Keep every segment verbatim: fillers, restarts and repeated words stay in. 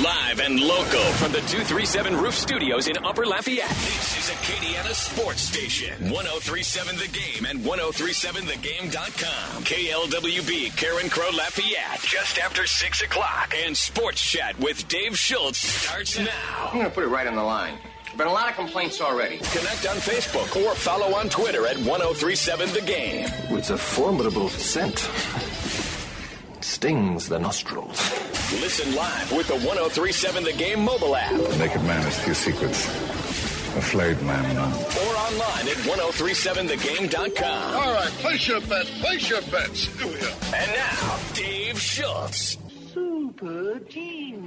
Live and local from the two thirty-seven Roof Studios in Upper Lafayette. This is Acadiana Sports Station. one oh three point seven The Game and ten thirty-seven the game dot com. K L W B, Karen Crow, Lafayette. Just after six o'clock. And Sports Chat with Dave Schultz starts now. I'm going to put it right on the line. There have been a lot of complaints already. Connect on Facebook or follow on Twitter at ten thirty-seven The Game. It's a formidable scent. Stings the nostrils. Listen live with the ten thirty-seven The Game mobile app. The naked man has few secrets. A flayed man, none. Or online at ten thirty-seven the game dot com. All right, place your bets. Place your bets. Here we are. And now, Dave Schultz. Super team.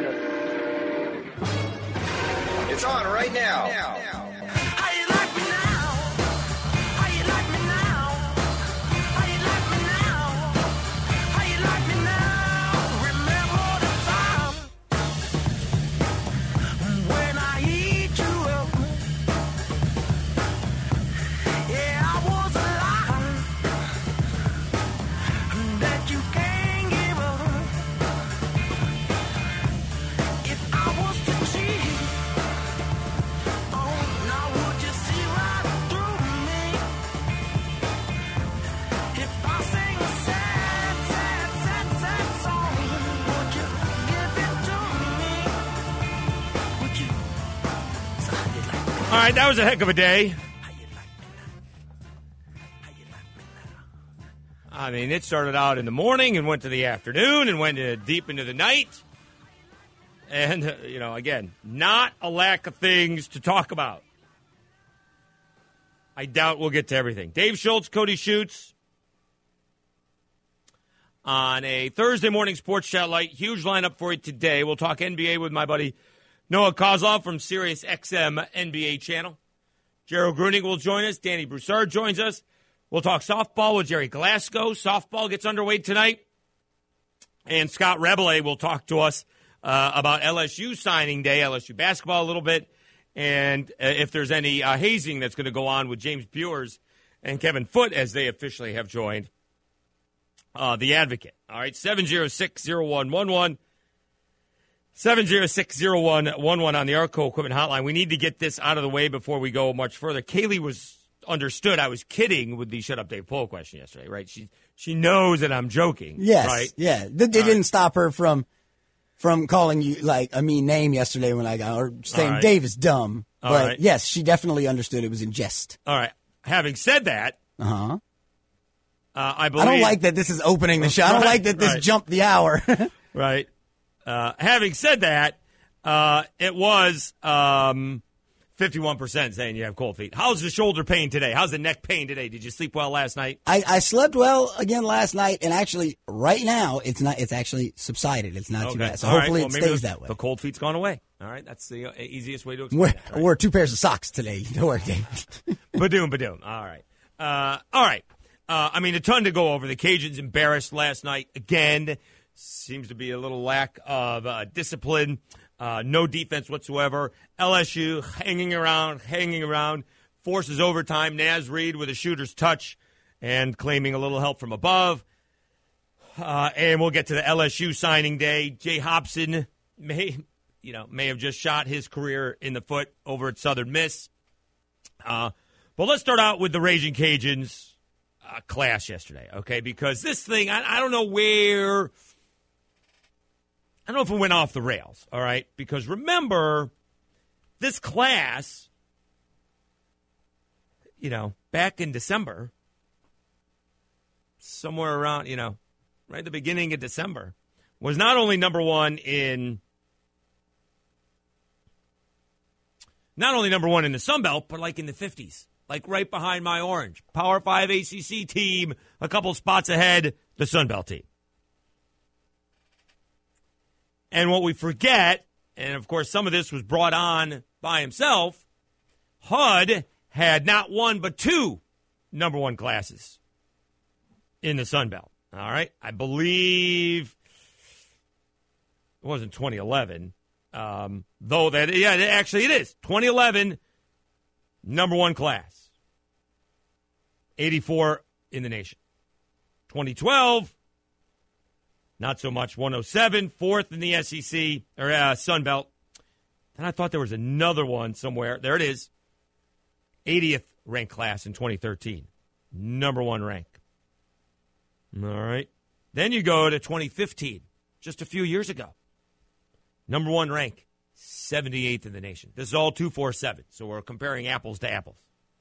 It's on right now. now. How you like me now? How you like me now? How you like me now? How you like me now? Remember the time when I eat you up? Yeah, I was alive that you can't give up. If I was to cheat, oh, now would you see right through me? If I sing a sad, sad, sad, sad song, would you give it to me? Would you? So how you like me? All right, that was a heck of a day. How you like me now? How you like me now? I mean, it started out in the morning and went to the afternoon and went uh, deep into the night. And, uh, you know, again, not a lack of things to talk about. I doubt we'll get to everything. Dave Schultz, Cody Schutz. On a Thursday morning Sports Chat Light, huge lineup for you today. We'll talk N B A with my buddy Noah Kozlov from Sirius X M N B A channel. Gerald Gruning will join us. Danny Broussard joins us. We'll talk softball with Jerry Glasgow. Softball gets underway tonight. And Scott Rebele will talk to us uh, about L S U signing day, L S U basketball a little bit, and uh, if there's any uh, hazing that's going to go on with James Bewers and Kevin Foote as they officially have joined uh, the Advocate. All right, seven oh six, oh one one one. seven oh six, oh one one one on the Arco Equipment Hotline. We need to get this out of the way before we go much further. Kaylee was understood I was kidding with the Shut Up Dave poll question yesterday, right? She she knows that I'm joking. Yes, right? yeah. Th- It didn't right. stop her from from calling you like a mean name yesterday when I got or saying right. Dave is dumb. All but right. yes, she definitely understood it was in jest. All right. Having said that, Uh huh. uh, I believe I don't like that this is opening the show. I don't Right, like that this right. jumped the hour. Right. Uh, having said that, uh, it was um, fifty-one percent saying you have cold feet. How's the shoulder pain today? How's the neck pain today? Did you sleep well last night? I, I slept well again last night, and actually, right now, it's not. It's actually subsided. It's not too bad. So All right. hopefully, Well, it maybe stays the, that way. The cold feet's gone away. All right. That's the uh, easiest way to explain Wear, it. I wore two pairs of socks today to work, Dave. Badoom, badoom. All right. Uh, all right. Uh, I mean, a ton to go over. The Cajuns embarrassed last night again. Seems to be a little lack of uh, discipline. Uh, no defense whatsoever. L S U hanging around, hanging around. Forces overtime. Naz Reid with a shooter's touch and claiming a little help from above. Uh, and we'll get to the L S U signing day. Jay Hobson may, you know, may have just shot his career in the foot over at Southern Miss. Uh, but let's start out with the Raging Cajuns uh, class yesterday, okay? Because this thing, I, I don't know where. I don't know if it went off the rails, all right? Because remember, this class, you know, back in December, somewhere around, you know, right at the beginning of December, was not only number one in, not only number one in the Sun Belt, but like in the fifties, like right behind my Orange. Power five A C C team, a couple spots ahead, the Sun Belt team. And what we forget, and of course some of this was brought on by himself, H U D had not one but two number one classes in the Sun Belt. All right? I believe it wasn't twenty eleven, um, though that, yeah, actually it is. twenty eleven, number one class. eighty-four in the nation. twenty twelve, not so much. one oh seven, fourth in the S E C, or uh, Sun Belt. And I thought there was another one somewhere. There it is. eightieth ranked class in twenty thirteen. Number one rank. All right. Then you go to twenty fifteen, just a few years ago. Number one rank, seventy-eighth in the nation. This is all two forty-seven, so we're comparing apples to apples.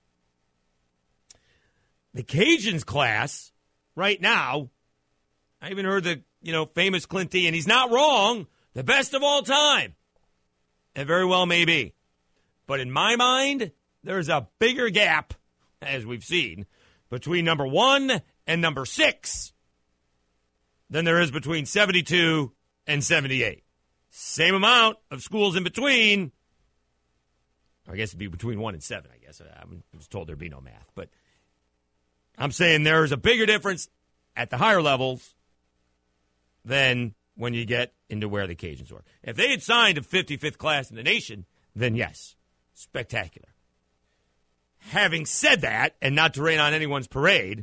The Cajuns class, right now, I even heard the, you know, famous Clint D, and he's not wrong, the best of all time. It very well may be. But in my mind, there's a bigger gap, as we've seen, between number one and number six than there is between seventy-two and seventy-eight. Same amount of schools in between. I guess it'd be between one and seven, I guess. I was told there'd be no math. But I'm saying there's a bigger difference at the higher levels than when you get into where the Cajuns were. If they had signed a fifty-fifth class in the nation, then yes, spectacular. Having said that, and not to rain on anyone's parade,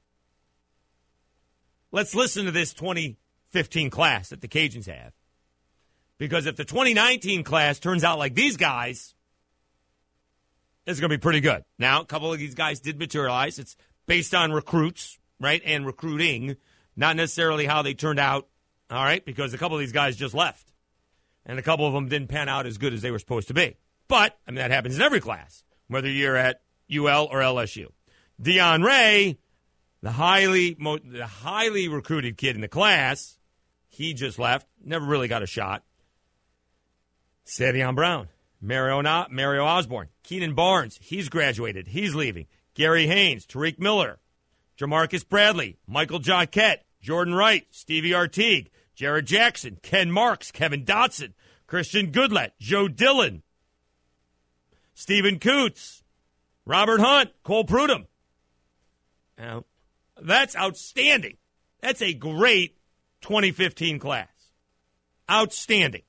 let's listen to this twenty fifteen class that the Cajuns have. Because if the twenty nineteen class turns out like these guys, it's going to be pretty good. Now, a couple of these guys did materialize. It's based on recruits, right, and recruiting, not necessarily how they turned out, all right, because a couple of these guys just left. And a couple of them didn't pan out as good as they were supposed to be. But, I mean, that happens in every class, whether you're at U L or L S U. Dion Ray, the highly mo- the highly recruited kid in the class, he just left, never really got a shot. Savion Brown, Mario, Na- Mario Osborne, Keenan Barnes, he's graduated, he's leaving. Gary Haynes, Tariq Miller, Jamarcus Bradley, Michael Jacquette, Jordan Wright, Stevie Artigue, Jared Jackson, Ken Marks, Kevin Dotson, Christian Goodlett, Joe Dillon, Stephen Coots, Robert Hunt, Cole Prudhomme. Now, that's outstanding. That's a great twenty fifteen class. Outstanding.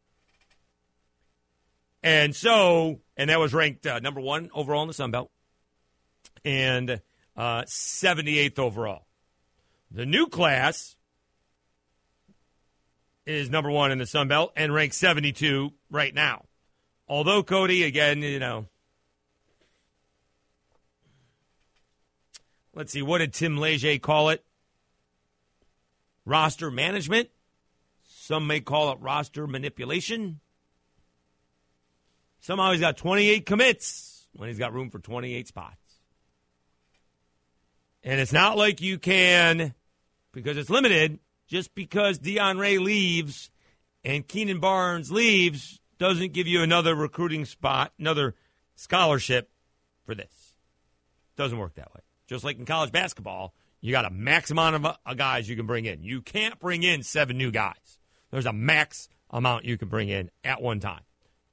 And so, and that was ranked uh, number one overall in the Sun Belt and uh, seventy-eighth overall. The new class is number one in the Sun Belt and ranked seventy-two right now. Although, Cody, again, you know, let's see, what did Tim Leger call it? Roster management? Some may call it roster manipulation. Somehow he's got twenty-eight commits when he's got room for twenty-eight spots. And it's not like you can, because it's limited, just because Dion Ray leaves and Keenan Barnes leaves doesn't give you another recruiting spot, another scholarship for this. Doesn't work that way. Just like in college basketball, you got a max amount of uh, guys you can bring in. You can't bring in seven new guys. There's a max amount you can bring in at one time.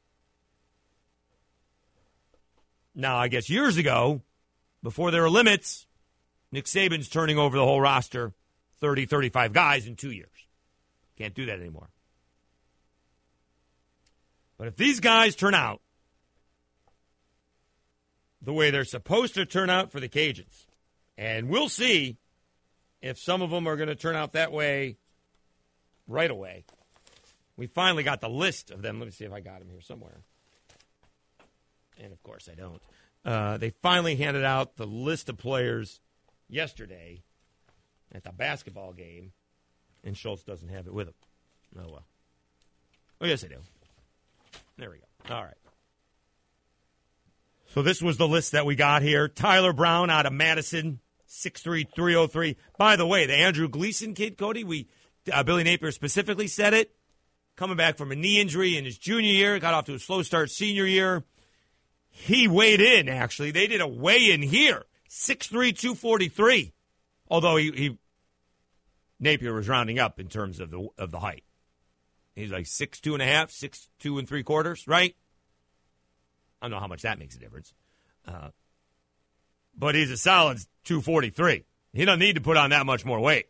Now, I guess years ago, before there were limits, Nick Saban's turning over the whole roster, thirty, thirty-five guys in two years. Can't do that anymore. But if these guys turn out the way they're supposed to turn out for the Cajuns, and we'll see if some of them are going to turn out that way right away. We finally got the list of them. Let me see if I got them here somewhere. And, of course, I don't. Uh, they finally handed out the list of players yesterday at the basketball game, and Schultz doesn't have it with him. Oh, well. Oh, yes, I do. There we go. All right. So this was the list that we got here. Tyler Brown out of Madison, six three, three oh three. By the way, the Andrew Gleason kid, Cody, we uh, Billy Napier specifically said it. Coming back from a knee injury in his junior year, got off to a slow start senior year. He weighed in, actually. They did a weigh-in here, six three, two forty-three. Although he, he Napier was rounding up in terms of the of the height. He's like six two and a half, six two and three quarters, right? I don't know how much that makes a difference. Uh, but he's a solid two forty-three. He doesn't need to put on that much more weight.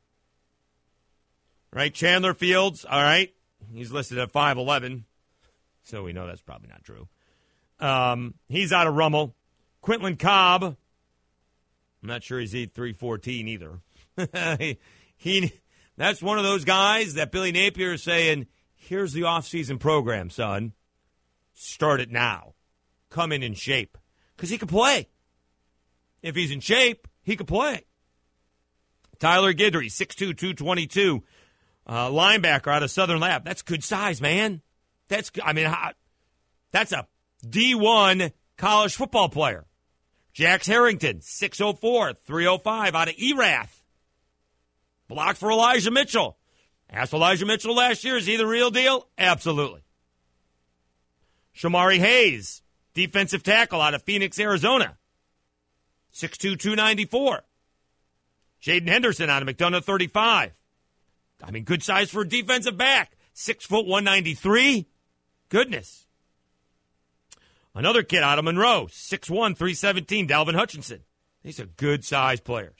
Right? Chandler Fields, all right. He's listed at five eleven, so we know that's probably not true. Um, he's out of Rummel. Quinlan Cobb, I'm not sure he's three fourteen either. he, he That's one of those guys that Billy Napier is saying, here's the offseason program, son. Start it now. Come in in shape. Because he can play. If he's in shape, he can play. Tyler Guidry, six two, two twenty-two, uh, linebacker out of Southern Lab. That's good size, man. That's, I mean, that's a D one college football player. Jax Harrington, six oh four, three oh five out of Erath. Blocked for Elijah Mitchell. Asked Elijah Mitchell last year, is he the real deal? Absolutely. Shamari Hayes, defensive tackle out of Phoenix, Arizona. six two, two ninety-four. Jaden Henderson out of McDonough, thirty-five. I mean, good size for a defensive back. Six foot, one ninety-three. Goodness. Another kid out of Monroe, six one, three seventeen, Dalvin Hutchinson. These are good size players.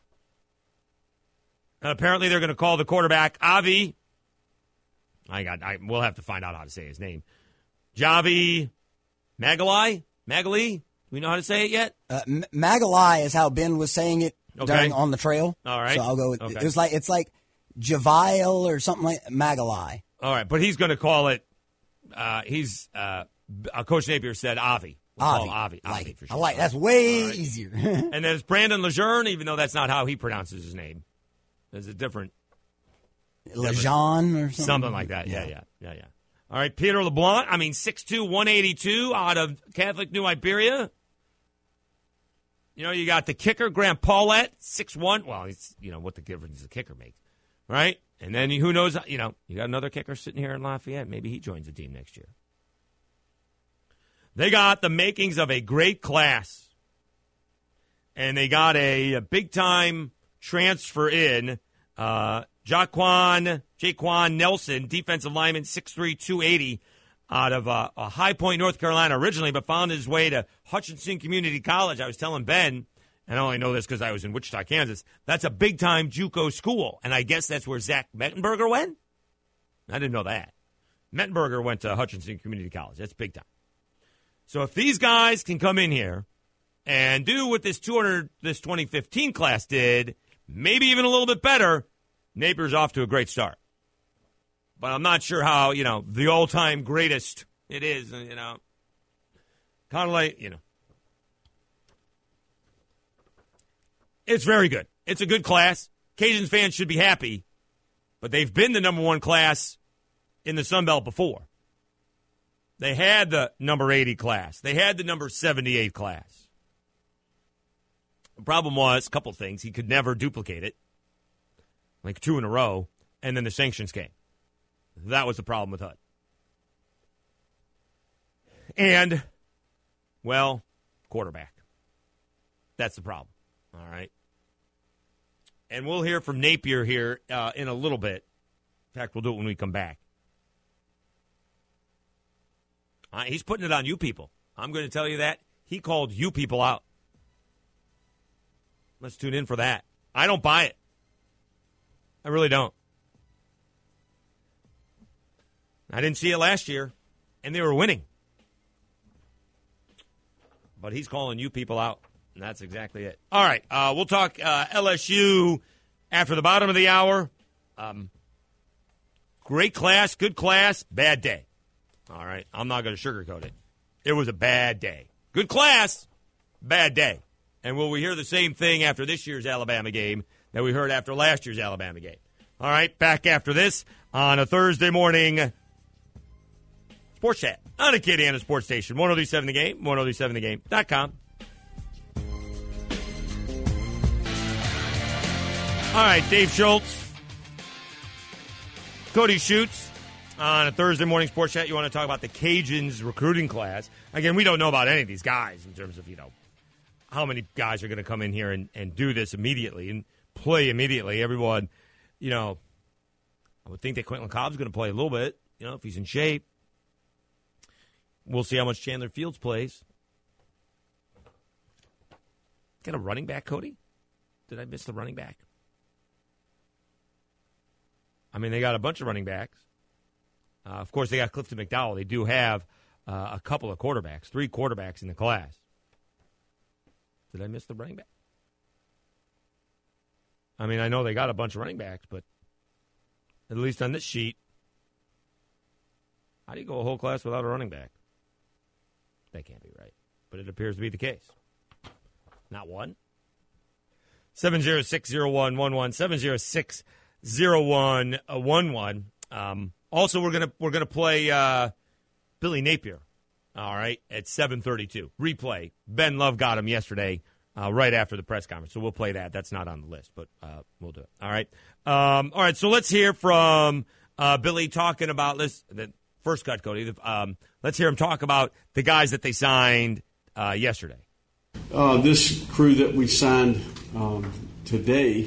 And apparently they're going to call the quarterback Avi. I got. I, we'll have to find out how to say his name. Javi Magalai? Magali? Do we know how to say it yet? Uh, M- Magalai is how Ben was saying it Okay. during On the Trail. All right. So I'll go with Okay. it. Was like it's like Javile or something like Magalai. All right, but he's going to call it. Uh, he's uh, uh, Coach Napier said Avi. We'll Avi. call Avi. I like Avi it. for I sure. like it. That's way All right. easier. And there's Brandon Lejeune, even though that's not how he pronounces his name. There's a different Lejeune or something. something like that. Yeah, yeah, yeah, yeah. All right, Peter LeBlanc. I mean, six two, one eighty-two out of Catholic New Iberia. You know, you got the kicker, Grant Paulette, six one. Well, it's, you know, what the difference the kicker makes, right? And then who knows, you know, you got another kicker sitting here in Lafayette. Maybe he joins the team next year. They got the makings of a great class. And they got a, a big-time transfer in, uh, Jaquan, Jaquan Nelson, defensive lineman, six three, two eighty, out of uh, a High Point, North Carolina originally, but found his way to Hutchinson Community College. I was telling Ben, and I only know this because I was in Wichita, Kansas, that's a big-time JUCO school, and I guess that's where Zach Mettenberger went? I didn't know that. Mettenberger went to Hutchinson Community College. That's big time. So if these guys can come in here and do what this two hundred, this twenty fifteen class did, maybe even a little bit better, Napier's off to a great start. But I'm not sure how, you know, the all-time greatest it is, you know. Kind of like, you know. It's very good. It's a good class. Cajuns fans should be happy, but they've been the number one class in the Sun Belt before. They had the number eighty class. They had the number seventy-eight class. The problem was a couple things. He could never duplicate it, like two in a row, and then the sanctions came. That was the problem with H U D. And, well, quarterback. That's the problem. All right. And we'll hear from Napier here uh, in a little bit. In fact, we'll do it when we come back. Uh, he's putting it on you people. I'm going to tell you that. He called you people out. Let's tune in for that. I don't buy it. I really don't. I didn't see it last year, and they were winning. But he's calling you people out, and that's exactly it. All right, uh, we'll talk uh, L S U after the bottom of the hour. Um, great class, good class, bad day. All right, I'm not going to sugarcoat it. It was a bad day. Good class, bad day. And will we hear the same thing after this year's Alabama game that we heard after last year's Alabama game? All right, back after this on a Thursday morning Sports Chat on Acadiana Sports Station. one oh three point seven The Game, one oh three point seven the game dot com. All right, Dave Schultz, Cody Schutz on a Thursday morning Sports Chat. You want to talk about the Cajuns recruiting class. Again, we don't know about any of these guys in terms of, you know, how many guys are going to come in here and, and do this immediately and play immediately. Everyone, you know, I would think that Quentin Cobb's going to play a little bit, you know, if he's in shape. We'll see how much Chandler Fields plays. Got a running back, Cody? Did I miss the running back? I mean, they got a bunch of running backs. Uh, of course, they got Clifton McDowell. They do have uh, a couple of quarterbacks, three quarterbacks in the class. Did I miss the running back? I mean, I know they got a bunch of running backs, but at least on this sheet. How do you go a whole class without a running back? That can't be right. But it appears to be the case. Not one. seven oh six oh one one one, seven oh six oh one one one. Um, also, we're gonna we're gonna play uh, Billy Napier. All right, at seven thirty-two. Replay. Ben Love got him yesterday, uh, right after the press conference. So we'll play that. That's not on the list, but uh, we'll do it. All right. Um, all right. So let's hear from uh, Billy talking about this. The first cut, Cody. Um, let's hear him talk about the guys that they signed uh, yesterday. Uh, this crew that we signed um, today,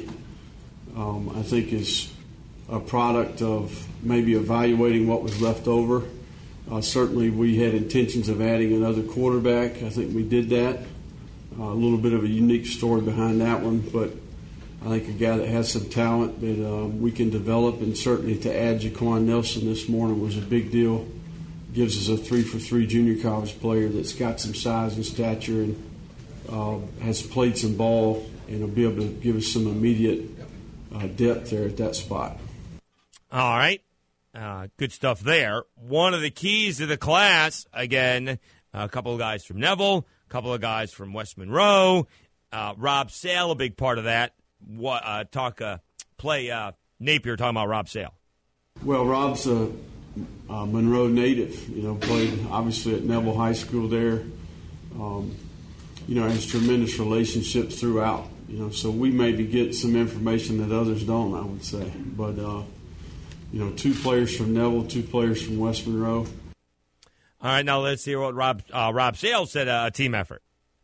um, I think, is a product of maybe evaluating what was left over. Uh, certainly, we had intentions of adding another quarterback. I think we did that. Uh, a little bit of a unique story behind that one, but I think a guy that has some talent that uh, we can develop, and certainly to add Jaquan Nelson this morning was a big deal. Gives us a three-for-three junior college player that's got some size and stature and Uh, has played some ball and will be able to give us some immediate uh, depth there at that spot. All right. Uh, good stuff there. One of the keys to the class, again, a couple of guys from Neville, a couple of guys from West Monroe, uh, Rob Sale, a big part of that. What, uh, talk, uh, play uh, Napier talking about Rob Sale. Well, Rob's a, a Monroe native, you know, played obviously at Neville High School there. Um, You know, has tremendous relationships throughout. You know, so we maybe get some information that others don't, I would say. But, uh, you know, two players from Neville, two players from West Monroe. All right, now let's hear what Rob uh, Rob Sales said, uh, a team effort.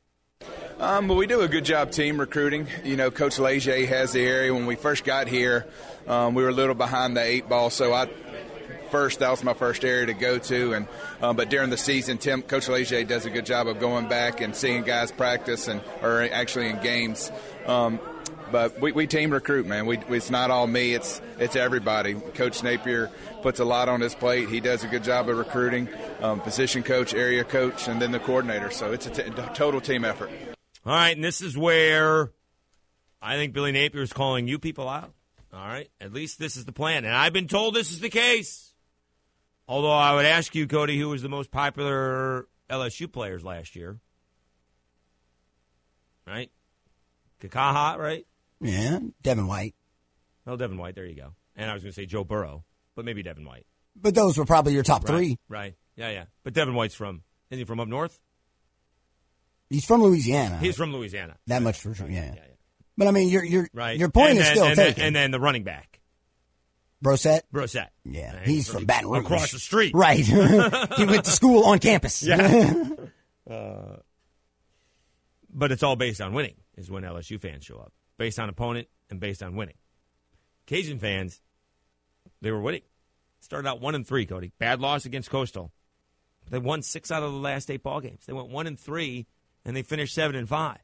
Um, but we do a good job team recruiting. You know, Coach Leger has the area. When we first got here, um, we were a little behind the eight ball, so I – First, that was my first area to go to, and um, but during the season, Tim, Coach Leger does a good job of going back and seeing guys practice and or actually in games. Um, but we, we team recruit, man. We, it's not all me; it's it's everybody. Coach Napier puts a lot on his plate. He does a good job of recruiting. Um, position coach, area coach, and then the coordinator. So it's a t- total team effort. All right, and this is where I think Billy Napier is calling you people out. All right, at least this is the plan, and I've been told this is the case. Although I would ask you, Cody, who was the most popular L S U players last year? Right? Kakaha, right? Yeah, Devin White. Well, Devin White, there you go. And I was going to say Joe Burrow, but maybe Devin White. But those were probably your top right, three. Right, yeah, yeah. But Devin White's from, isn't he from up north? He's from Louisiana. He's from Louisiana. That right. much for sure, yeah. yeah, yeah. But, I mean, your your right. your point and is then, still and taken. Then, and then the running back. Brosette? Brosette. Yeah, right. he's from Baton Rouge. Across the street. Right. He went to school on campus. Yeah. uh, but it's all based on winning is when L S U fans show up. Based on opponent and based on winning. Cajun fans, they were winning. Started out one and three, Cody. Bad loss against Coastal. They won six out of the last eight ball games. They went one and three, and they finished seven and five.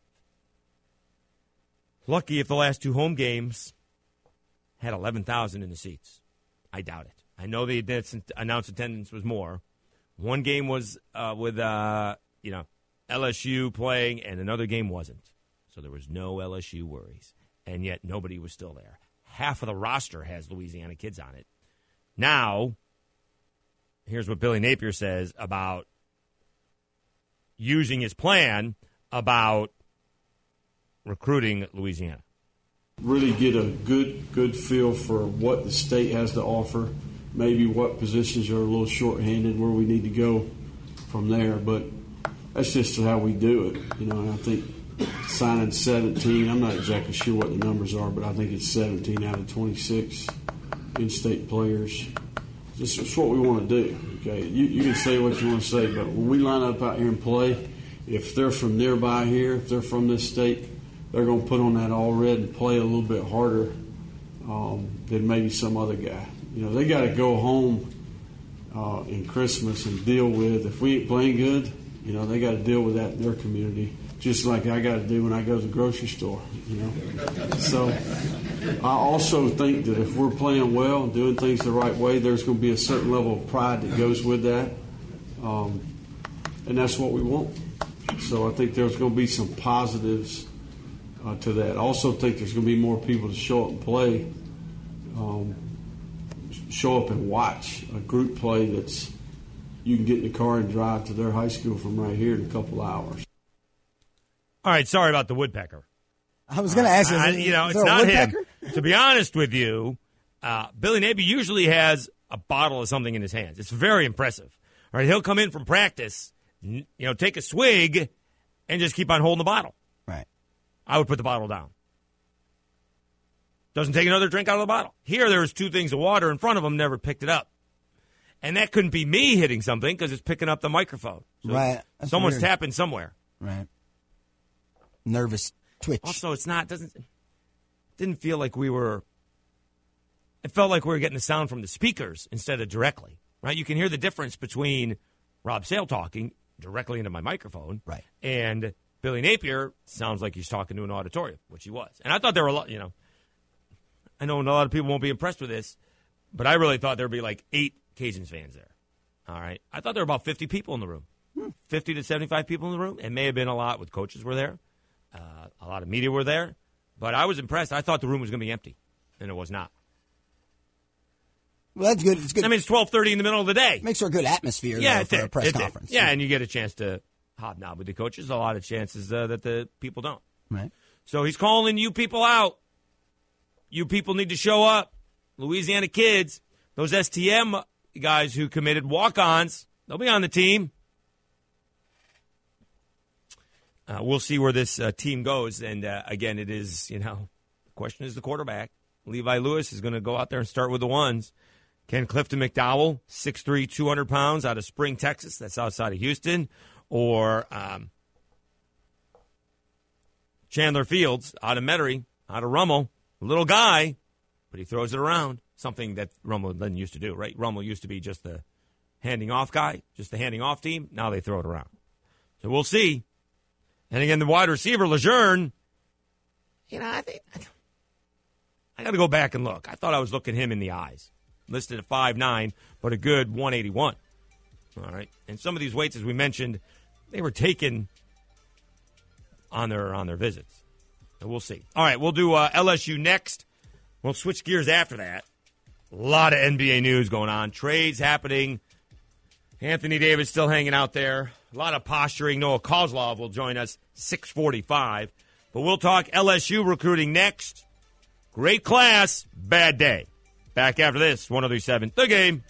Lucky if the last two home games had eleven thousand in the seats. I doubt it. I know the announced attendance was more. One game was uh, with, uh, you know, L S U playing, and another game wasn't. So there was no L S U worries. And yet nobody was still there. Half of the roster has Louisiana kids on it. Now, here's what Billy Napier says about using his plan about recruiting Louisiana. Really get a good good feel for what the state has to offer, maybe what positions are a little short-handed, where we need to go from there. But that's just how we do it. You know, and I think signing seventeen, I'm not exactly sure what the numbers are, but I think it's seventeen out of twenty-six in-state players. This is what we want to do. Okay, you, you can say what you want to say, but when we line up out here and play, if they're from nearby here, if they're from this state, they're going to put on that all red and play a little bit harder um, than maybe some other guy. You know, they got to go home uh, in Christmas and deal with, if we ain't playing good, you know, they got to deal with that in their community, just like I got to do when I go to the grocery store, you know. So I also think that if we're playing well and doing things the right way, there's going to be a certain level of pride that goes with that, um, and that's what we want. So I think there's going to be some positives Uh, to that. I also think there's going to be more people to show up and play. Um, show up and watch a group play that's you can get in the car and drive to their high school from right here in a couple hours. All right, sorry about the woodpecker. I was going to ask you, I, is, you know, is it's there a not woodpecker? him. To be honest with you, uh, Billy Napier usually has a bottle of something in his hands. It's very impressive. All right, he'll come in from practice, you know, take a swig, and just keep on holding the bottle. Right. I would put the bottle down. Doesn't take another drink out of the bottle. Here, there was two things of water in front of him, never picked it up. And that couldn't be me hitting something because it's picking up the microphone. So right. That's someone's weird. tapping somewhere. Right. Nervous twitch. Also, it's not, doesn't, didn't feel like we were, it felt like we were getting the sound from the speakers instead of directly, right? You can hear the difference between Rob Sale talking directly into my microphone. Right. And Billy Napier sounds like he's talking to an auditorium, which he was. And I thought there were a lot, you know, I know a lot of people won't be impressed with this, but I really thought there'd be like eight Cajuns fans there. All right. I thought there were about fifty people in the room. Hmm. fifty to seventy-five people in the room. It may have been a lot with coaches were there. Uh, a lot of media were there. But I was impressed. I thought the room was going to be empty, and it was not. Well, that's good. It's good. I mean, it's twelve thirty in the middle of the day. Makes for a good atmosphere yeah, though, it for did. a press It did. conference. Yeah, and you get a chance to hobnob with the coaches. A lot of chances uh, that the people don't. Right. So he's calling you people out. You people need to show up. Louisiana kids, those S T M guys who committed walk-ons, they'll be on the team. Uh, we'll see where this uh, team goes. And, uh, again, it is, you know, the question is the quarterback. Levi Lewis is going to go out there and start with the ones. Can Clifton McDowell, six three, two hundred pounds, out of Spring, Texas, that's outside of Houston, or um, Chandler Fields out of Metairie, out of Rummel, a little guy, but he throws it around, something that Rummel didn't used to do, right? Rummel used to be just the handing off guy, just the handing off team. Now they throw it around. So we'll see. And again, the wide receiver, Lejeune, you know, I think I got to go back and look. I thought I was looking him in the eyes. Listed at five nine, but a good one eighty-one. All right. And some of these weights, as we mentioned, they were taken on their on their visits. So we'll see. All right, we'll do uh, L S U next. We'll switch gears after that. A lot of N B A news going on. Trades happening. Anthony Davis still hanging out there. A lot of posturing. Noah Kozlov will join us six forty-five. But we'll talk L S U recruiting next. Great class, bad day. Back after this, one oh three point seven, The Game.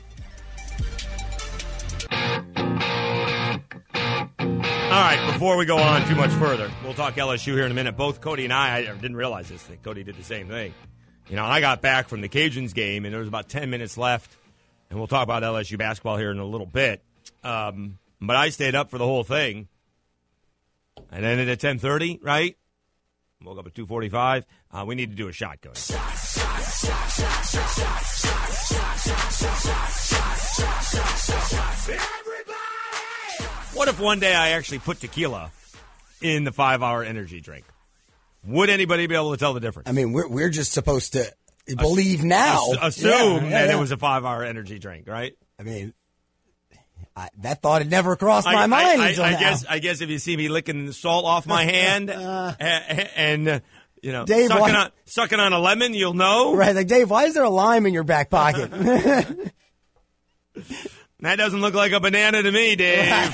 All right, before we go on too much further, we'll talk L S U here in a minute. Both Cody and I, I didn't realize this thing. Cody did the same thing. You know, I got back from the Cajuns game, and there was about ten minutes left, and we'll talk about L S U basketball here in a little bit. Um, but I stayed up for the whole thing. It ended at ten thirty, right? Woke up at two forty-five. Uh, we need to do a shot, Cody. What if one day I actually put tequila in the five-hour energy drink? Would anybody be able to tell the difference? I mean, we're we're just supposed to believe now. Ass- assume yeah, yeah, that yeah. it was a five-hour energy drink, right? I mean, I, that thought had never crossed my I, mind I, until I, I now. guess I guess if you see me licking the salt off my hand uh, and, and uh, you know Dave, sucking why- on sucking on a lemon, you'll know. Right, like, Dave, why is there a lime in your back pocket? That doesn't look like a banana to me, Dave.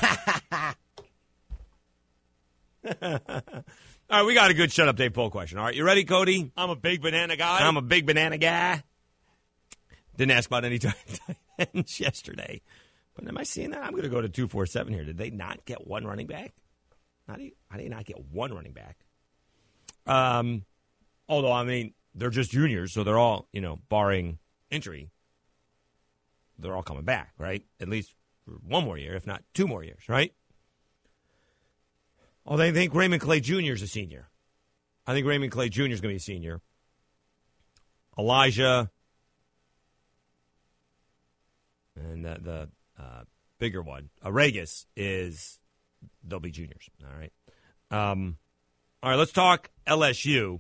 All right, we got a good shut up Dave poll question. All right, you ready, Cody? I'm a big banana guy. I'm a big banana guy. Didn't ask about any tight ends yesterday. But am I seeing that? I'm going to go to two four seven here. Did they not get one running back? How do you, how do you not get one running back? Um, although, I mean, they're just juniors, so they're all, you know, barring injury, they're all coming back, right? At least for one more year, if not two more years, right? Oh, they think Raymond Clay Junior is a senior. I think Raymond Clay Junior is going to be a senior. Elijah and the, the uh, bigger one, Aragus, is they'll be juniors. All right. Um, all right, let's talk L S U.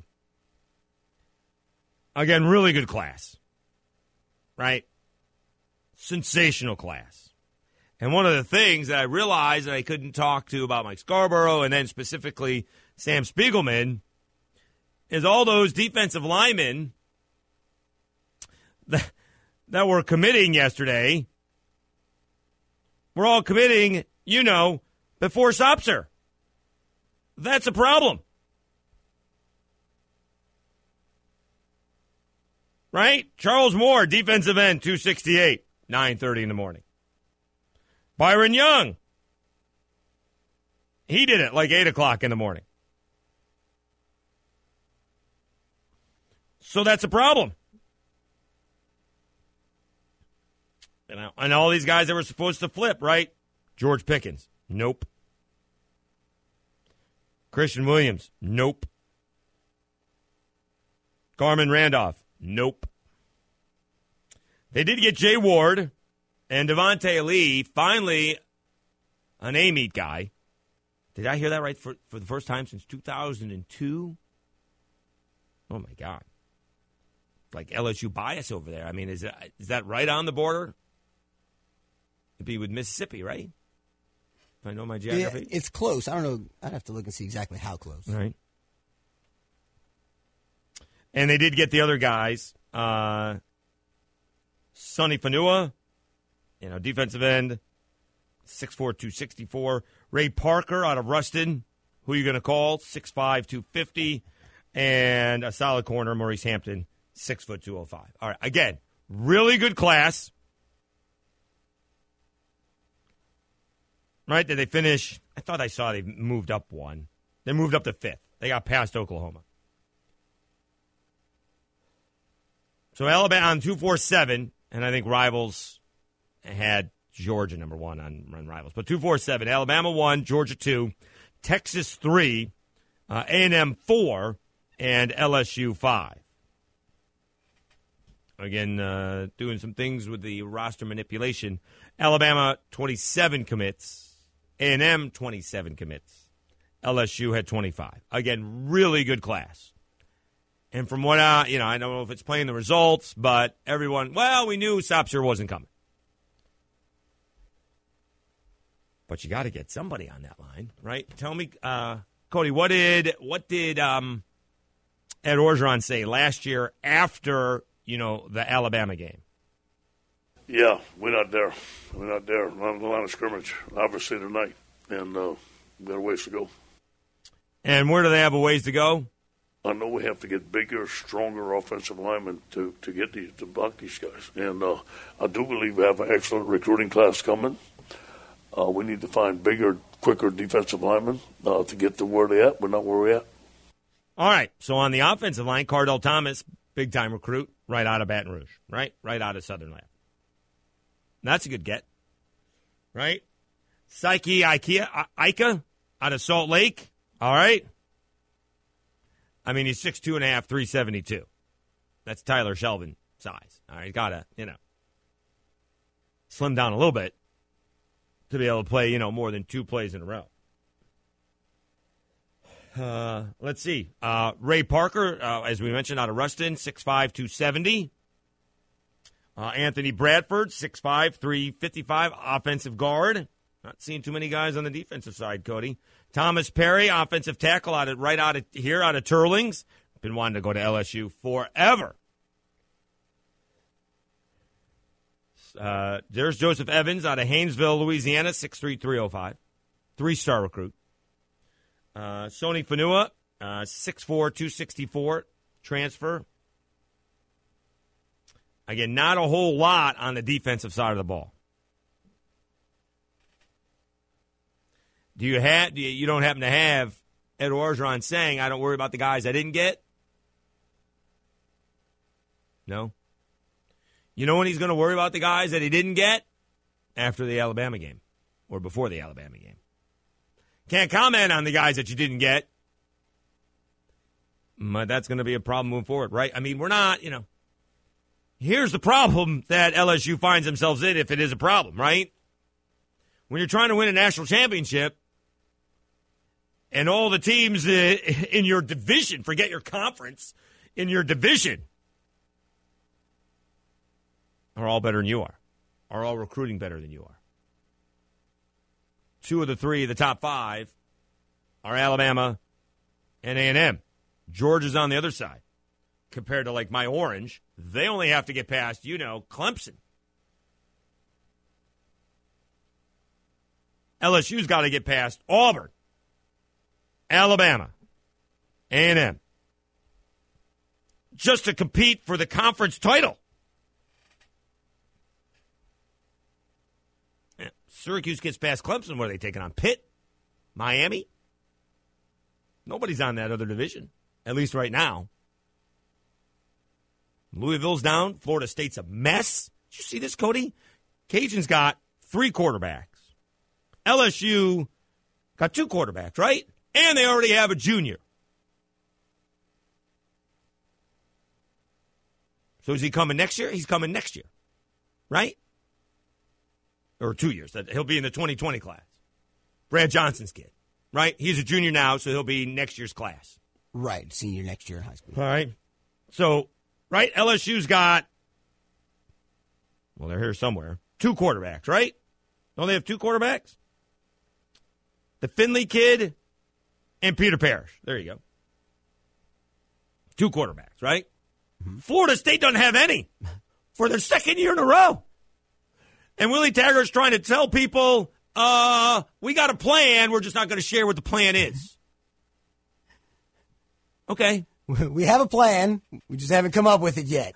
Again, really good class, right? Sensational class. And one of the things that I realized that I couldn't talk to about Mike Scarborough and then specifically Sam Spiegelman is all those defensive linemen that, that were committing yesterday were all committing, you know, before Sopser. That's a problem. Right? Charles Moore, defensive end, two sixty-eight, nine thirty in the morning. Byron Young, he did it like eight o'clock in the morning. So that's a problem. You know, and all these guys that were supposed to flip, right? George Pickens, nope. Christian Williams, nope. Garmin Randolph, nope. They did get Jay Ward and Devontae Lee, finally an A-Meet guy. Did I hear that right for, for the first time since two thousand two? Oh, my God. Like L S U bias over there. I mean, is that, is that right on the border? It'd be with Mississippi, right? If I know my geography. Yeah, it's close. I don't know. I'd have to look and see exactly how close. All right. And they did get the other guys. Uh, Sonny Fanua, you know, defensive end, six four, two sixty-four. Ray Parker out of Ruston, who are you going to call? six five, two fifty. And a solid corner, Maurice Hampton, six foot, two oh five. All right, again, really good class. Right? Did they finish? I thought I saw they moved up one. They moved up to fifth. They got past Oklahoma. So Alabama on two forty-seven, and I think Rivals had Georgia number one on, on Rivals. But two forty-seven, Alabama one, Georgia two, Texas three, uh, A and M four, and L S U five. Again, uh, doing some things with the roster manipulation. Alabama, twenty-seven commits. A and M, twenty-seven commits. L S U had twenty-five. Again, really good class. And from what I, you know, I don't know if it's playing the results, but everyone, well, we knew Sopser wasn't coming. But you got to get somebody on that line, right? Tell me, uh, Cody, what did what did um, Ed Orgeron say last year after, you know, the Alabama game? Yeah, we're not there. We're not there. We're on the line of scrimmage, obviously, tonight. And uh, we've got a ways to go. And where do they have a ways to go? I know we have to get bigger, stronger offensive linemen to, to get these, to block these guys. And uh, I do believe we have an excellent recruiting class coming. Uh, we need to find bigger, quicker defensive linemen uh, to get to where they at. We're not where we're at. All right. So on the offensive line, Cardell Thomas, big-time recruit, right out of Baton Rouge, right? Right out of Southern Lab. That's a good get, right? Psyche Ikea, Ika out of Salt Lake, all right? I mean, he's six two and a half, three seventy-two. That's Tyler Shelvin size. All right, got to, you know, slim down a little bit to be able to play, you know, more than two plays in a row. Uh, let's see. Uh, Ray Parker, uh, as we mentioned, out of Ruston, six five, two seventy. Uh, Anthony Bradford, six five, three fifty-five, offensive guard. Not seeing too many guys on the defensive side, Cody. Thomas Perry, offensive tackle, out of, right out of here, out of Turlings. Been wanting to go to L S U forever. Uh, there's Joseph Evans out of Haynesville, Louisiana, six three, three oh five. Three-star recruit. Uh, Sonny Fanua, uh, six four, two sixty-four, transfer. Again, not a whole lot on the defensive side of the ball. Do you have? Do you, you don't happen to have Ed Orgeron saying, "I don't worry about the guys I didn't get"? No. You know when he's going to worry about the guys that he didn't get? After the Alabama game, or before the Alabama game. Can't comment on the guys that you didn't get. But that's going to be a problem moving forward, right? I mean, we're not, you know. Here's the problem that L S U finds themselves in, if it is a problem, right? When you're trying to win a national championship and all the teams in your division, forget your conference, in your division are all better than you are, are all recruiting better than you are. Two of the three, the top five, are Alabama and A and M. Georgia's on the other side. compared to, like, my Orange. They only have to get past, you know, Clemson. L S U's got to get past Auburn, Alabama, A and M, just to compete for the conference title. Yeah. Syracuse gets past Clemson. What are they taking on? Pitt? Miami? Nobody's on that other division, at least right now. Louisville's down. Florida State's a mess. Did you see this, Cody? Cajuns got three quarterbacks. L S U got two quarterbacks, right? And they already have a junior. So is he coming next year? He's coming next year, right? Or two years. He'll be in the twenty twenty class. Brad Johnson's kid, right? He's a junior now, so he'll be next year's class. Right, senior next year in high school. All right. So, right, L S U's got, well, they're here somewhere, two quarterbacks, right? Don't they have two quarterbacks? The Finley kid and Peter Parrish. There you go. Two quarterbacks, right? Mm-hmm. Florida State doesn't have any for their second year in a row. And Willie Taggart's trying to tell people, uh, we got a plan. We're just not going to share what the plan is. Okay. We have a plan. We just haven't come up with it yet.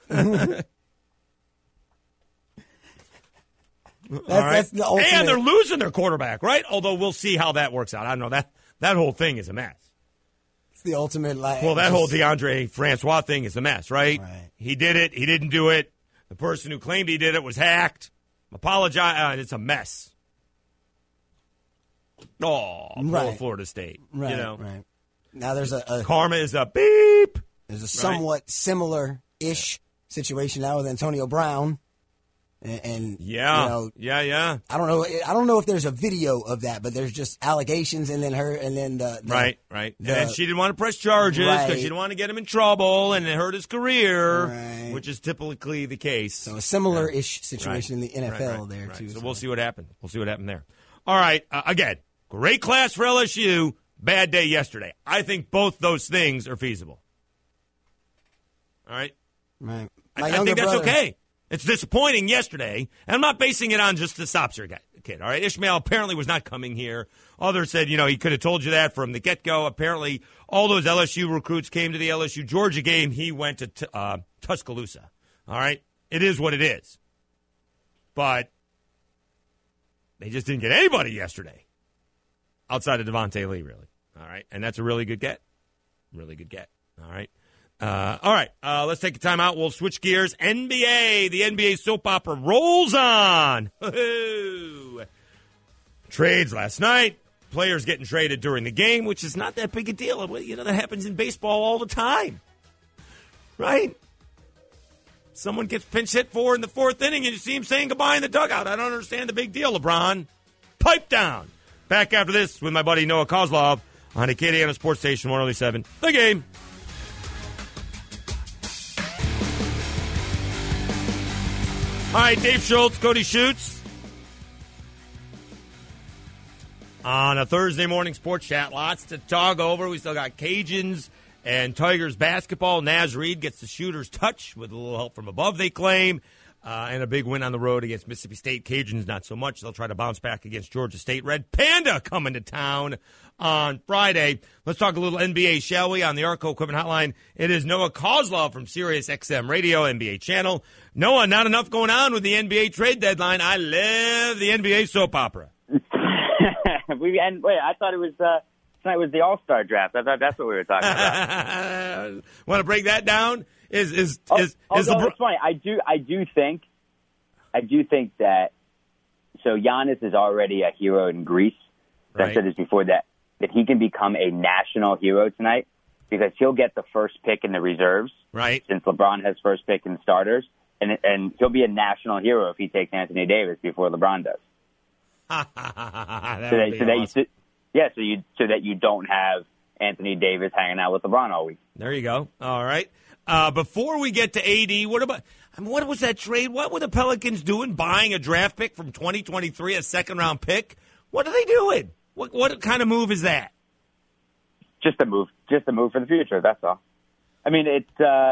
That's, All right. that's the ultimate. And they're losing their quarterback, right? Although we'll see how that works out. I don't know. That that whole thing is a mess. It's the ultimate. Like, well, that just, whole DeAndre Francois thing is a mess, right? Right? He did it. He didn't do it. The person who claimed he did it was hacked. Apologize. Uh, it's a mess. Oh, poor right. Florida State. Right, you know? right. Now there's a, a karma is a beep. There's a somewhat right? similar-ish situation now with Antonio Brown. And, and yeah, you know, yeah, yeah. I don't know. I don't know if there's a video of that, but there's just allegations, and then her, and then the, the right, right. The, and she didn't want to press charges because right. she didn't want to get him in trouble, and it hurt his career, right. which is typically the case. So a similar-ish yeah. situation right. in the N F L right, right, there right. too. So, so we'll see what happened. We'll see what happened there. All right, uh, again, great class for L S U. Bad day yesterday. I think both those things are feasible. All right, right. I, I think that's brother. okay. It's disappointing yesterday, and I'm not basing it on just the Sopser guy, kid, all right? Ishmael apparently was not coming here. Others said, you know, he could have told you that from the get-go. Apparently, all those L S U recruits came to the L S U-Georgia game. He went to t- uh, Tuscaloosa, all right? It is what it is. But they just didn't get anybody yesterday outside of Devontae Lee, really, all right? And that's a really good get. Really good get, all right? Uh, all right, uh, let's take a time out. We'll switch gears. N B A, the N B A soap opera rolls on. Woo-hoo. Trades last night. Players getting traded during the game, which is not that big a deal. You know, that happens in baseball all the time, right? Someone gets pinch hit for in the fourth inning, and you see him saying goodbye in the dugout. I don't understand the big deal, LeBron. Pipe down. Back after this with my buddy Noah Kozlov on Acadiana Sports Station one oh seven. The Game. All right, Dave Schultz, Cody Schutz. On a Thursday morning sports chat, lots to talk over. We still got Cajuns and Tigers basketball. Naz Reid gets the shooter's touch with a little help from above, they claim. Uh, and a big win on the road against Mississippi State. Cajuns not so much. They'll try to bounce back against Georgia State. Red Panda coming to town on Friday. Let's talk a little N B A, shall we? On the Arco Equipment Hotline, it is Noah Kozlov from Sirius X M Radio, N B A channel. Noah, not enough going on with the N B A trade deadline. I love the N B A soap opera. we and wait, I thought it was uh, tonight was the All Star draft. I thought that's what we were talking about. Want to break that down? Is is oh, is, oh, is no, LeBron- it's funny. I do I do think I do think that so Giannis is already a hero in Greece. Right. I said this before that that he can become a national hero tonight because he'll get the first pick in the reserves. Right. Since LeBron has first pick in starters, and and he'll be a national hero if he takes Anthony Davis before LeBron does. that so that, would be so that awesome. you, yeah, so you so that you don't have Anthony Davis hanging out with LeBron all week. There you go. All right. Uh, before we get to A D, what about? I mean, what was that trade? What were the Pelicans doing? Buying a draft pick from twenty twenty-three, a second round pick? What are they doing? What what kind of move is that? Just a move, just a move for the future. That's all. I mean, it's uh,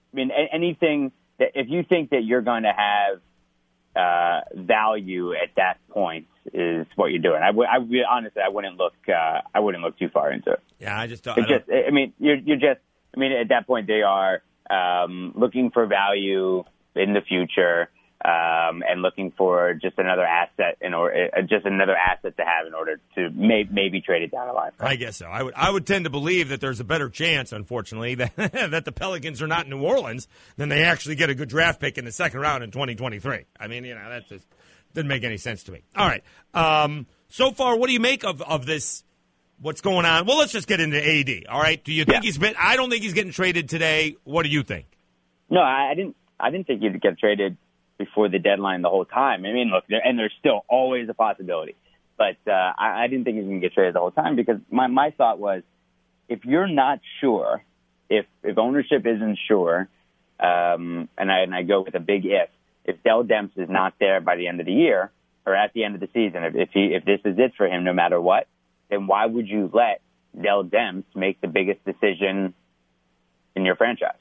I mean, a- anything that if you think that you're going to have uh, value at that point is what you're doing. I would, I would honestly, I wouldn't look, uh, I wouldn't look too far into it. Yeah, I just don't. It's I don't just, I mean, you're, you're just, I mean, at that point they are um, looking for value in the future. Um, and looking for just another asset in order, uh, just another asset to have in order to may, maybe trade it down the line. I guess so. I would I would tend to believe that there's a better chance, unfortunately, that that the Pelicans are not in New Orleans than they actually get a good draft pick in the second round in twenty twenty-three. I mean, you know, that just didn't make any sense to me. All right. Um, so far, what do you make of, of this? What's going on? Well, let's just get into A D. All right. Do you think Yeah. he's been? I don't think he's getting traded today. What do you think? No, I, I didn't. I didn't think he'd get traded before the deadline the whole time. I mean, look, there, and there's still always a possibility. But uh, I, I didn't think he was going to get traded the whole time because my, my thought was if you're not sure, if if ownership isn't sure, um, and, I, and I go with a big if, if Dell Demps is not there by the end of the year or at the end of the season, if, if, he, if this is it for him no matter what, then why would you let Dell Demps make the biggest decision in your franchise?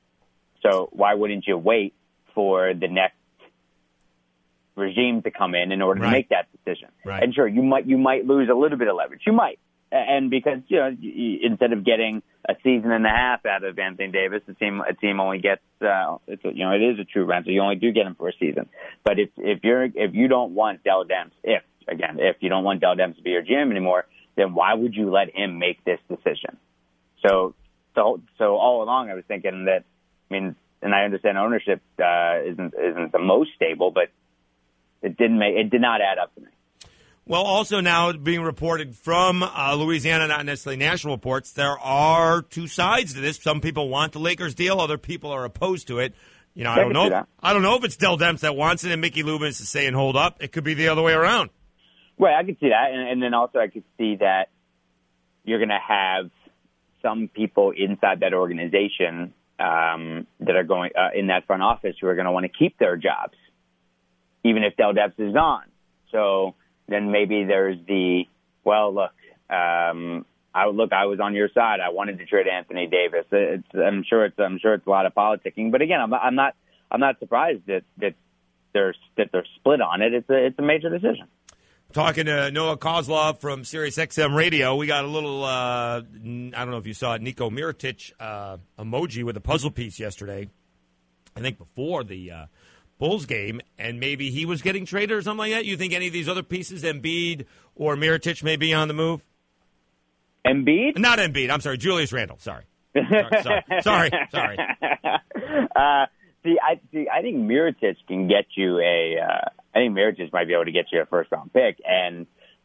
So why wouldn't you wait for the next regime to come in in order Right. to make that decision? Right. And sure, you might you might lose a little bit of leverage. You might, and because you know you, instead of getting a season and a half out of Anthony Davis, a team a team only gets uh, it's a, you know it is a true rental. You only do get him for a season. But if if you're if you don't want Dell Demps, if again if you don't want Dell Demps to be your G M anymore, then why would you let him make this decision? So so so all along I was thinking that I mean. And I understand ownership uh, isn't isn't the most stable, but it didn't make it did not add up to me. Well, also now being reported from uh, Louisiana, not necessarily national reports, there are two sides to this. Some people want the Lakers deal, other people are opposed to it. You know, I I don't can see know. that. I don't know if it's Dell Demps that wants it and Mickey Lubin is saying hold up. It could be the other way around. Right, I could see that, and, and then also I could see that you're going to have some people inside that organization um, that are going uh, in that front office who are going to want to keep their jobs, even if Dell Demps is gone. So then maybe there's the, well, look, um, I look, I was on your side. I wanted to trade Anthony Davis. It's, I'm sure it's, I'm sure it's a lot of politicking, but again, I'm, I'm not, I'm not surprised that that they're that they're split on it. It's a, it's a major decision. Talking to Noah Kozlov from Sirius X M Radio, we got a little, uh, I don't know if you saw it, Nico Mirotic uh, emoji with a puzzle piece yesterday, I think before the uh, Bulls game, and maybe he was getting traded or something like that. You think any of these other pieces, Embiid or Mirotic, may be on the move? Embiid? Not Embiid. I'm sorry, Julius Randle. Sorry. Sorry, sorry, sorry. sorry. Uh, see, I see. I think Mirotic can get you a. Uh, I think Mirotic might be able to get you a first round pick, and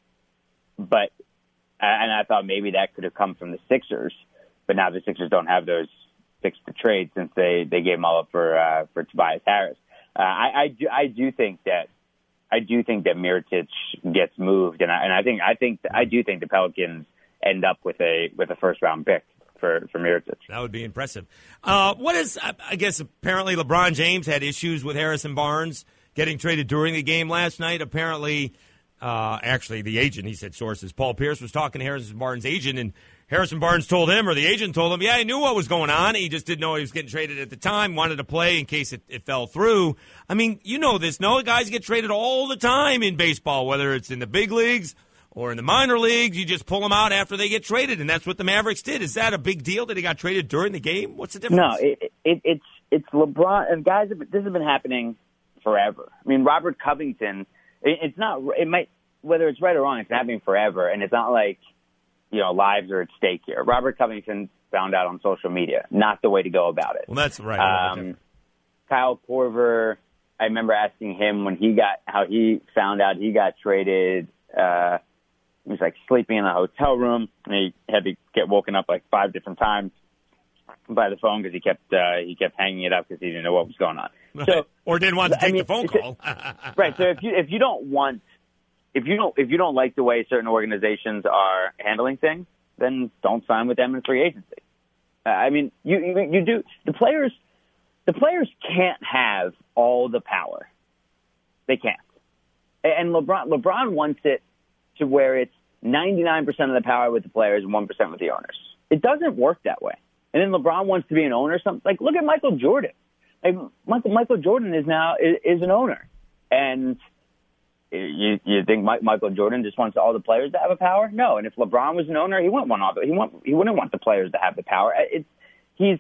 but and I thought maybe that could have come from the Sixers, but now the Sixers don't have those picks to trade since they, they gave them all up for uh, for Tobias Harris. Uh, I I do, I do think that I do think that Mirotic gets moved, and I and I think I think I do think the Pelicans end up with a with a first round pick for for Mirotic. That would be impressive. Uh, what is? I guess apparently LeBron James had issues with Harrison Barnes getting traded during the game last night. Apparently, uh, actually, the agent, he said sources, Paul Pierce was talking to Harrison Barnes' agent, and Harrison Barnes told him, or the agent told him, yeah, he knew what was going on. He just didn't know he was getting traded at the time, wanted to play in case it, it fell through. I mean, you know this. No, guys get traded all the time in baseball, whether it's in the big leagues or in the minor leagues. You just pull them out after they get traded, and that's what the Mavericks did. Is that a big deal that he got traded during the game? What's the difference? No, it, it, it's it's LeBron, and guys, this has been happening forever. I mean, Robert Covington, it, it's not, it might, whether it's right or wrong, it's happening forever, and it's not like, you know, lives are at stake here. Robert Covington found out on social media, not the way to go about it. Well, that's right. Um, Kyle Korver, I remember asking him when he got, how he found out he got traded, uh, he was like sleeping in a hotel room, and he had to get woken up like five different times by the phone because he kept uh, he kept hanging it up because he didn't know what was going on. So, or didn't want to take I mean, the phone call. Right. So if you if you don't want if you don't if you don't like the way certain organizations are handling things, then don't sign with them in free agency. Uh, I mean, you, you you do the players the players can't have all the power. They can't. And LeBron LeBron wants it to where it's ninety-nine percent of the power with the players and one percent with the owners. It doesn't work that way. And then LeBron wants to be an owner. Something like, look at Michael Jordan. Like Michael, Michael Jordan is now is, is an owner. And you, you think Mike, Michael Jordan just wants all the players to have a power? No. And if LeBron was an owner, he wouldn't want all the, he want he wouldn't want the players to have the power. It's he's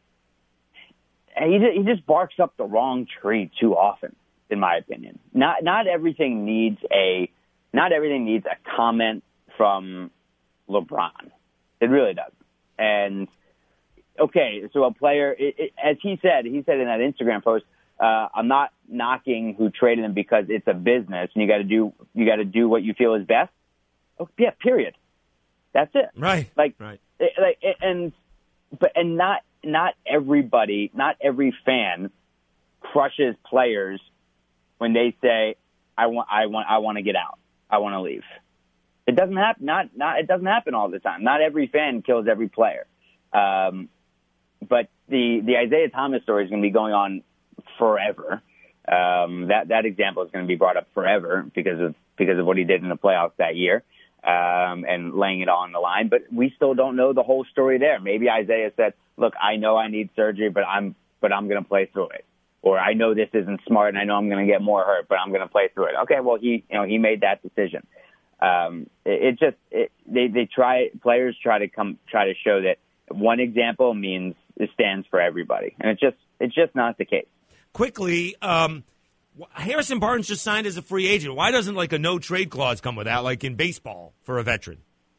he he just barks up the wrong tree too often, in my opinion. Not not everything needs a not everything needs a comment from LeBron. It really does. And okay, so a player, it, it, as he said, he said in that Instagram post, uh, I'm not knocking who traded him because it's a business and you got to do you got to do what you feel is best. Oh, yeah, period. That's it. Right. Like, right. It, like, and but and not not everybody, not every fan crushes players when they say, I want, I want, I want to get out. I want to leave. It doesn't happen. Not, not, it doesn't happen all the time. Not every fan kills every player. Um, but the, the Isaiah Thomas story is going to be going on forever. Um, that, that example is going to be brought up forever because of, because of what he did in the playoffs that year. Um, and laying it all on the line, but we still don't know the whole story there. Maybe Isaiah said, look, I know I need surgery, but I'm, but I'm going to play through it. Or I know this isn't smart and I know I'm going to get more hurt, but I'm going to play through it. Okay. Well, he, you know, he made that decision. Um, it, it just, it, they, they try, players try to come, try to show that one example means it stands for everybody. And it's just, it's just not the case. Quickly, um, Harrison Barnes just signed as a free agent. Why doesn't like a no trade clause come with that, like in baseball for a veteran?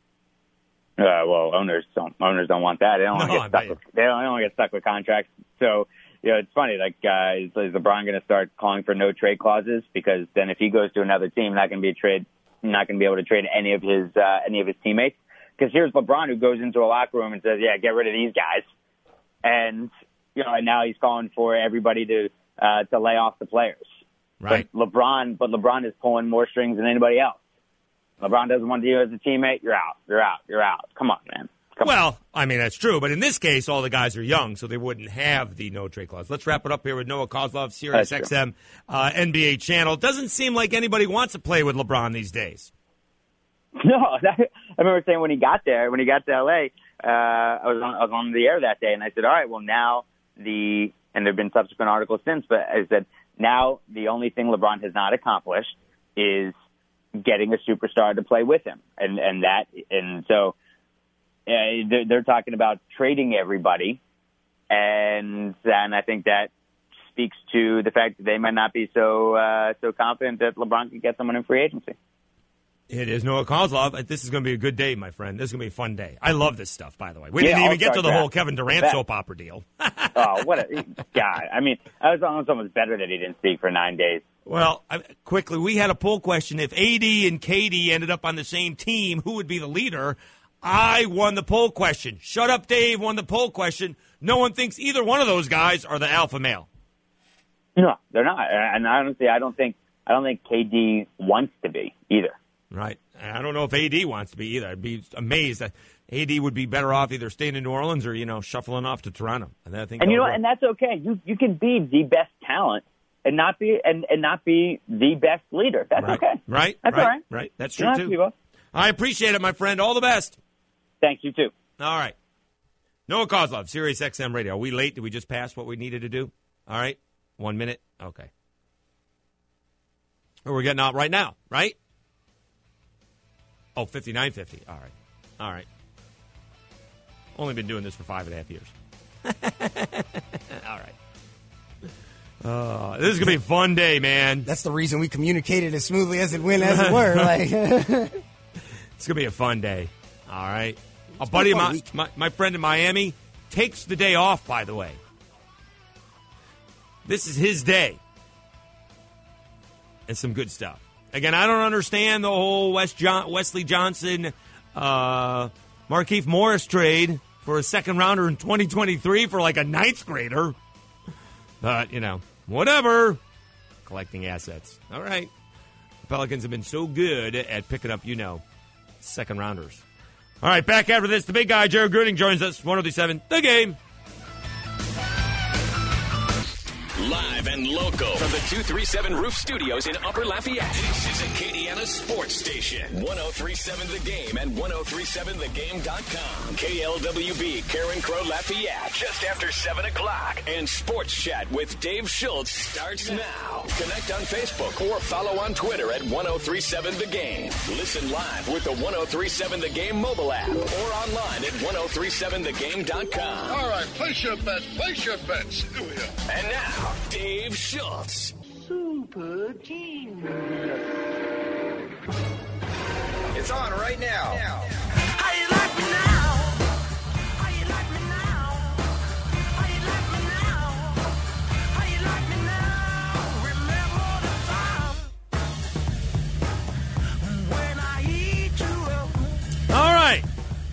Uh, well, owners don't owners don't want that. They don't No, want to get stuck with, they don't, they don't get stuck with contracts. So, you know, it's funny. Like, uh, is, is LeBron going to start calling for no trade clauses? Because then, if he goes to another team, not going to be a trade, not going to be able to trade any of his uh, any of his teammates. Because here's LeBron who goes into a locker room and says, "Yeah, get rid of these guys," and you know, and now he's calling for everybody to uh, to lay off the players. Right. But LeBron, but LeBron is pulling more strings than anybody else. LeBron doesn't want you as a teammate. You're out. You're out. You're out. Come on, man. Come well, on. I mean, that's true. But in this case, all the guys are young, so they wouldn't have the no trade clause. Let's wrap it up here with Noah Kozlov, Sirius X M, uh, N B A channel. Doesn't seem like anybody wants to play with LeBron these days. No, that, I remember saying when he got there, when he got to L A, uh, I was on, I was on the air that day, and I said, all right, well, now the, and there have been subsequent articles since, but I said, now the only thing LeBron has not accomplished is getting a superstar to play with him. And, and that, and so uh, they're, they're talking about trading everybody. And, and I think that speaks to the fact that they might not be so, uh, so confident that LeBron could get someone in free agency. It is Noah Kozlov. This is going to be a good day, my friend. This is going to be a fun day. I love this stuff, by the way. We Yeah, didn't even get to the All-Star whole draft. Kevin Durant Bet. soap opera deal. Oh, what a God. I mean, I was almost almost better that he didn't speak for nine days. Well, I, quickly, we had a poll question. If A D and K D ended up on the same team, who would be the leader? I won the poll question. Shut up, Dave won the poll question. No one thinks either one of those guys are the alpha male. No, they're not. And honestly, I don't think I don't think K D wants to be either. Right. And I don't know if A D wants to be either. I'd be amazed that A D would be better off either staying in New Orleans or, you know, shuffling off to Toronto. And I think And you know, work. and that's okay. You you can be the best talent and not be and, and not be the best leader. That's right. okay. Right. That's right. all right. Right. That's You true don't have to too. be both. I appreciate it, my friend. All the best. Thanks, you too. All right. Noah Kozlov, Sirius X M Radio. Are we late? Did we just pass what we needed to do? All right. One minute. Okay. Or we're getting out right now, right? Oh, fifty-nine fifty. All right. All right. Only been doing this for five and a half years. All right. Uh, this is going to be a fun day, man. That's the reason we communicated as smoothly as it went, as it were. Like, it's going to be a fun day. All right. A buddy of mine, my, my friend in Miami, takes the day off, by the way. This is his day. And some good stuff. Again, I don't understand the whole West John, Wesley Johnson, uh, Markieff Morris trade for a second rounder in twenty twenty-three for like a ninth grader. But, you know, whatever. Collecting assets. All right. The Pelicans have been so good at picking up, you know, second rounders. All right, back after this, the big guy, Jared Gruding, joins us. one oh three seven The Game. Live live and local from the two thirty-seven Roof Studios in Upper Lafayette. This is Acadiana Sports Station, one oh three point seven The Game and ten thirty-seven the game dot com. K L W B, Karen Crow, Lafayette, just after seven o'clock. And Sports Chat with Dave Schultz starts now. Connect on Facebook or follow on Twitter at ten thirty-seven The Game. Listen live with the ten thirty-seven The Game mobile app or online at ten thirty-seven the game dot com. All right, place your bets, place your bets. Here we are. And now, Dave Schultz. Super genius. It's on right now. How you like me now? How you like me now? How you like me now? How you like me now? Remember the time when I eat you up. All right.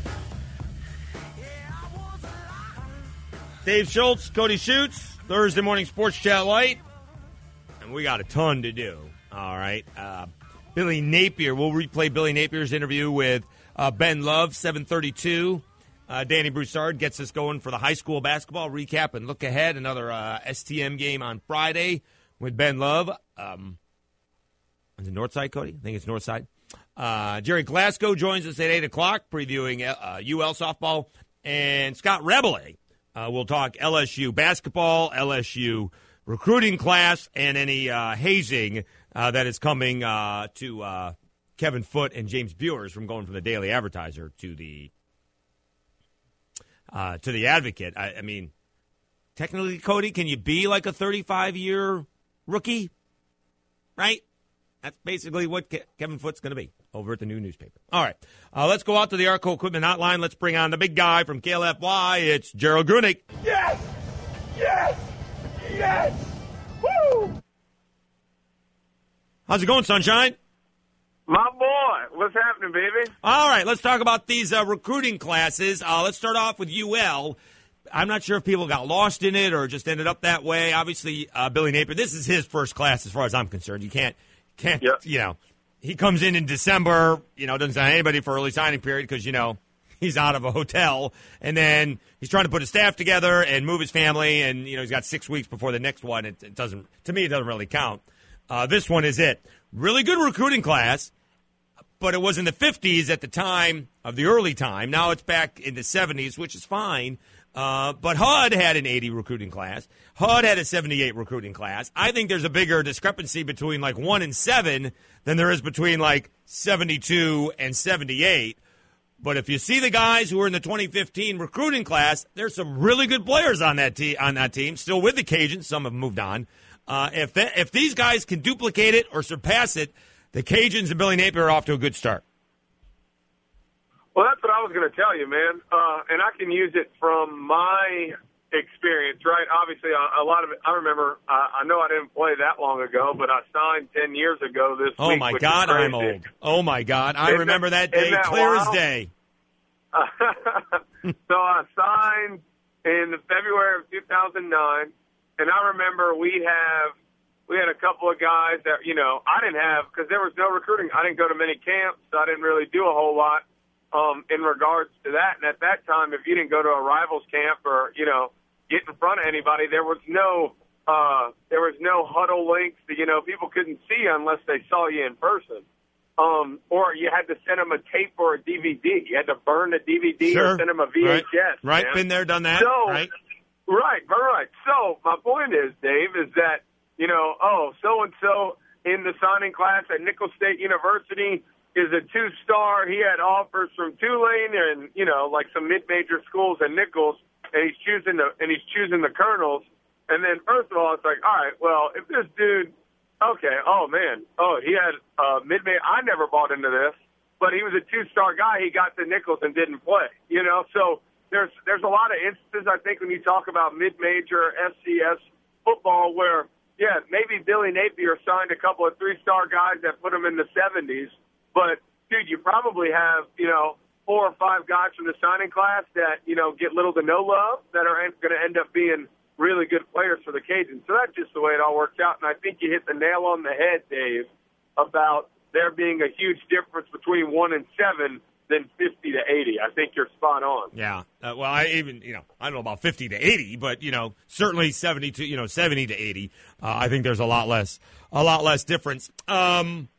Dave Schultz, Cody Schutz, Thursday Morning Sports Chat Light. And we got a ton to do. All right. Uh, Billy Napier. We'll replay Billy Napier's interview with uh, Ben Love, seven thirty-two. Uh, Danny Broussard gets us going for the high school basketball recap and look ahead. Another uh, S T M game on Friday with Ben Love. Um, is it Northside, Cody? I think it's Northside. Uh, Jerry Glasgow joins us at eight o'clock, previewing uh, U L softball. And Scott Rebele uh, will talk L S U basketball, L S U recruiting class, and any uh, hazing uh, that is coming uh, to uh, Kevin Foote and James Buers from going from the Daily Advertiser to the uh, to the Advocate. I, I mean, technically, Cody, can you be like a thirty-five-year rookie? Right? That's basically what Ke- Kevin Foote's going to be over at the new newspaper. All right. Uh, let's go out to the Arco Equipment Hotline. Let's bring on the big guy from K L F Y. It's Gerald Grunig. Yes! Yes! Yes! Woo! How's it going, Sunshine? My boy, what's happening, baby? All right, let's talk about these uh, recruiting classes. Uh, let's start off with U L. I'm not sure if people got lost in it or just ended up that way. Obviously, uh, Billy Napier, this is his first class as far as I'm concerned. You can't, can't yep. you know, he comes in in December, you know, doesn't sign anybody for early signing period because, you know, he's out of a hotel. And then he's trying to put his staff together and move his family. And, you know, he's got six weeks before the next one. It, it doesn't, to me, it doesn't really count. Uh, this one is it. Really good recruiting class. But it was in the fifties at the time of the early time. Now it's back in the seventies, which is fine. Uh, but H U D had an eighty recruiting class. H U D had a seventy-eight recruiting class. I think there's a bigger discrepancy between like one and seven than there is between like seventy-two and seventy-eight. But if you see the guys who were in the twenty fifteen recruiting class, there's some really good players on that te- on that team. Still with the Cajuns. Some have moved on. Uh, if th- if these guys can duplicate it or surpass it, the Cajuns and Billy Napier are off to a good start. Well, that's what I was going to tell you, man. Uh, and I can use it from my experience, right? Obviously, a, a lot of it, I remember, uh, I know I didn't play that long ago, but I signed ten years ago this oh week. Oh, my God, I'm old. Oh, my God. I isn't remember that, that day that clear wild? as day. So I signed in February of two thousand nine, and I remember we have we had a couple of guys that, you know, I didn't have, because there was no recruiting. I didn't go to many camps. So I didn't really do a whole lot um, in regards to that. And at that time, if you didn't go to a rivals camp or, you know, get in front of anybody, there was no uh, there was no huddle links. That, you know, people couldn't see you unless they saw you in person. Um, or you had to send them a tape or a D V D. You had to burn a D V D sure. or send them a V H S. Right, right. Man. Been there, done that. So, right, right, right. So my point is, Dave, is that, you know, oh, so-and-so in the signing class at Nicholls State University is a two-star. He had offers from Tulane and, you know, like some mid-major schools at Nicholls, and he's choosing the and he's choosing the Colonels. And then, first of all, it's like, all right, well, if this dude, okay, oh, man, oh, he had uh, mid-major. I never bought into this, but he was a two-star guy. He got to Nicholls and didn't play, you know. So there's there's a lot of instances, I think, when you talk about mid-major F C S football where, yeah, maybe Billy Napier signed a couple of three-star guys that put him in the seventies. But, dude, you probably have, you know, four or five guys from the signing class that, you know, get little to no love that are going to end up being really good players for the Cajuns. So that's just the way it all works out. And I think you hit the nail on the head, Dave, about there being a huge difference between one and seven. than fifty to eighty. I think you're spot on. Yeah. Uh, well, I even, you know, I don't know about fifty to eighty, but, you know, certainly seventy to, you know, seventy to eighty. Uh, I think there's a lot less, a lot less difference. Um,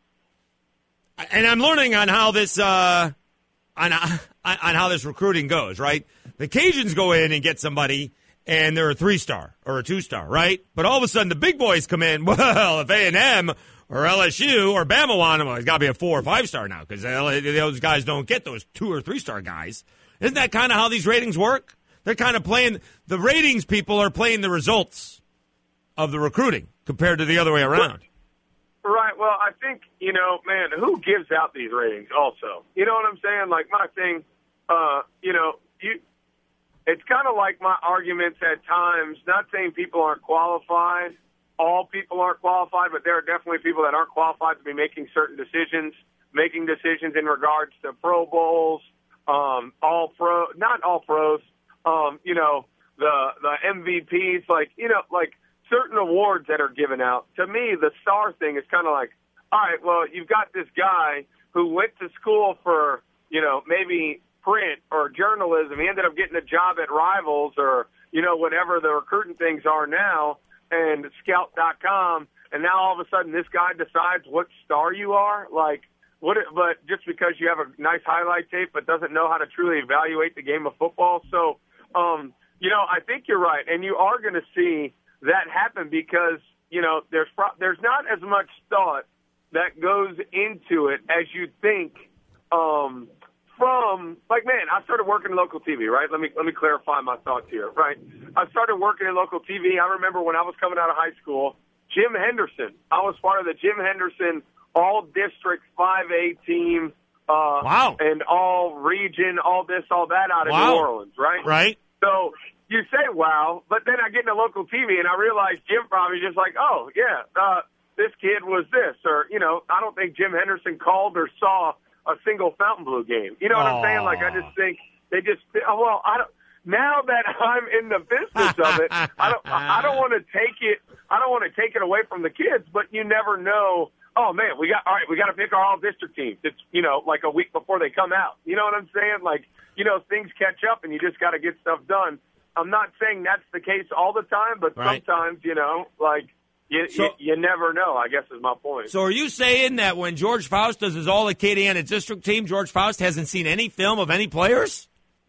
and I'm learning on how this, uh, on, on how this recruiting goes, right? The Cajuns go in and get somebody, and they're a three-star or a two-star, right? But all of a sudden, the big boys come in. Well, if A and M or L S U or Bama want him, well, it's got to be a four or five-star now because those guys don't get those two- or three-star guys. Isn't that kind of how these ratings work? They're kind of playing – the ratings people are playing the results of the recruiting compared to the other way around. Right. Well, I think, you know, man, who gives out these ratings also? You know what I'm saying? Like my thing, uh, you know, you – it's kind of like my arguments at times, not saying people aren't qualified. All people aren't qualified, but there are definitely people that aren't qualified to be making certain decisions, making decisions in regards to Pro Bowls, um, all pro, not all pros, um, you know, the, the M V Ps, like, you know, like certain awards that are given out. To me, the star thing is kind of like, all right, well, you've got this guy who went to school for, you know, maybe print or journalism. He ended up getting a job at Rivals or, you know, whatever the recruiting things are now, and Scout dot com, and now all of a sudden this guy decides what star you are? Like, what? But just because you have a nice highlight tape but doesn't know how to truly evaluate the game of football. So, um, you know, I think you're right, and you are going to see that happen because, you know, there's pro- there's not as much thought that goes into it as you think um, from, like, man, I started working in local T V, right? Let me let me clarify my thoughts here, right? I started working in local T V. I remember when I was coming out of high school, Jim Henderson. I was part of the Jim Henderson all-district five A team. Uh, wow. And all-region, all this, all that out of wow. New Orleans, right? Right. So you say, wow, but then I get into local T V and I realize Jim probably just like, oh, yeah, uh, this kid was this. Or, you know, I don't think Jim Henderson called or saw a single Fontainebleau game. You know what I'm saying? Like, I just think they just, well, I don't, now that I'm in the business of it, I don't, I don't want to take it, I don't want to take it away from the kids, but you never know. Oh man, we got, all right, we got to pick our all district teams. It's, you know, like a week before they come out. You know what I'm saying? Like, you know, things catch up and you just got to get stuff done. I'm not saying that's the case all the time, but right. sometimes, you know, like, You, so, you, you never know, I guess is my point. So are you saying that when George Faust does his All-Acadiana district team, George Faust hasn't seen any film of any players?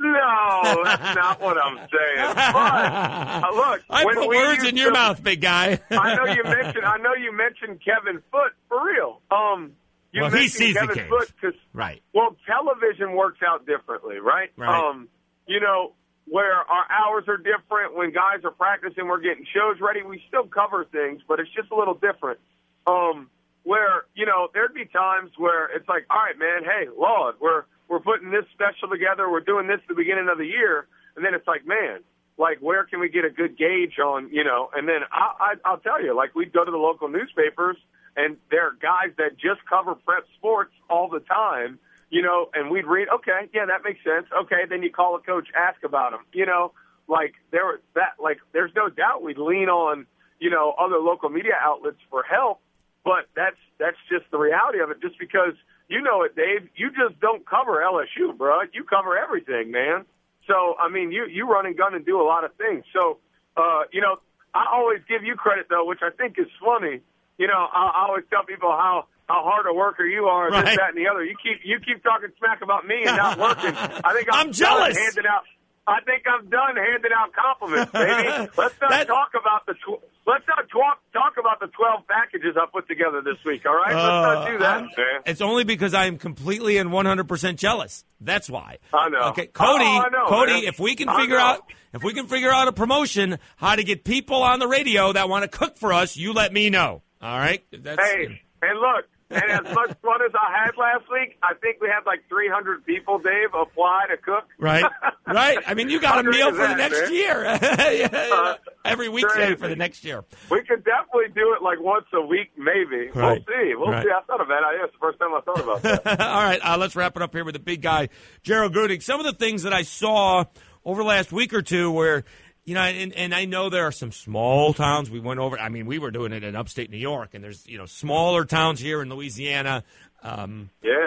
No, that's not what I'm saying. But, uh, look, I when put we words in your to, mouth, big guy. I know you mentioned. I know you mentioned Kevin Foote for real. Um, you well, mentioned he sees Kevin the Foote because right. Well, television works out differently, right? Right. Um, you know, where our hours are different. When guys are practicing, we're getting shows ready. We still cover things, but it's just a little different. Um, where, you know, there'd be times where it's like, all right, man, hey, Lord, we're we're putting this special together. We're doing this at the beginning of the year. And then it's like, man, like, where can we get a good gauge on, you know? And then I, I, I'll tell you, like, we'd go to the local newspapers, and there are guys that just cover prep sports all the time, you know, and we'd read, okay, yeah, that makes sense. Okay, then you call a coach, ask about him. You know, like there that like there's no doubt we'd lean on, you know, other local media outlets for help, but that's that's just the reality of it. Just because you know it, Dave, you just don't cover L S U, bro. You cover everything, man. So I mean, you you run and gun and do a lot of things. So uh, you know, I always give you credit though, which I think is funny. You know, I, I always tell people how. how hard a worker you are, right. this, that, and the other. You keep you keep talking smack about me and not working. I think I'm, I'm jealous. Done handing out. I think I'm done handing out compliments, baby. Let's not that, talk about the tw- let's not talk talk about the twelve packages I put together this week. All right, uh, let's not do that, man. It's only because I am completely and one hundred percent jealous. That's why. I know. Okay, Cody. Oh, I know, Cody, man. if we can I figure know. out if we can figure out a promotion, how to get people on the radio that want to cook for us, you let me know. All right. That's, hey, and look. And as much fun as I had last week, I think we had like three hundred people, Dave, apply to cook. Right, right. I mean, you got a meal for that, the next man. year. yeah, uh, Every weekday for the next year. We could definitely do it like once a week, maybe. Right. We'll see. We'll right. see. I thought of that idea. It's the first time I thought about that. All right, uh, let's wrap it up here with the big guy, Gerald Gruning. Some of the things that I saw over the last week or two where, you know, and, and I know there are some small towns. We went over. I mean, we were doing it in upstate New York, and there's, you know, smaller towns here in Louisiana. Um, yeah.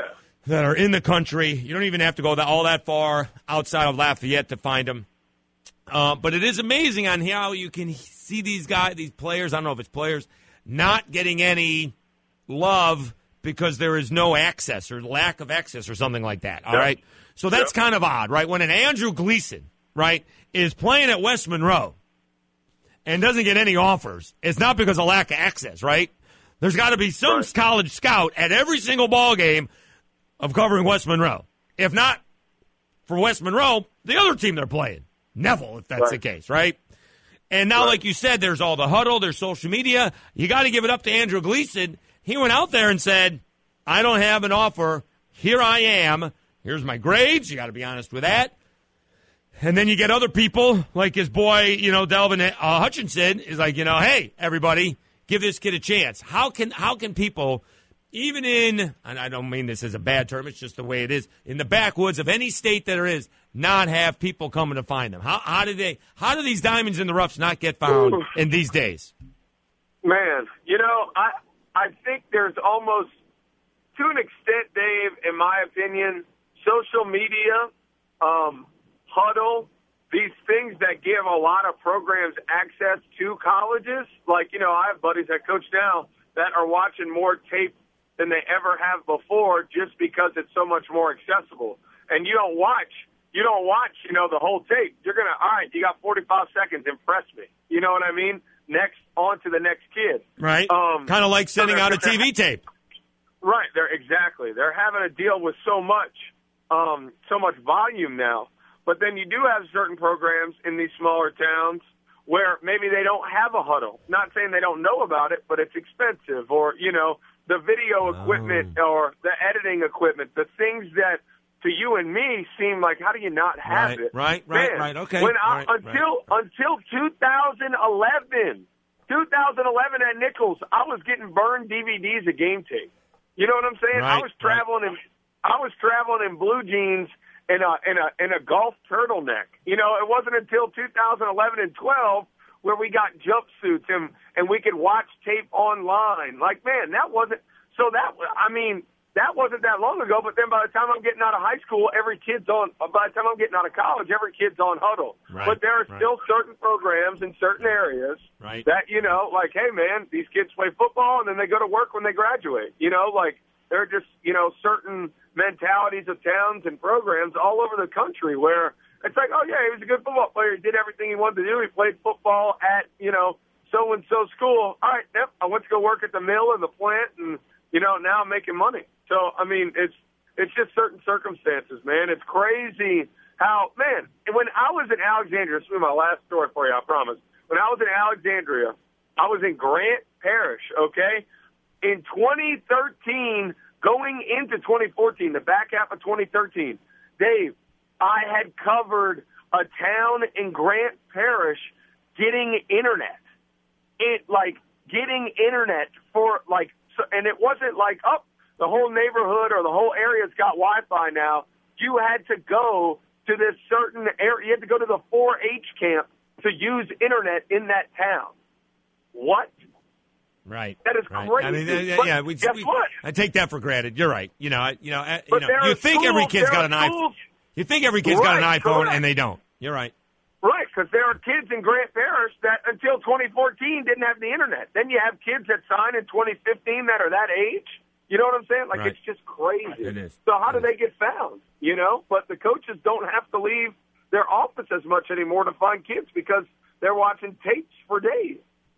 that are in the country. You don't even have to go that, all that far outside of Lafayette to find them. Uh, but it is amazing on how you can see these guys, these players, I don't know if it's players, not getting any love because there is no access or lack of access or something like that, all yep. right? So that's yep. kind of odd, right? When an Andrew Gleason, right, is playing at West Monroe and doesn't get any offers, it's not because of lack of access, right? There's got to be some right. college scout at every single ball game of covering West Monroe. If not for West Monroe, the other team they're playing. Neville, if that's right. the case, right? And now, right. like you said, there's all the huddle, there's social media. You got to give it up to Andrew Gleason. He went out there and said, I don't have an offer. Here I am. Here's my grades. You got to be honest with that. And then you get other people, like his boy, you know, Delvin uh, Hutchinson, is like, you know, hey, everybody, give this kid a chance. How can how can people, even in, and I don't mean this as a bad term, it's just the way it is, in the backwoods of any state that there is, not have people coming to find them? How how do they how do these diamonds in the roughs not get found in these days? Man, you know, I I think there's almost, to an extent, Dave, in my opinion, social media, um, huddle, these things that give a lot of programs access to colleges. Like, you know, I have buddies that coach now that are watching more tape than they ever have before just because it's so much more accessible. And you don't watch, you don't watch, you know, the whole tape. You're going to, all right, you got forty-five seconds, impress me. You know what I mean? Next, on to the next kid. Right. Um, kind of like sending so out a T V tape. Right. They're exactly. They're having to deal with so much, um, so much volume now. But then you do have certain programs in these smaller towns where maybe they don't have a huddle. Not saying they don't know about it, but it's expensive, or, you know, the video equipment oh. or the editing equipment, the things that to you and me seem like, how do you not have right, it? Right, right, Man, right. Okay. When I, right, until right. until two thousand eleven, two thousand eleven at Nichols, I was getting burned D V Ds of game tape. You know what I'm saying? Right, I was traveling in I was traveling in blue jeans and a in a in a golf turtleneck. You know, it wasn't until two thousand eleven and twelve where we got jumpsuits and and we could watch tape online. Like, man, that wasn't so that I mean, that wasn't that long ago, but then by the time I'm getting out of high school, every kid's on by the time I'm getting out of college, every kid's on huddle. Right, but there are right. still certain programs in certain areas right. that, you know, like, hey man, these kids play football and then they go to work when they graduate. You know, like there are just, you know, certain mentalities of towns and programs all over the country where it's like, oh, yeah, he was a good football player. He did everything he wanted to do. He played football at, you know, so-and-so school. All right, yep, I went to go work at the mill and the plant, and, you know, now I'm making money. So, I mean, it's it's just certain circumstances, man. It's crazy how, man, when I was in Alexandria, this will be my last story for you, I promise. When I was in Alexandria, I was in Grant Parish, okay? In twenty thirteen, going into twenty fourteen, the back half of twenty thirteen, Dave, I had covered a town in Grant Parish getting internet. It, like, getting internet for, like, so, and it wasn't like, oh, the whole neighborhood or the whole area's got Wi-Fi now. You had to go to this certain area. You had to go to the four H camp to use internet in that town. What? Right. That is right. crazy. I mean, uh, but yeah, we, guess we, what? I take that for granted. You're right. You know, I, you know, I, you, But know there you are think schools, every kid's there got are an iPhone. schools- You think every kid's got an Right, iPhone, correct. and they don't. You're right. Right, because there are kids in Grant Parish that until twenty fourteen didn't have the internet. Then you have kids that sign in twenty fifteen that are that age. You know what I'm saying? Like, Right. it's just crazy. It is. So how It do is. they get found? You know? But the coaches don't have to leave their office as much anymore to find kids because they're watching tapes for days.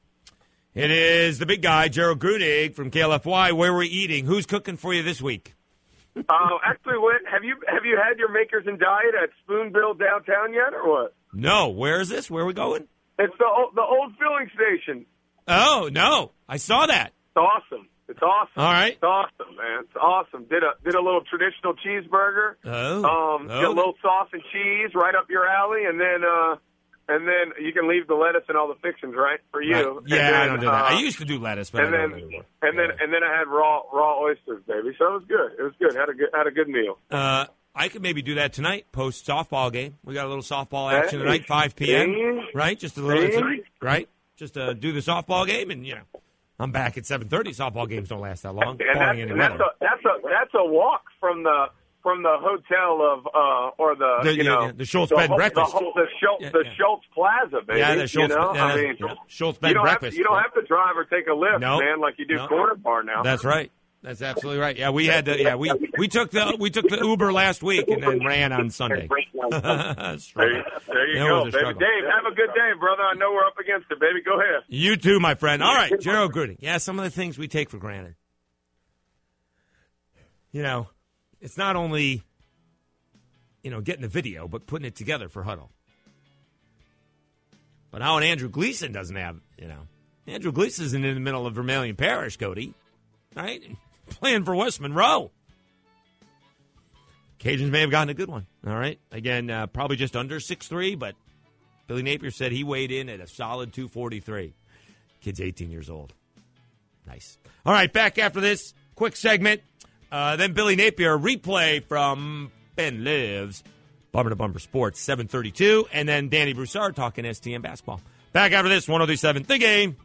It is the big guy, Gerald Grunig from K L F Y. Where we're eating. Who's cooking for you this week? Uh, actually, what, have you have you had your Makers and Diet at Spoonbill downtown yet, or what? No. Where is this? Where are we going? It's the old, the old filling station. Oh, no. I saw that. It's awesome. It's awesome. All right. It's awesome, man. It's awesome. Did a did a little traditional cheeseburger. Oh. Um, oh. Get a little sauce and cheese right up your alley, and then uh, and then you can leave the lettuce and all the fixings, right, for you. Right. And Yeah, then, I don't do that. uh, I used to do lettuce, but and I don't then anymore. and then and then I had raw raw oysters, baby. So it was good. It was good. Had a good had a good meal. Uh, I could maybe do that tonight, post softball game. We got a little softball action Hey, tonight, five p.m. see? Right? Just a little, See? right? Just uh, do the softball game, and you know, I'm back at seven thirty. Softball games don't last that long. And, that's, and that's, a, that's a that's a walk from the from the hotel of uh, or the, the you know yeah, the Schultz the, bed and breakfast. The, the, Schultz, yeah, the yeah. Schultz Plaza, baby. Yeah, the Schultz, you know? yeah, I mean, yeah. Schultz bed you and don't breakfast. Have to, you don't yeah. have to drive or take a lift, Nope. man, like you do Nope. Corner Bar now. That's right. That's absolutely right. Yeah, we had to. Yeah, we, we took the we took the Uber last week and then ran on Sunday. there you, there you go, baby. Dave, have a good day, brother. I know we're up against it, baby. Go ahead. You too, my friend. All right, Gerald Gruden. Yeah, some of the things we take for granted. You know, it's not only, you know, getting the video, but putting it together for Huddle. But how an Andrew Gleason doesn't have, you know, Andrew Gleason's in the middle of Vermilion Parish, Cody, right? Playing for West Monroe. Cajuns may have gotten a good one, all right? Again, uh, probably just under six three, but Billy Napier said he weighed in at a solid two forty-three. Kid's eighteen years old. Nice. All right, back after this quick segment. Uh, then Billy Napier, replay from Ben Lives, Bumper to Bumper Sports, seven thirty-two. And then Danny Broussard talking S T M basketball. Back after this, one oh three seven The Game.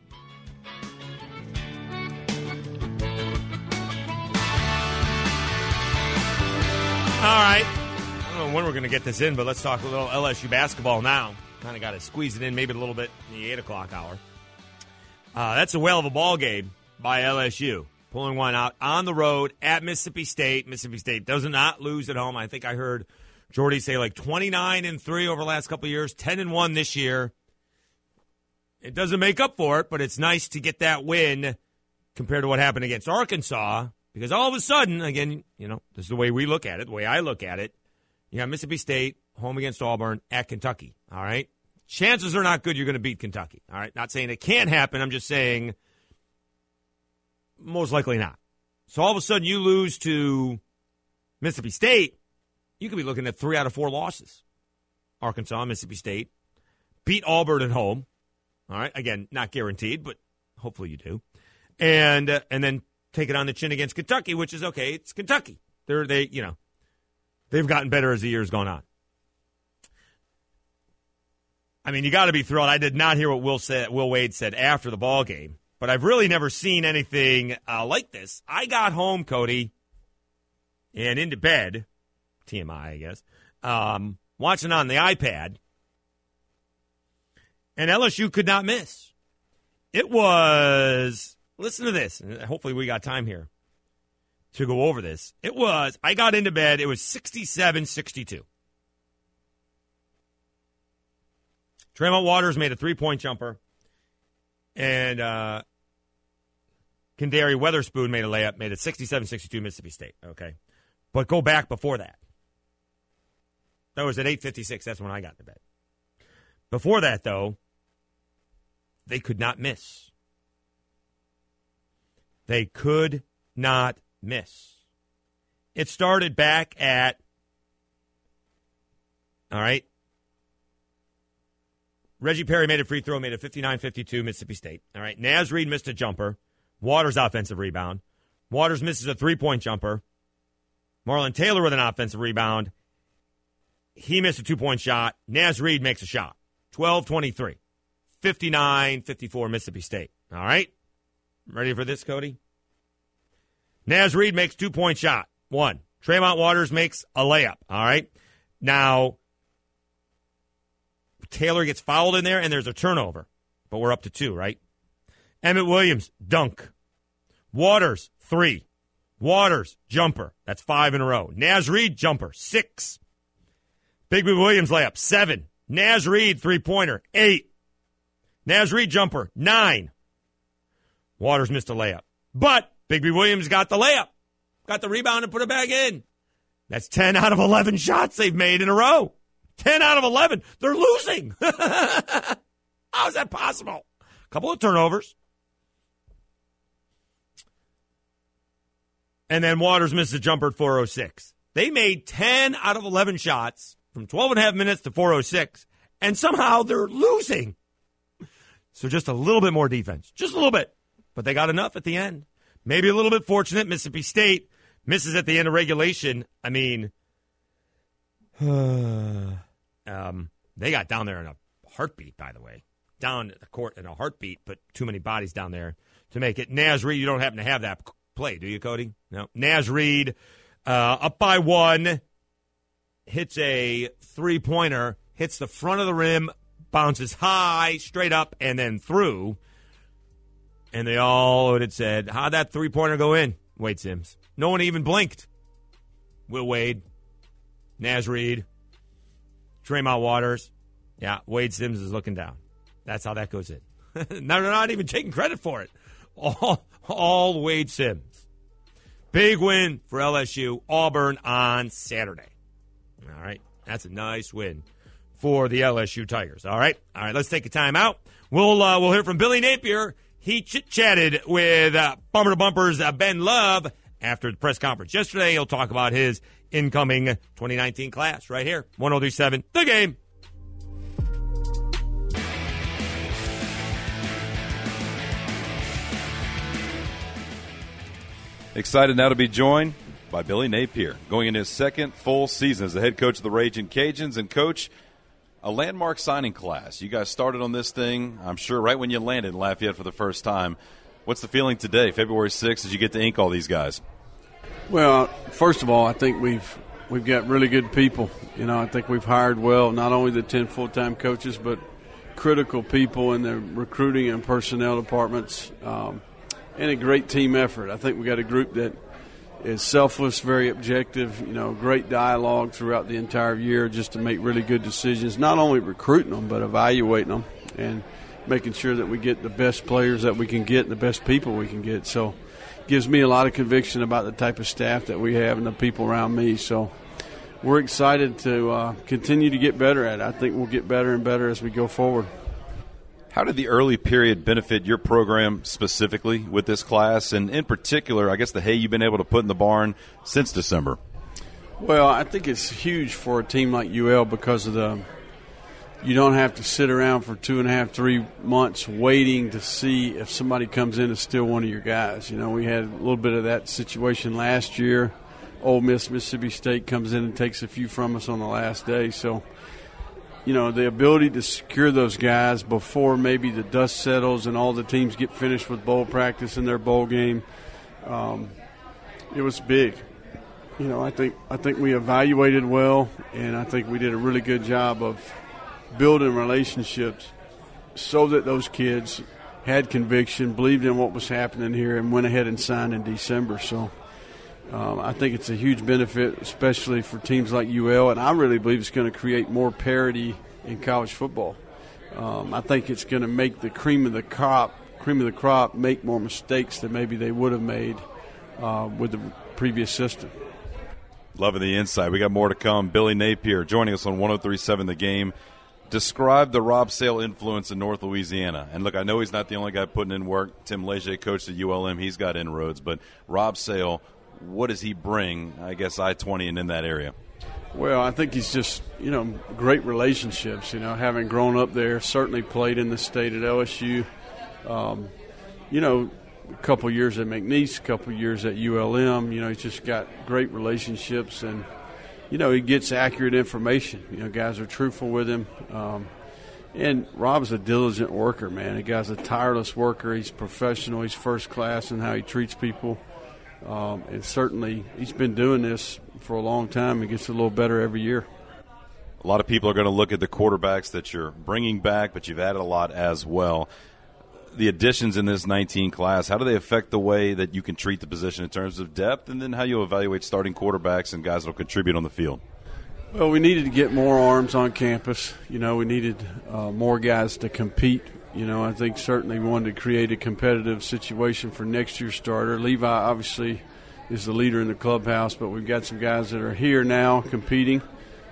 All right. I don't know when we're going to get this in, but let's talk a little L S U basketball now. Kind of got to squeeze it in maybe a little bit in the eight o'clock hour. Uh, that's a whale of a ball game by L S U. Pulling one out on the road at Mississippi State. Mississippi State does not lose at home. I think I heard Jordy say like twenty-nine and three over the last couple of years, ten and one this year. It doesn't make up for it, but it's nice to get that win compared to what happened against Arkansas. Because all of a sudden, again, you know, this is the way we look at it, the way I look at it. You got Mississippi State, home against Auburn, at Kentucky, all right? Chances are not good you're going to beat Kentucky, all right? Not saying it can't happen. I'm just saying most likely not. So all of a sudden you lose to Mississippi State, you could be looking at three out of four losses. Arkansas, Mississippi State, beat Auburn at home, all right? Again, not guaranteed, but hopefully you do. And uh, and then take it on the chin against Kentucky, which is okay. It's Kentucky. They're they you know they've gotten better as the year's gone on. I mean, you got to be thrilled. I did not hear what Will said. Will Wade said after the ball game, but I've really never seen anything uh, like this. I got home, Cody, and into bed. T M I, I guess. Um, watching on the iPad, and L S U could not miss. It was. Listen to this. Hopefully we got time here to go over this. It was, I got into bed, it was sixty-seven sixty-two. Tremont Waters made a three-point jumper, and uh, Kendary Weatherspoon made a layup, made it sixty-seven sixty-two Mississippi State, okay? But go back before that. That was at eight fifty-six. That's when I got into bed. Before that, though, they could not miss. They could not miss. It started back at, all right, Reggie Perry made a free throw, made it fifty-nine fifty-two Mississippi State. All right, Naz Reid missed a jumper. Waters offensive rebound. Waters misses a three-point jumper. Marlon Taylor with an offensive rebound. He missed a two-point shot. Naz Reid makes a shot. twelve twenty-three. fifty-nine fifty-four Mississippi State. All right? Ready for this, Cody? Naz Reid makes two-point shot. One. Tremont Waters makes a layup. All right? Now, Taylor gets fouled in there, and there's a turnover. But we're up to two, right? Emmett Williams, dunk. Waters, three. Waters, jumper. That's five in a row. Naz Reid, jumper, six. Bigby Williams, layup, seven. Naz Reid, three-pointer, eight. Naz Reid, jumper, nine. Waters missed a layup. But Bigby Williams got the layup. Got the rebound and put it back in. That's ten out of eleven shots they've made in a row. ten out of eleven. They're losing. How is that possible? A couple of turnovers. And then Waters missed a jumper at four oh six. They made ten out of eleven shots from twelve and a half minutes to four oh six. And somehow they're losing. So just a little bit more defense. Just a little bit. But they got enough at the end. Maybe a little bit fortunate. Mississippi State misses at the end of regulation. I mean, um, they got down there in a heartbeat, by the way. Down at the court in a heartbeat, but too many bodies down there to make it. Naz Reid, you don't happen to have that play, do you, Cody? No. Naz Reid uh, up by one, hits a three-pointer, hits the front of the rim, bounces high, straight up, and then through. And they all had said, how'd that three-pointer go in? Wade Sims. No one even blinked. Will Wade, Naz Reid, Draymond Waters. Yeah, Wade Sims is looking down. That's how that goes in. Now they're not even taking credit for it. All, all Wade Sims. Big win for L S U, Auburn on Saturday. All right, that's a nice win for the L S U Tigers. All right, all right. Let's take a time out. We'll uh, we'll hear from Billy Napier. He chit-chatted with uh, Bumper to Bumper's uh, Ben Love after the press conference yesterday. He'll talk about his incoming twenty nineteen class right here. one oh three point seven The Game. Excited now to be joined by Billy Napier, going into his second full season as the head coach of the Ragin' Cajuns. And, Coach, a landmark signing class. You guys started on this thing, I'm sure, right when you landed in Lafayette for the first time. What's the feeling today, February sixth, as you get to ink all these guys? Well, first of all, I think we've we've got really good people. You know, I think we've hired well, not only the ten full-time coaches, but critical people in the recruiting and personnel departments, um, and a great team effort. I think we got a group that is selfless, very objective, you know, great dialogue throughout the entire year just to make really good decisions, not only recruiting them, but evaluating them and making sure that we get the best players that we can get and the best people we can get. So it gives me a lot of conviction about the type of staff that we have and the people around me. So we're excited to uh, continue to get better at it. I think we'll get better and better as we go forward. How did the early period benefit your program specifically with this class, and in particular, I guess, the hay you've been able to put in the barn since December? Well, I think it's huge for a team like U L because of the you don't have to sit around for two and a half, three months waiting to see if somebody comes in and steal one of your guys. You know, we had a little bit of that situation last year. Ole Miss, Mississippi State comes in and takes a few from us on the last day. So, you know, the ability to secure those guys before maybe the dust settles and all the teams get finished with bowl practice in their bowl game, um, it was big. You know, I think I think we evaluated well, and I think we did a really good job of building relationships so that those kids had conviction, believed in what was happening here, and went ahead and signed in December. So um, I think it's a huge benefit, especially for teams like U L, and I really believe it's going to create more parity in college football. Um, I think it's going to make the cream of the crop, cream of the crop, make more mistakes than maybe they would have made uh, with the previous system. Loving the insight. We got more to come. Billy Napier joining us on one oh three point seven The Game. Describe the Rob Sale influence in North Louisiana. And, look, I know he's not the only guy putting in work. Tim Leger coached at U L M. He's got inroads. But Rob Sale, what does he bring, I guess, I twenty and in that area? Well, I think he's just, you know, great relationships. You know, having grown up there, certainly played in the state at L S U. Um, you know, a couple years at McNeese, a couple years at U L M. You know, he's just got great relationships, and, you know, he gets accurate information. You know, guys are truthful with him. Um, and Rob's a diligent worker, man. The guy's a tireless worker. He's professional. He's first class in how he treats people. Um, and certainly he's been doing this for a long time. He gets a little better every year. A lot of people are going to look at the quarterbacks that you're bringing back, but you've added a lot as well. The additions in this nineteen class, how do they affect the way that you can treat the position in terms of depth, and then how you evaluate starting quarterbacks and guys that will contribute on the field? Well, we needed to get more arms on campus. You know, we needed uh, more guys to compete. You know, I think certainly we wanted to create a competitive situation for next year's starter. Levi obviously is the leader in the clubhouse, but we've got some guys that are here now competing.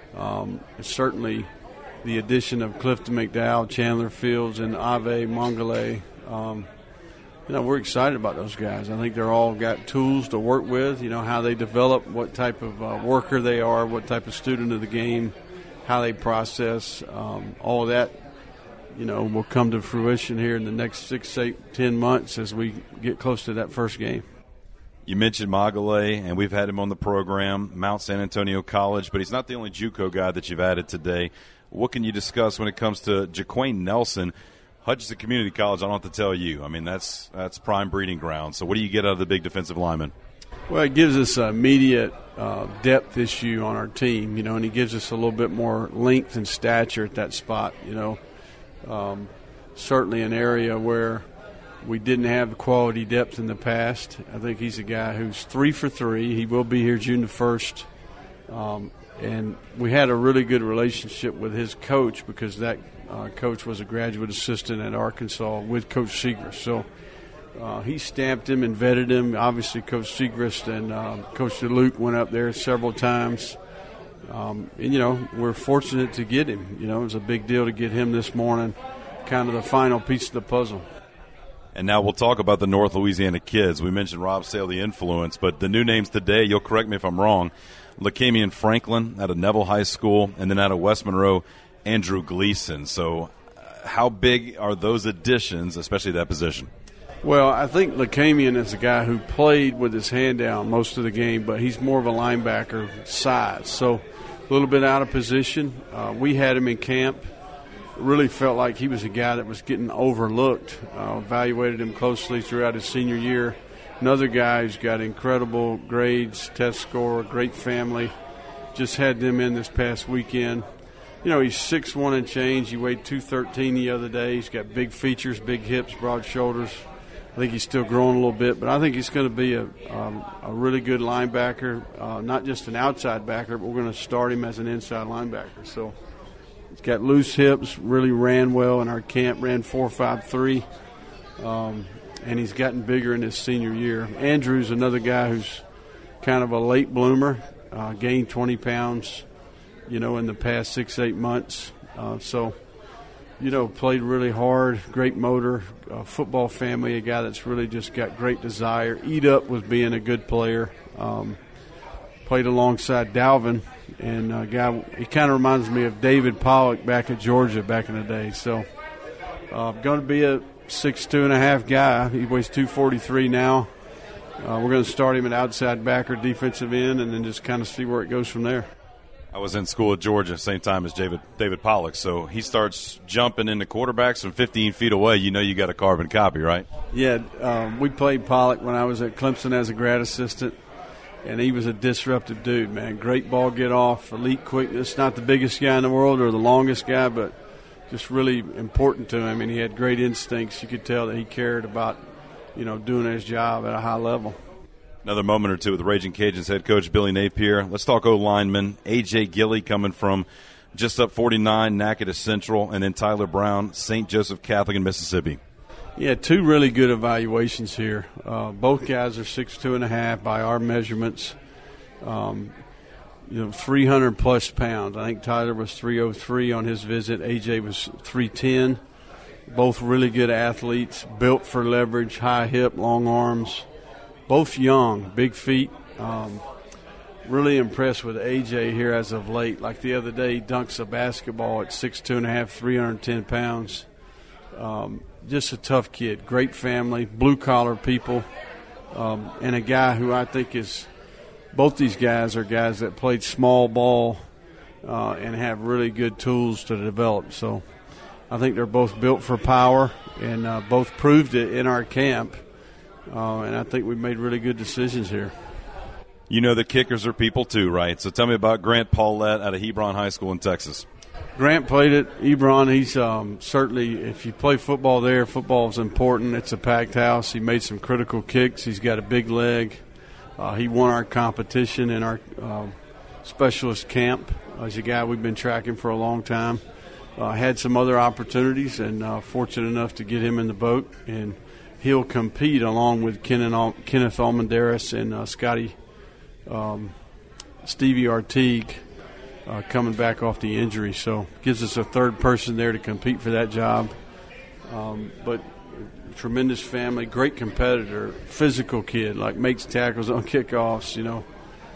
Um, certainly the addition of Clifton McDowell, Chandler Fields, and Ave Mongole, um, you know, we're excited about those guys. I think they're all got tools to work with, you know, how they develop, what type of uh, worker they are, what type of student of the game, how they process, um, all of that, you know, will come to fruition here in the next six, eight, ten months as we get close to that first game. You mentioned Mogale, and we've had him on the program, Mount San Antonio College, but he's not the only JUCO guy that you've added today. What can you discuss when it comes to Jaquain Nelson? one Hutchinson Community College, I don't have to tell you. I mean, that's that's prime breeding ground. So what do you get out of the big defensive lineman? Well, it gives us an immediate uh, depth issue on our team, you know, and he gives us a little bit more length and stature at that spot, you know. Um, certainly an area where we didn't have quality depth in the past. I think he's a guy who's three for three. He will be here June the first. Um, and we had a really good relationship with his coach because that uh, coach was a graduate assistant at Arkansas with Coach Segrist. So uh, he stamped him and vetted him. Obviously, Coach Segrist and um, Coach DeLuke went up there several times. Um, and, you know, we're fortunate to get him. You know, it was a big deal to get him this morning, kind of the final piece of the puzzle. And now we'll talk about the North Louisiana kids. We mentioned Rob Sale, the influence, but the new names today, you'll correct me if I'm wrong, Lacamian Franklin out of Neville High School, and then out of West Monroe, Andrew Gleason. So uh, how big are those additions, especially that position? Well, I think Lacamian is a guy who played with his hand down most of the game, but he's more of a linebacker size. So a little bit out of position. Uh, we had him in camp. Really felt like he was a guy that was getting overlooked. Uh, evaluated him closely throughout his senior year. Another guy who's got incredible grades, test score, great family. Just had them in this past weekend. You know, he's six one and change. He weighed two thirteen the other day. He's got big features, big hips, broad shoulders. I think he's still growing a little bit, but I think he's going to be a, um, a really good linebacker, uh, not just an outside backer, but we're going to start him as an inside linebacker. So he's got loose hips, really ran well in our camp, ran four five three, um, and he's gotten bigger in his senior year. Andrew's another guy who's kind of a late bloomer, uh, gained twenty pounds, you know, in the past six, eight months. Uh, so, you know, played really hard, great motor, uh, football family, a guy that's really just got great desire. Eat up with being a good player. Um, played alongside Dalvin. And uh, guy, he kind of reminds me of David Pollock back at Georgia back in the day. So, uh, going to be a six two and a half guy. He weighs two forty-three now. Uh, we're going to start him at outside backer, defensive end, and then just kind of see where it goes from there. I was in school at Georgia, same time as David David Pollock. So he starts jumping into quarterbacks from fifteen feet away. You know you got a carbon copy, right? Yeah, um, we played Pollock when I was at Clemson as a grad assistant. And he was a disruptive dude, man. Great ball get off, elite quickness. Not the biggest guy in the world or the longest guy, but just really important to him. And he had great instincts. You could tell that he cared about, you know, doing his job at a high level. Another moment or two with the Raging Cajuns head coach Billy Napier. Let's talk O-lineman. A J. Gilly coming from just up forty-nine, Natchitoches Central, and then Tyler Brown, Saint Joseph Catholic in Mississippi. Yeah, two really good evaluations here. Uh, both guys are six two and a half by our measurements. Um, you know, three hundred plus pounds. I think Tyler was three oh three on his visit. A J was three ten. Both really good athletes, built for leverage, high hip, long arms. Both young, big feet. Um, really impressed with A J here as of late. Like the other day, he dunks a basketball at six two and a half, three hundred ten pounds. Um, just a tough kid, great family, blue-collar people, um, and a guy who I think is – both these guys are guys that played small ball uh, and have really good tools to develop. So I think they're both built for power and uh, both proved it in our camp, uh, and I think we made really good decisions here. You know the kickers are people too, right? So tell me about Grant Paulette out of Hebron High School in Texas. Grant played at Hebron. He's um, certainly, if you play football there, football is important. It's a packed house. He made some critical kicks. He's got a big leg. Uh, he won our competition in our uh, specialist camp. Uh, he's a guy we've been tracking for a long time. Uh, had some other opportunities and uh, fortunate enough to get him in the boat. And he'll compete along with Kenneth Almendaris and uh, Scotty um, Stevie Artigue. Uh, coming back off the injury, so gives us a third person there to compete for that job. Um, but tremendous family, great competitor, physical kid, like makes tackles on kickoffs, you know.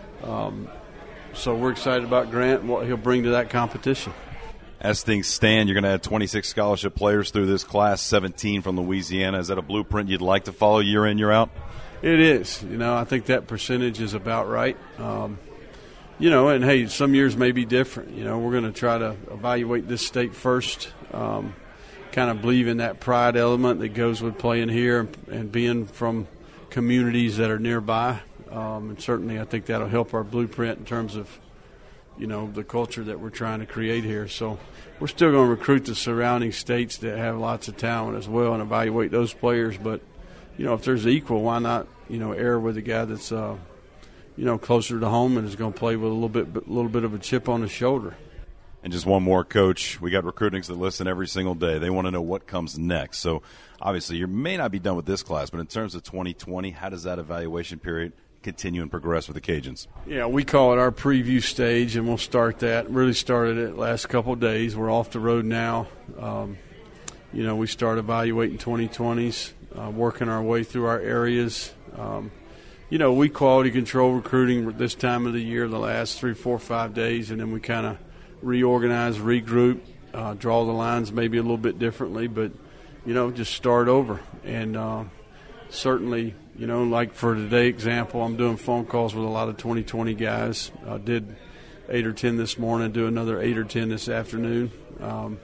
Um, so we're excited about Grant and what he'll bring to that competition. As things stand, you're going to have twenty-six scholarship players through this class, seventeen from Louisiana. Is that a blueprint you'd like to follow year in, year out? It is. You know, I think that percentage is about right. Um, You know, and, hey, some years may be different. You know, we're going to try to evaluate this state first. Um, kind of believe in that pride element that goes with playing here and, and being from communities that are nearby. Um, and certainly I think that'll help our blueprint in terms of, you know, the culture that we're trying to create here. So we're still going to recruit the surrounding states that have lots of talent as well and evaluate those players. But, you know, if there's equal, why not, you know, err with a guy that's, uh, you know, closer to home and is going to play with a little bit, a little bit of a chip on his shoulder. And just one more, Coach. We got recruitings that listen every single day. They want to know what comes next. So, obviously, you may not be done with this class, but in terms of twenty twenty, how does that evaluation period continue and progress with the Cajuns? Yeah, we call it our preview stage, and we'll start that. Really started it last couple of days. We're off the road now. Um, you know, we start evaluating twenty twenties, uh, working our way through our areas. Um, you know, we quality control recruiting this time of the year, the last three, four, five days, and then we kind of reorganize, regroup, uh, draw the lines maybe a little bit differently, but, you know, just start over. And uh, certainly, you know, like for today example, I'm doing phone calls with a lot of twenty twenty guys. I did eight or ten this morning, do another eight or ten this afternoon. Um,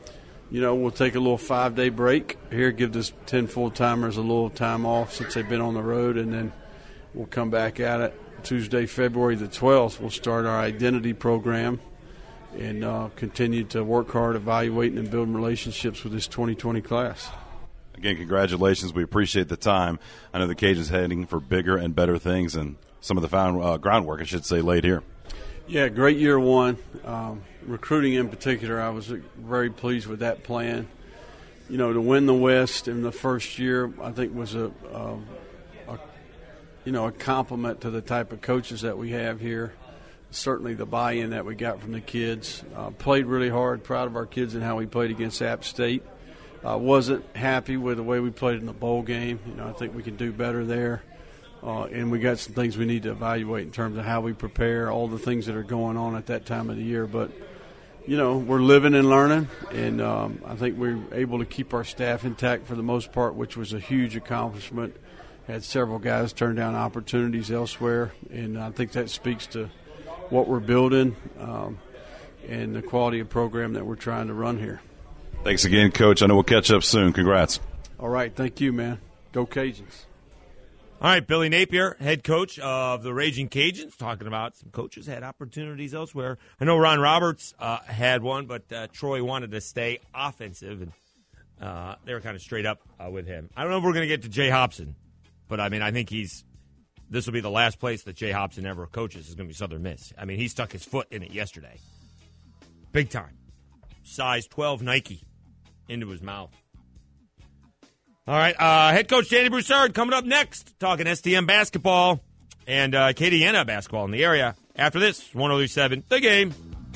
you know, we'll take a little five-day break here, give this ten full-timers a little time off since they've been on the road, and then we'll come back at it Tuesday, February the twelfth. We'll start our identity program and uh, continue to work hard evaluating and building relationships with this twenty twenty class. Again, congratulations. We appreciate the time. I know the Cajuns heading for bigger and better things, and some of the found, uh, groundwork, I should say, laid here. Yeah, great year one. Um, recruiting in particular, I was very pleased with that plan. You know, to win the West in the first year, I think was a, a, a you know, a compliment to the type of coaches that we have here. Certainly the buy-in that we got from the kids. Uh, played really hard, proud of our kids and how we played against App State. Uh, wasn't happy with the way we played in the bowl game. You know, I think we can do better there. Uh, and we got some things we need to evaluate in terms of how we prepare, all the things that are going on at that time of the year. But, you know, we're living and learning, and um, I think we're able to keep our staff intact for the most part, which was a huge accomplishment. Had several guys turn down opportunities elsewhere, and I think that speaks to what we're building um, and the quality of program that we're trying to run here. Thanks again, Coach. I know we'll catch up soon. Congrats. All right. Thank you, man. Go Cajuns. All right, Billy Napier, head coach of the Raging Cajuns, talking about some coaches had opportunities elsewhere. I know Ron Roberts uh, had one, but uh, Troy wanted to stay offensive, and uh, they were kind of straight up uh, with him. I don't know if we're going to get to Jay Hobson, but, I mean, I think he's this will be the last place that Jay Hobson ever coaches is going to be Southern Miss. I mean, he stuck his foot in it yesterday. Big time. Size twelve Nike into his mouth. All right, uh, head coach Danny Broussard coming up next, talking S T M basketball and uh, Acadiana basketball in the area. After this, one oh three seven The Game.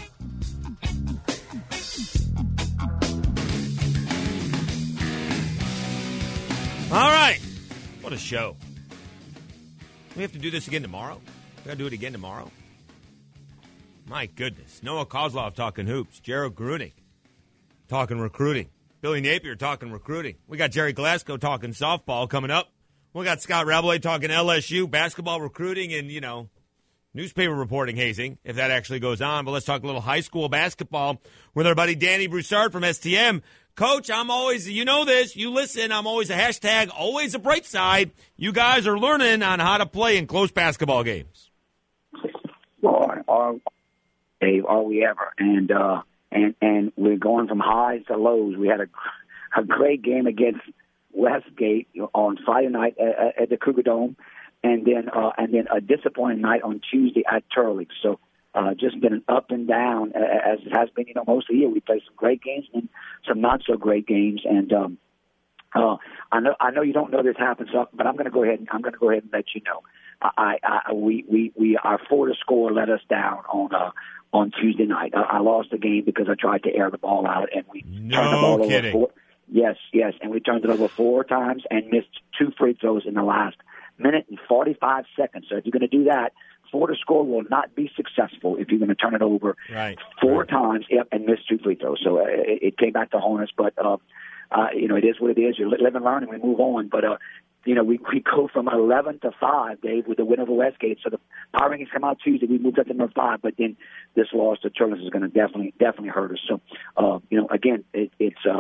All right, what a show. We have to do this again tomorrow? We got to do it again tomorrow? My goodness. Noah Kozlov talking hoops. Gerald Grunig talking recruiting. Billy Napier talking recruiting. We got Jerry Glasgow talking softball coming up. We got Scott Rabelais talking L S U, basketball recruiting, and, you know, newspaper reporting hazing, if that actually goes on. But let's talk a little high school basketball with our buddy Danny Broussard from S T M. Coach, I'm always, you know this, you listen, I'm always a hashtag, always a bright side. You guys are learning on how to play in close basketball games. Boy, are, Dave, are we ever. And, uh, and, and we're going from highs to lows. We had a, a great game against Westgate on Friday night at, at the Cougar Dome, and then, uh, and then a disappointing night on Tuesday at Turley. So, Uh, just been an up and down as it has been, you know, most of the year. We played some great games and some not so great games. And um, uh, I know I know you don't know this happens, but I'm going to go ahead and I'm going to go ahead and let you know. I, I we we we our Florida score let us down on uh, on Tuesday night. I, I lost the game because I tried to air the ball out and we no turned the ball kidding. over four. Yes, yes, and we turned it over four times and missed two free throws in the last minute and forty-five seconds. So if you're going to do that, Florida score will not be successful if you're going to turn it over right. four right. times yep, and miss two free throws. So uh, it, it came back to haunt us, but uh, uh, you know it is what it is. You live and learn, and we move on. But uh, you know we we go from eleven to five, Dave, with the win over Westgate. So the power rankings come out Tuesday. We moved up to number five, but then this loss to Turles is going to definitely definitely hurt us. So uh, you know again, it, it's. Uh,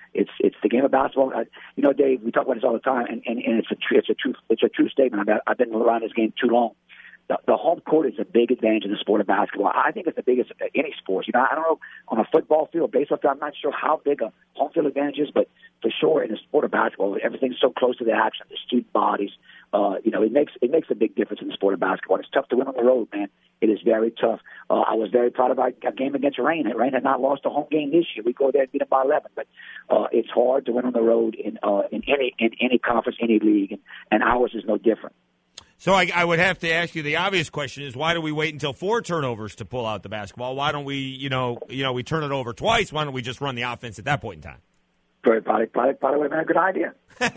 It's it's the game of basketball. I, you know, Dave, we talk about this all the time, and, and, and it's a tr- it's a true it's a true statement. I've, I've been around this game too long. The, the home court is a big advantage in the sport of basketball. I think it's the biggest of any sport. You know, I don't know on a football field, baseball field, I'm not sure how big a home field advantage is, but for sure in the sport of basketball, everything's so close to the action, the student bodies. Uh, you know, it makes it makes a big difference in the sport of basketball. It's tough to win on the road, man. It is very tough. Uh, I was very proud of our game against Rain. Rain had not lost a home game this year. We go there and beat them by eleven, but uh, it's hard to win on the road in uh, in any in any conference, any league, and, and ours is no different. So I, I would have to ask you the obvious question is why do we wait until four turnovers to pull out the basketball? Why don't we, you know, you know, we turn it over twice? Why don't we just run the offense at that point in time? Probably, probably, probably, probably would have been a good idea.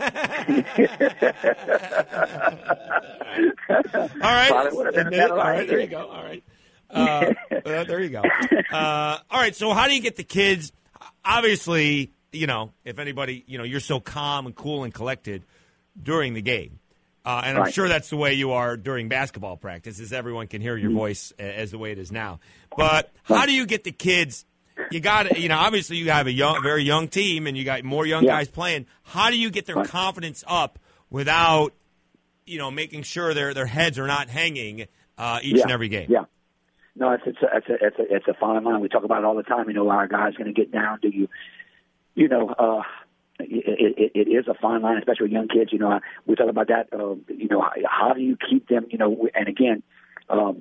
All right. Probably would have been a better All right, idea. there you go. All right. Uh, uh, there you go. Uh, all right, so how do you get the kids, obviously, you know, if anybody, you know, you're so calm and cool and collected during the game. Uh, and I'm Right. sure that's the way you are during basketball practice, as everyone can hear your Mm-hmm. voice a- as the way it is now. But how do you get the kids? You got, you know, obviously you have a young, very young team, and you got more young Yeah. guys playing. How do you get their Right. confidence up without, you know, making sure their their heads are not hanging uh, each yeah. and every game? Yeah. No, it's it's a, it's a it's a it's a fine line. We talk about it all the time. You know, our guys going to get down. Do you, you know, uh, it, it, it is a fine line, especially with young kids. You know, we talk about that. Uh, you know, how do you keep them? You know, and again, um,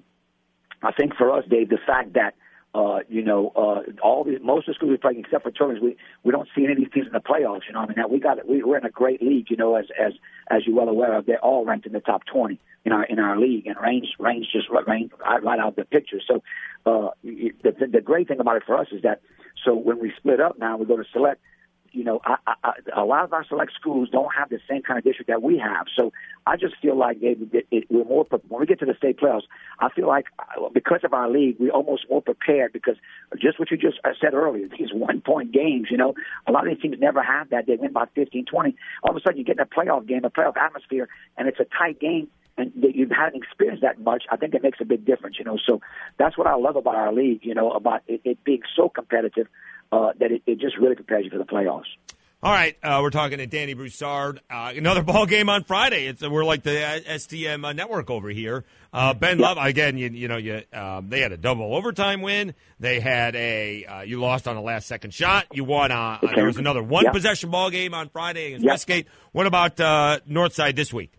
I think for us, Dave, the fact that uh, you know uh, all these most of the schools we play, except for Turtles, we we don't see any of these teams in the playoffs. You know, I mean, that we got we, we're in a great league. You know, as as as you're well aware of, they're all ranked in the top twenty in our in our league, and range range just range right, right out of the picture. So uh, the, the the great thing about it for us is that so when we split up now, we go to select. You know, I, I, a lot of our select schools don't have the same kind of district that we have. So I just feel like they, it, it, we're more when we get to the state playoffs. I feel like because of our league, we're almost more prepared because just what you just said earlier, these one-point games. You know, a lot of these teams never have that. They win by fifteen, twenty. All of a sudden, you get in a playoff game, a playoff atmosphere, and it's a tight game. And that you haven't experienced that much, I think it makes a big difference, you know. So that's what I love about our league, you know, about it, it being so competitive uh, that it, it just really prepares you for the playoffs. All right, uh, we're talking to Danny Broussard. Uh, another ball game on Friday. It's we're like the S T M network over here. Uh, Ben Yeah. Love again. You, you know, you um, they had a double overtime win. They had a uh, you lost on a last second shot. You won. Uh, Okay. There was another one Yeah. possession ball game on Friday against Yeah. Westgate. What about uh, Northside this week?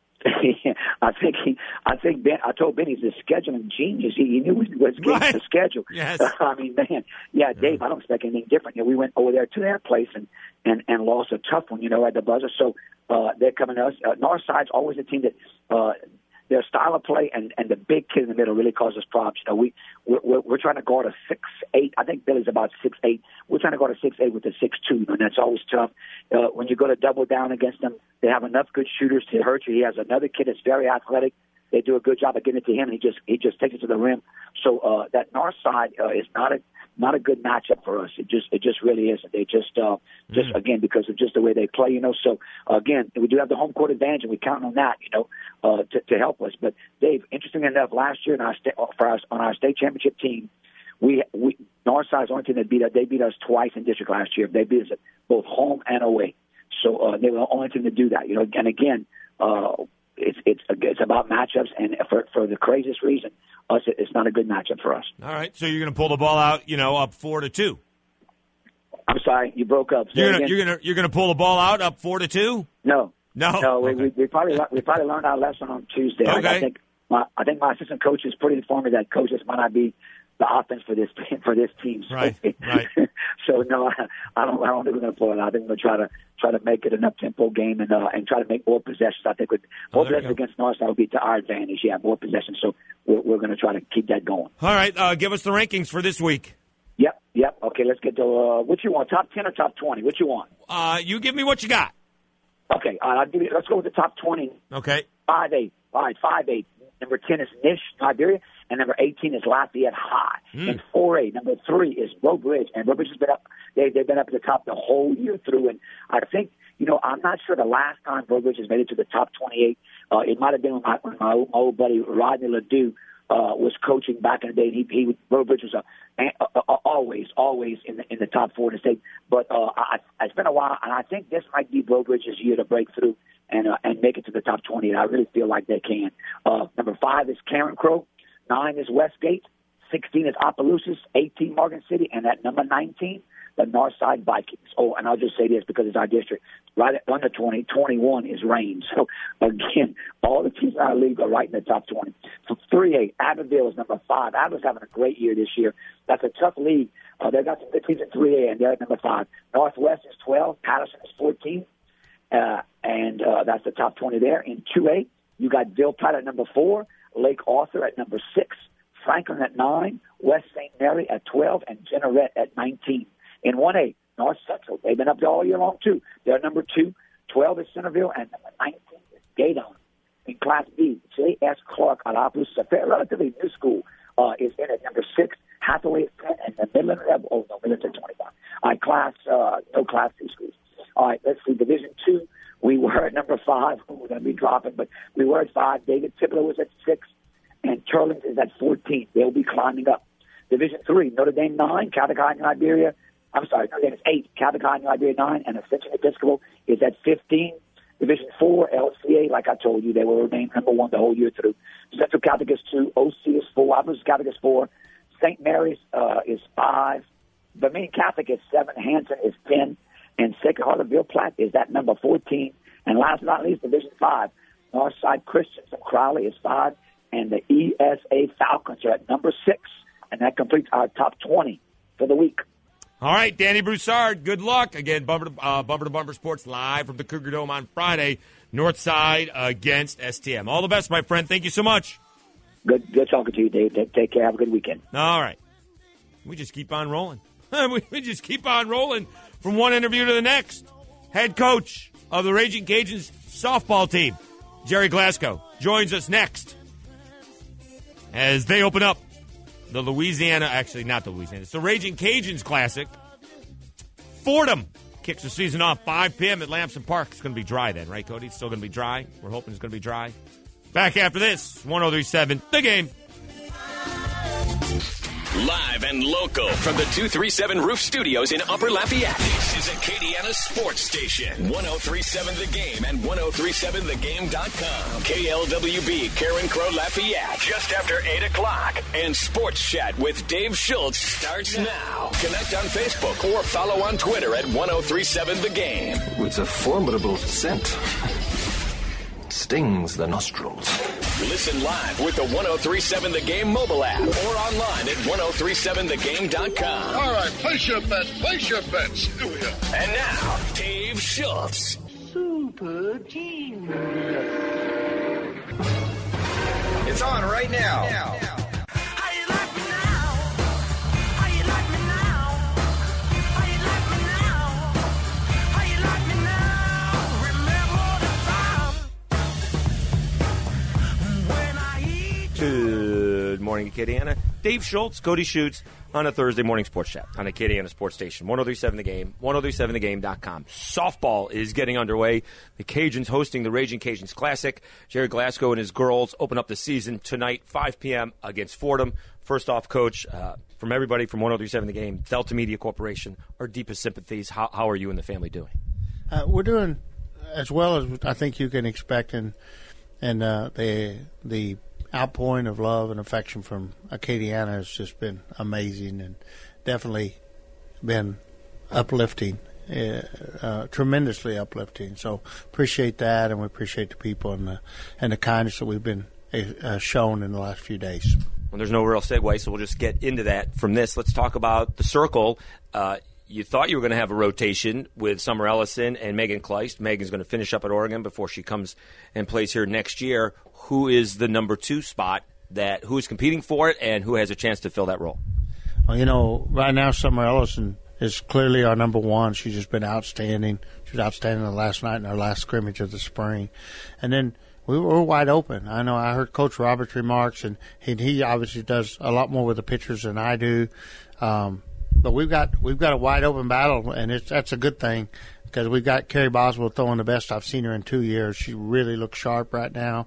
I think he, I think Ben. I told Ben he's a scheduling genius. He, he knew what was getting Right. the schedule. Yes. I mean, man, yeah, Dave. I don't expect anything different. You know, we went over there to their place and and and lost a tough one. You know, at the buzzer. So uh, they're coming to us. Uh, Northside's always a team that. Uh, Their style of play and, and the big kid in the middle really causes problems. You know, we we're, we're, we're trying to guard a six eight. I think Billy's about six eight. We're trying to guard a six eight with a six two, and that's always tough. Uh, when you go to double down against them, they have enough good shooters to hurt you. He has another kid that's very athletic. They do a good job of getting it to him, and he just he just takes it to the rim. So uh, that north side uh, is not a not a good matchup for us. It just it just really isn't. They just uh, just Mm. again because of just the way they play, you know. So uh, again, we do have the home court advantage, and we count on that, you know, uh, to, to help us. But Dave, interesting enough, last year in our sta- for us on our state championship team, we we Northside's only team that beat us. They beat us twice in district last year. They beat us at both home and away. So uh, they were the only team to do that, you know. And again, uh, it's it's it's about matchups, and for for the craziest reason, us it's not a good matchup for us. All right, so you're going to pull the ball out, you know, up four to two. I'm sorry, you broke up. Say You're it gonna again. you're gonna you're gonna pull the ball out up four to two. No, No, no. We, Okay. we, we probably le- we probably learned our lesson on Tuesday. I- I Okay. think my I think my assistant coach is pretty informed me that coaches might not be the offense for this for this team. So, Right, right. so no, I, I don't. I don't think we're going to pull it out. I think we're going to try to try to make it an up tempo game and uh, and try to make more possessions. I think with more Oh, there you possessions against Northside would be to our advantage. Yeah, more possessions. So we're, we're going to try to keep that going. All right, uh, give us the rankings for this week. Yep, yep. Okay, let's get to uh, what you want. Top ten or top twenty? What you want? Uh, you give me what you got. Okay, all right, I'll give you, let's go with the top twenty. Okay. Five eight. All right, five eight. Number ten is Nish, Liberia, and number eighteen is Lafayette High. Mm. And four eight. Number three is Roe Bridge, and Roe Bridge has been up. They they've been up at the top the whole year through, and I think you know I'm not sure the last time Roe Bridge has made it to the top twenty eight. Uh, it might have been when my, when my, old, my old buddy Rodney Ledoux uh, was coaching back in the day. And he, he would, Burbridge was a, a, a, always, always in the in the top four in the state. But uh, I, it's been a while, and I think this might be Burbridge's year to break through and uh, and make it to the top twenty. And I really feel like they can. Uh, number five is Karen Crow. Nine is Westgate. sixteen is Opelousas. eighteen, Morgan City. And at number nineteen, the Northside Vikings. Oh, and I'll just say this because it's our district. Right at under twenty, twenty-one is Reign. So, again, all the teams in our league are right in the top twenty. For three A, Abbeville is number five. Abbeville's having a great year this year. That's a tough league. Uh, they've got some good teams in three A, and they're at number five. Northwest is twelve. Patterson is fourteen. Uh, and uh, that's the top twenty there. In two A, you got Ville Platte at number four. Lake Arthur at number six. Franklin at nine. West Saint Mary at twelve. And Jeanerette at nineteen. In one A, North Central, they've been up there all year long, too. They're number two. twelve is Centerville, and number nineteen is Gaydon. In Class B, J S. Clark at Opelousas, a relatively new school, uh, is in at number six. Hathaway is ten, and the Midland Rebel, oh, no, Midland's at twenty-five. All right, class, uh, no Class C schools. All right, let's see, Division two, we were at number five. We're going to be dropping, but we were at five. David Tipler was at six, and Turlings is at fourteen. They'll be climbing up. Division three, Notre Dame nine, Catholic High in Liberia. I'm sorry, Notre Dame is eight, Catholic High in Liberia nine, and Ascension Episcopal is at fifteen. Division four, L C A, like I told you, they were named number one the whole year through. Central Catholic is two, O C is four, Opelousas Catholic is four, Saint Mary's uh, is five, Dominican Catholic is seven, Hanson is ten, and Sacred Heart of Ville Platte is at number fourteen. And last but not least, Division five, Northside Christians from Crowley is five, and the E S A Falcons are at number six. And that completes our top twenty for the week. All right, Danny Broussard, good luck. Again, Bumper to, uh, Bumper to Bumper Sports live from the Cougar Dome on Friday. Northside against S T M. All the best, my friend. Thank you so much. Good good talking to you, Dave. Take care. Have a good weekend. All right. We just keep on rolling. we just keep on rolling from one interview to the next. Head coach of the Raging Cajuns softball team, Jerry Glasgow, joins us next as they open up the Louisiana, actually not the Louisiana, it's the Raging Cajuns Classic. Fordham kicks the season off five p.m. at Lamson Park. It's going to be dry then, right, Cody? It's still going to be dry. We're hoping it's going to be dry. Back after this, one oh three point seven, The Game. Live and local from the two thirty-seven Roof Studios in Upper Lafayette. This is Acadiana Sports Station. one oh three point seven The Game and ten thirty-seven the game dot com. K L W B, Karen Crow, Lafayette. Just after eight o'clock. And Sports Chat with Dave Schultz starts now. Connect on Facebook or follow on Twitter at ten thirty-seven The Game. It's a formidable scent. Stings the nostrils. Listen live with the ten thirty-seven The Game mobile app or online at ten thirty-seven the game dot com. All right, place your bets, place your bets. Here we go. And now, Dave Schultz. Super genius. It's on right now. now. Good morning, Acadiana. Dave Schultz, Cody Schutz on a Thursday morning sports chat on Acadiana Sports Station. ten thirty-seven The Game, ten thirty-seven the game dot com. Softball is getting underway. The Cajuns hosting the Raging Cajuns Classic. Jerry Glasgow and his girls open up the season tonight, five p.m. against Fordham. First off, Coach, uh, from everybody from ten thirty-seven The Game, Delta Media Corporation, our deepest sympathies. How, how are you and the family doing? Uh, we're doing as well as I think you can expect, and and uh, the the outpouring of love and affection from Acadiana has just been amazing and definitely been uplifting, uh, uh, tremendously uplifting. So appreciate that, and we appreciate the people and the and the kindness that we've been uh, shown in the last few days. Well, there's no real segue, so we'll just get into that from this. Let's talk about the Circle. Uh, you thought you were going to have a rotation with Summer Ellison and Megan Kleist. Megan's going to finish up at Oregon before she comes and plays here next year. Who is the number two spot, that who is competing for it, and who has a chance to fill that role? Well, you know, right now Summer Ellison is clearly our number one. She's just been outstanding. She was outstanding the last night in our last scrimmage of the spring. And then we were wide open. I know I heard Coach Roberts' remarks, and he, he obviously does a lot more with the pitchers than I do. Um, but we've got we've got a wide open battle, and it's, that's a good thing because we've got Carrie Boswell throwing the best I've seen her in two years. She really looks sharp right now.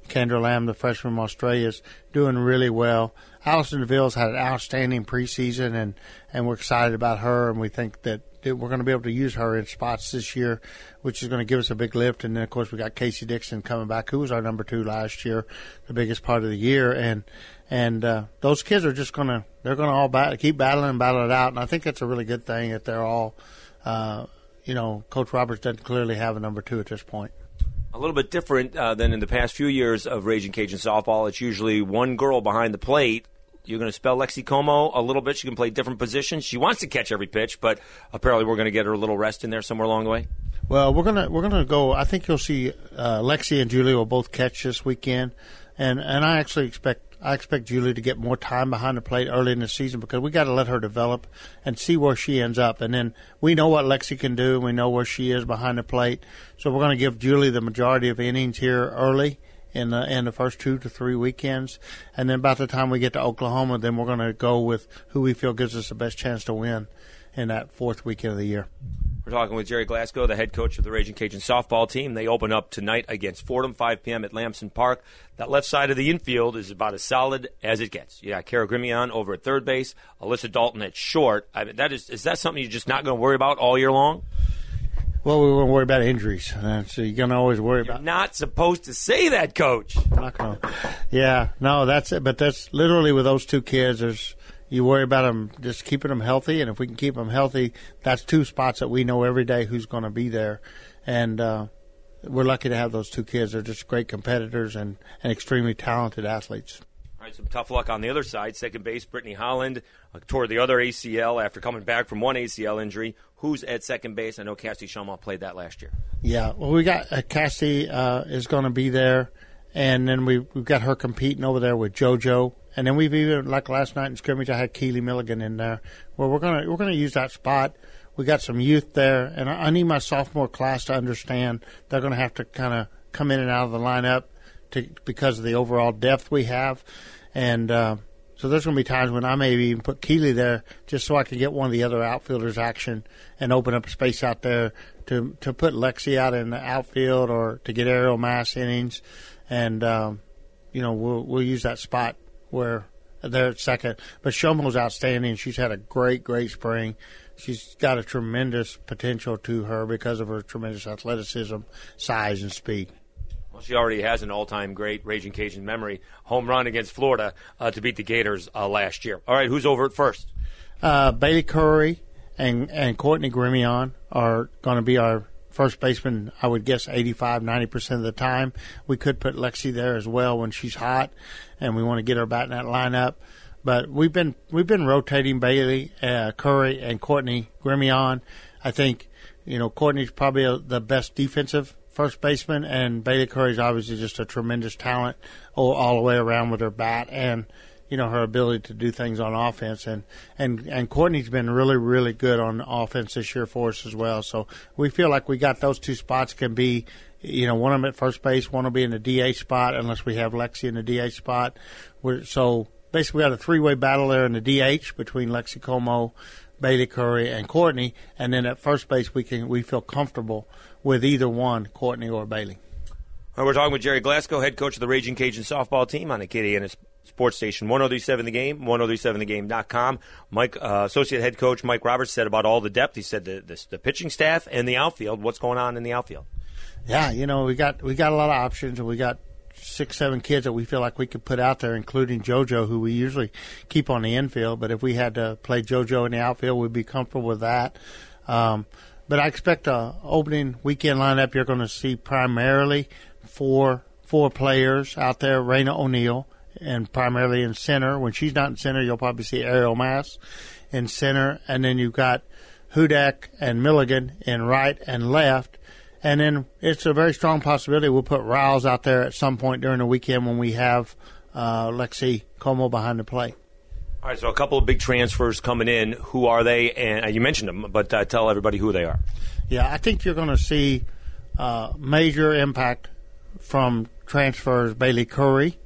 Kendra Lamb, the freshman from Australia, is doing really well. Allison DeVille's had an outstanding preseason, and, and we're excited about her, and we think that, that we're going to be able to use her in spots this year, which is going to give us a big lift. And then, of course, we got Casey Dixon coming back, who was our number two last year, the biggest part of the year. And and uh, those kids are just going to – they're going to all bat- keep battling and battle it out, and I think that's a really good thing that they're all uh, – you know, Coach Roberts doesn't clearly have a number two at this point. A little bit different uh, than in the past few years of Raging Cajun softball. It's usually one girl behind the plate. You're going to spell Lexi Como a little bit. She can play different positions. She wants to catch every pitch, but apparently we're going to get her a little rest in there somewhere along the way. Well, we're gonna we're gonna go. I think you'll see uh, Lexi and Julie will both catch this weekend, and and I actually expect I expect Julie to get more time behind the plate early in the season because we got to let her develop and see where she ends up, and then we know what Lexi can do. We know where she is behind the plate, so we're going to give Julie the majority of innings here early in the in the first two to three weekends, and then by the time we get to Oklahoma, then we're going to go with who we feel gives us the best chance to win in that fourth weekend of the year. We're talking with Jerry Glasgow, the head coach of the Raging Cajun softball team. They open up tonight against Fordham, five p.m. at Lamson Park. That left side of the infield is about as solid as it gets. You got Kara Grimion over at third base, Alyssa Dalton at short. I mean, that is is that something you're just not going to worry about all year long? Well, we're going to worry about injuries, uh, so you're going to always worry You're about. not supposed to say that, Coach. I'm not going to. Yeah, no, that's it. But that's literally with those two kids. There's you worry about them just keeping them healthy, and if we can keep them healthy, that's two spots that we know every day who's going to be there, and uh, we're lucky to have those two kids. They're just great competitors and, and extremely talented athletes. All right, some tough luck on the other side. Second base, Brittany Holland uh, tore the other A C L after coming back from one A C L injury. Who's at second base? I know Cassie Shumaw played that last year. Yeah, well, we got uh, Cassie uh, is going to be there, and then we we've got her competing over there with JoJo, and then we've even like last night in scrimmage, I had Keely Milligan in there. Well, we're gonna we're gonna use that spot. We got some youth there, and I, I need my sophomore class to understand they're going to have to kind of come in and out of the lineup to because of the overall depth we have, and. Uh, So there's going to be times when I may even put Keely there just so I can get one of the other outfielders action and open up space out there to to put Lexi out in the outfield or to get Ariel Mass innings. And, um, you know, we'll we'll use that spot where they're at second. But Shumaw's outstanding. She's had a great, great spring. She's got a tremendous potential to her because of her tremendous athleticism, size, and speed. Well, she already has an all-time great Raging Cajun memory home run against Florida uh, to beat the Gators uh, last year. All right, who's over at first? Uh, Bailey Curry and, and Courtney Grimion are going to be our first baseman, I would guess, eighty-five, ninety percent of the time. We could put Lexi there as well when she's hot, and we want to get her back in that lineup. But we've been we've been rotating Bailey, uh, Curry, and Courtney Grimion. I think, you know, Courtney's probably a, the best defensive first baseman, and Bailey Curry's obviously just a tremendous talent all, all the way around with her bat and, you know, her ability to do things on offense. And, and, and Courtney's been really, really good on offense this year for us as well. So we feel like we got those two spots can be, you know, one of them at first base, one will be in the D H spot unless we have Lexi in the D H spot. We're, so basically we got a three-way battle there in the D H between Lexi Como, Bailey Curry, and Courtney. And then at first base we can we feel comfortable with either one, Courtney or Bailey. All right, we're talking with Jerry Glasgow, head coach of the Raging Cajun softball team on Acadiana Sports Station one oh three seven The Game, one oh three seven the game dot com. Mike, uh, associate head coach Mike Roberts said about all the depth. He said the, the, the pitching staff and the outfield. What's going on in the outfield? Yeah, you know, we got we got a lot of options, and we got six, seven kids that we feel like we could put out there, including JoJo, who we usually keep on the infield. But if we had to play JoJo in the outfield, we'd be comfortable with that. Um, but I expect a opening weekend lineup. You're going to see primarily four four players out there. Raina O'Neill, and primarily in center. When she's not in center, you'll probably see Ariel Mass in center, and then you've got Hudak and Milligan in right and left. And then it's a very strong possibility we'll put Riles out there at some point during the weekend when we have uh, Lexi Como behind the plate. All right, so a couple of big transfers coming in. Who are they? And uh, you mentioned them, but uh, tell everybody who they are. Yeah, I think you're going to see uh, major impact from transfers. Bailey Curry,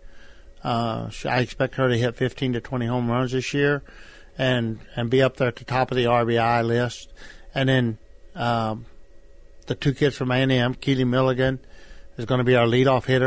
uh, I expect her to hit fifteen to twenty home runs this year, and and be up there at the top of the R B I list. And then um, the two kids from A and M, Keely Milligan, is going to be our leadoff hitter.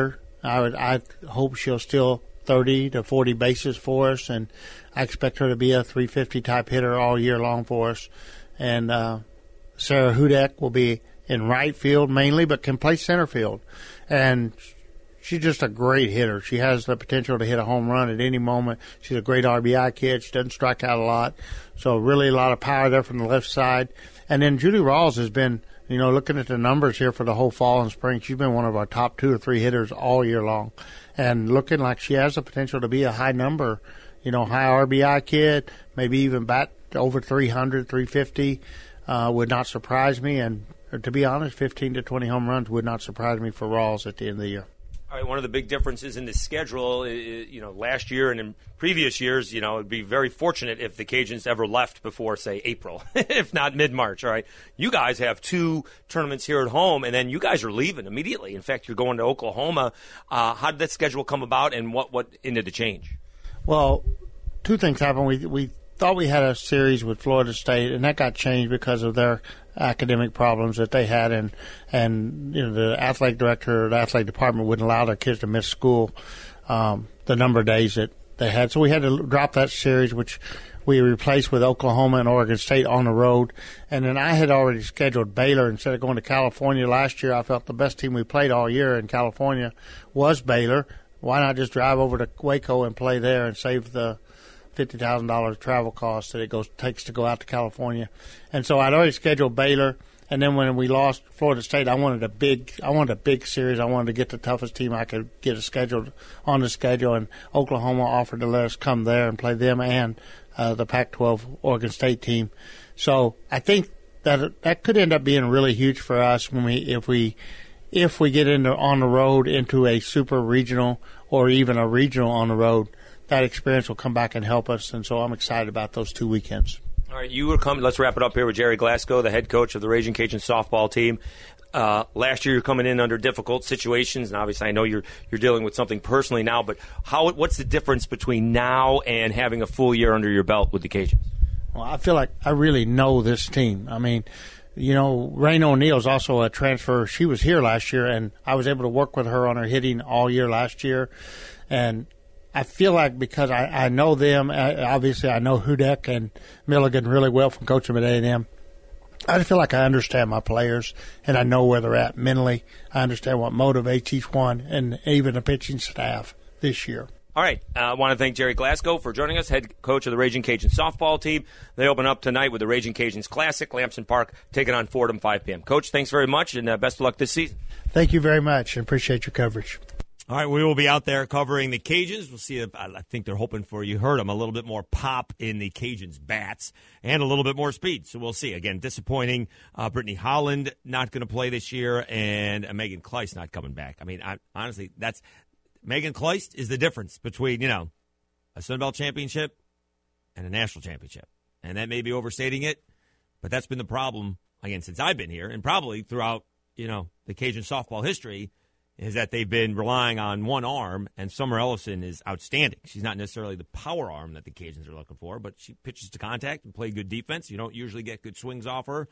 I would I hope she'll steal thirty to forty bases for us, and I expect her to be a three fifty type hitter all year long for us. And uh, Sarah Hudek will be in right field mainly, but can play center field. And she's just a great hitter. She has the potential to hit a home run at any moment. She's a great R B I kid. She doesn't strike out a lot. So really a lot of power there from the left side. And then Julie Rawls has been, you know, looking at the numbers here for the whole fall and spring, she's been one of our top two or three hitters all year long. And looking like she has the potential to be a high number, you know, high R B I kid, maybe even bat over three hundred, three fifty, uh, would not surprise me. And to be honest, fifteen to twenty home runs would not surprise me for Rawls at the end of the year. All right, one of the big differences in the schedule, you know, last year and in previous years, you know, it'd be very fortunate if the Cajuns ever left before, say, April, if not mid-March, all right? You guys have two tournaments here at home, and then you guys are leaving immediately. In fact, you're going to Oklahoma. Uh, how did that schedule come about, and what, what ended the change? Well, two things happened. We we thought we had a series with Florida State, and that got changed because of their academic problems that they had, and and you know the athletic director or the athletic department wouldn't allow their kids to miss school um, the number of days that they had. So we had to drop that series, which we replaced with Oklahoma and Oregon State on the road. And then I had already scheduled Baylor instead of going to California last year. I felt the best team we played all year in California was Baylor. Why not just drive over to Waco and play there and save the fifty thousand dollars travel cost that it goes takes to go out to California? And so I'd already scheduled Baylor, and then when we lost Florida State, I wanted a big I wanted a big series. I wanted to get the toughest team I could get a scheduled on the schedule, and Oklahoma offered to let us come there and play them and uh, the Pac twelve Oregon State team. So I think that that could end up being really huge for us when we if we if we get into on the road into a super regional or even a regional on the road. That experience will come back and help us, and so I'm excited about those two weekends. All right, you were coming. Let's wrap it up here with Jerry Glasgow, the head coach of the Raging Cajun softball team. Uh, last year, you're coming in under difficult situations, and obviously, I know you're you're dealing with something personally now. But how? What's the difference between now and having a full year under your belt with the Cajuns? Well, I feel like I really know this team. I mean, you know, Rain O'Neal is also a transfer. She was here last year, and I was able to work with her on her hitting all year last year, and I feel like because I, I know them, obviously I know Hudek and Milligan really well from coaching at A and M. I just feel like I understand my players, and I know where they're at mentally. I understand what motivates each one, and even the pitching staff this year. All right. Uh, I want to thank Jerry Glasgow for joining us, head coach of the Raging Cajun softball team. They open up tonight with the Raging Cajuns Classic, Lamson Park, taking on Fordham, five p.m. Coach, thanks very much, and uh, best of luck this season. Thank you very much, and appreciate your coverage. All right, we will be out there covering the Cajuns. We'll see if, I think they're hoping for, you heard them, a little bit more pop in the Cajuns' bats and a little bit more speed. So we'll see. Again, disappointing. Uh, Brittany Holland not going to play this year, and uh, Megan Kleist not coming back. I mean, I, honestly, that's Megan Kleist is the difference between, you know, a Sun Belt championship and a national championship. And that may be overstating it, but that's been the problem, again, since I've been here and probably throughout, you know, the Cajun softball history, is that they've been relying on one arm, and Summer Ellison is outstanding. She's not necessarily the power arm that the Cajuns are looking for, but she pitches to contact and plays good defense. You don't usually get good swings off her.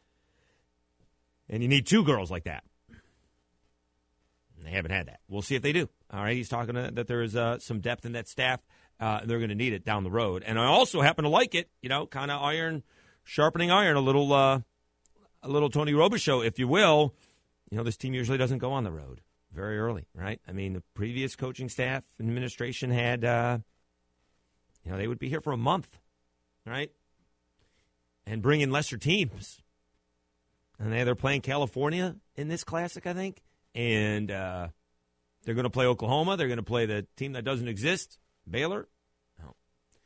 And you need two girls like that. And they haven't had that. We'll see if they do. All right, he's talking to, that there is uh, some depth in that staff. Uh, they're going to need it down the road. And I also happen to like it, you know, kind of iron, sharpening iron, a little, uh, a little Tony Robichaux, if you will. You know, this team usually doesn't go on the road very early, right? I mean, the previous coaching staff and administration had, uh, you know, they would be here for a month, right? And bring in lesser teams. And they, they're playing California in this Classic, I think. And uh, they're going to play Oklahoma. They're going to play the team that doesn't exist, Baylor. No.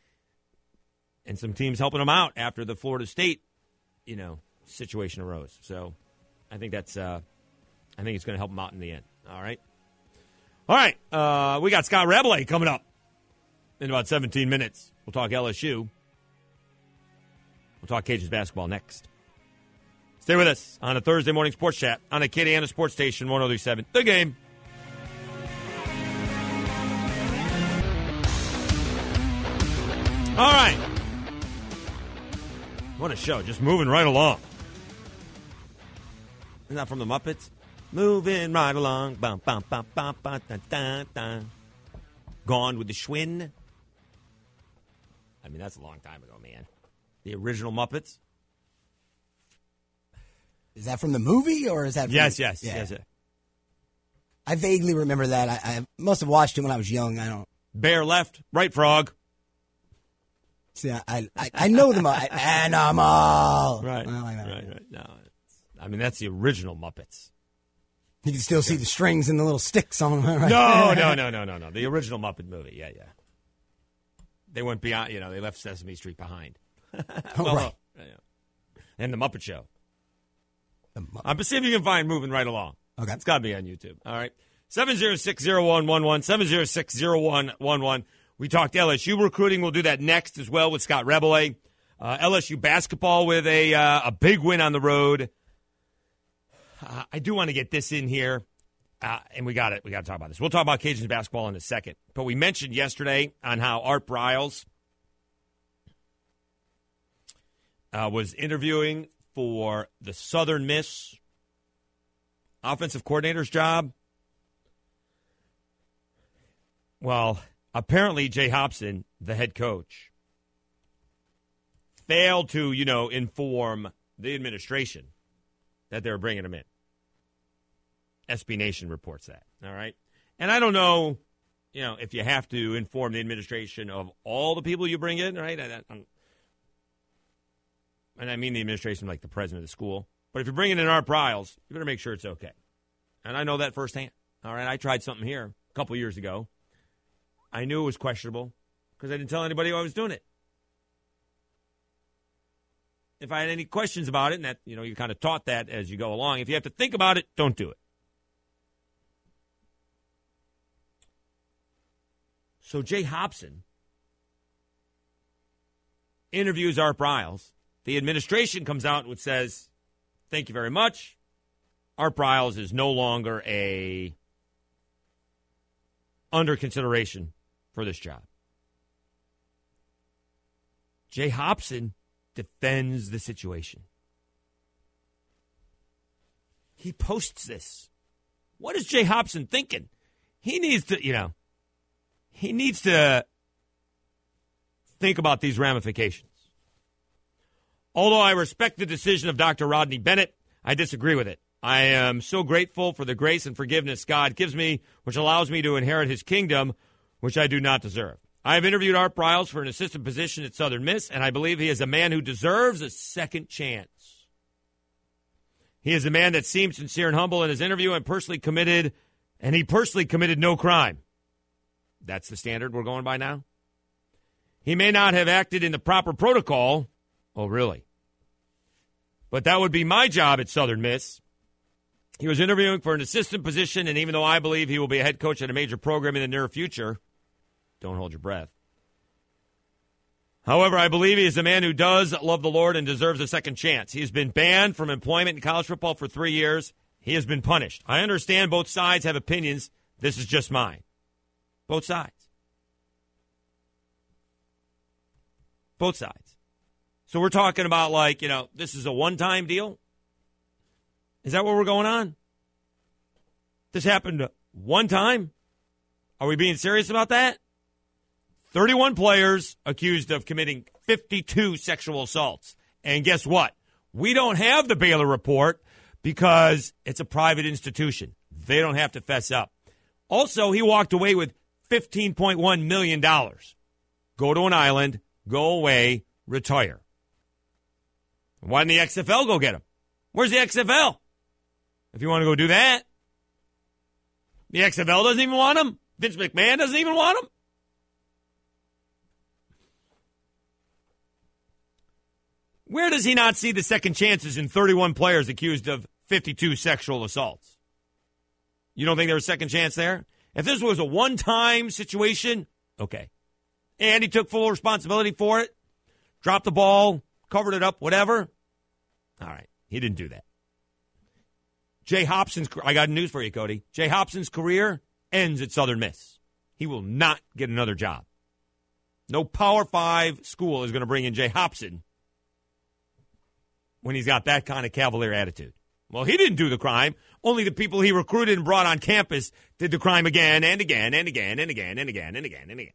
And some teams helping them out after the Florida State, you know, situation arose. So I think that's, uh, I think it's going to help them out in the end. All right. All right. Uh, we got Scott Rabelais coming up in about seventeen minutes. We'll talk L S U. We'll talk Cajuns basketball next. Stay with us on a Thursday morning sports chat on a Acadiana Sports Station, one oh three point seven The Game. All right. What a show. Just moving right along. Isn't that from the Muppets? Moving right along. Bum, bum, bum, bum, bum, dun, dun, dun. Gone with the Schwinn. I mean, that's a long time ago, man. The original Muppets. Is that from the movie, or is that from Yes, the, yes, yeah. yes. yes. I vaguely remember that. I, I must have watched it when I was young. I don't. Bear left, right frog. See, I I, I know them. I, Animal. Right, I like that. right, right. No, it's, I mean, that's the original Muppets. You can still see the strings and the little sticks on them. Right? No, no, no, no, no, no. The original Muppet movie. Yeah, yeah. They went beyond, you know, they left Sesame Street behind. Oh, Well, right. uh, yeah. And the Muppet Show. I'm see if you can find Moving Right Along. Okay. It's got to be on YouTube. All right. seven oh six oh one one one, seven oh six oh one one one. We talked L S U recruiting. We'll do that next as well with Scott Rebele. Uh, L S U basketball with a uh, a big win on the road. Uh, I do want to get this in here, uh, and we got it. We got to talk about this. We'll talk about Cajuns basketball in a second. But we mentioned yesterday on how Art Briles uh, was interviewing for the Southern Miss offensive coordinator's job. Well, apparently Jay Hobson, the head coach, failed to, you know, inform the administration that they were bringing him in. S B Nation reports that, all right? And I don't know, you know, if you have to inform the administration of all the people you bring in, right? I, I'm, and I mean the administration like the president of the school. But if you're bringing in Art Briles, you better make sure it's okay. And I know that firsthand, all right? I tried something here a couple years ago. I knew it was questionable because I didn't tell anybody I was doing it. If I had any questions about it, and that, you know, you kind of taught that as you go along, if you have to think about it, don't do it. So Jay Hobson interviews Art Briles. The administration comes out and says, thank you very much. Art Briles is no longer a under consideration for this job. Jay Hobson defends the situation. He posts this. What is Jay Hobson thinking? He needs to, you know, he needs to think about these ramifications. Although I respect the decision of Doctor Rodney Bennett, I disagree with it. I am so grateful for the grace and forgiveness God gives me, which allows me to inherit his kingdom, which I do not deserve. I have interviewed Art Briles for an assistant position at Southern Miss, and I believe he is a man who deserves a second chance. He is a man that seemed sincere and humble in his interview and personally committed, and he personally committed no crime. That's the standard we're going by now. He may not have acted in the proper protocol. Oh, really? But that would be my job at Southern Miss. He was interviewing for an assistant position, and even though I believe he will be a head coach at a major program in the near future, don't hold your breath. However, I believe he is a man who does love the Lord and deserves a second chance. He has been banned from employment in college football for three years. He has been punished. I understand both sides have opinions. This is just mine. Both sides. Both sides. So we're talking about, like, you know, this is a one-time deal? Is that what we're going on? This happened one time? Are we being serious about that? thirty-one players accused of committing fifty-two sexual assaults. And guess what? We don't have the Baylor report because it's a private institution. They don't have to fess up. Also, he walked away with fifteen point one million dollars. Go to an island, go away, retire. Why didn't the X F L go get him? Where's the X F L? If you want to go do that. The X F L doesn't even want him. Vince McMahon doesn't even want him. Where does he not see the second chances in thirty-one players accused of fifty-two sexual assaults? You don't think there was a second chance there? If this was a one-time situation, okay. And he took full responsibility for it, dropped the ball, covered it up, whatever. All right, he didn't do that. Jay Hobson's, I got news for you, Cody. Jay Hobson's career ends at Southern Miss. He will not get another job. No Power Five school is going to bring in Jay Hobson when he's got that kind of cavalier attitude. Well, he didn't do the crime. Only the people he recruited and brought on campus did the crime again and again and again and again and again and again and again.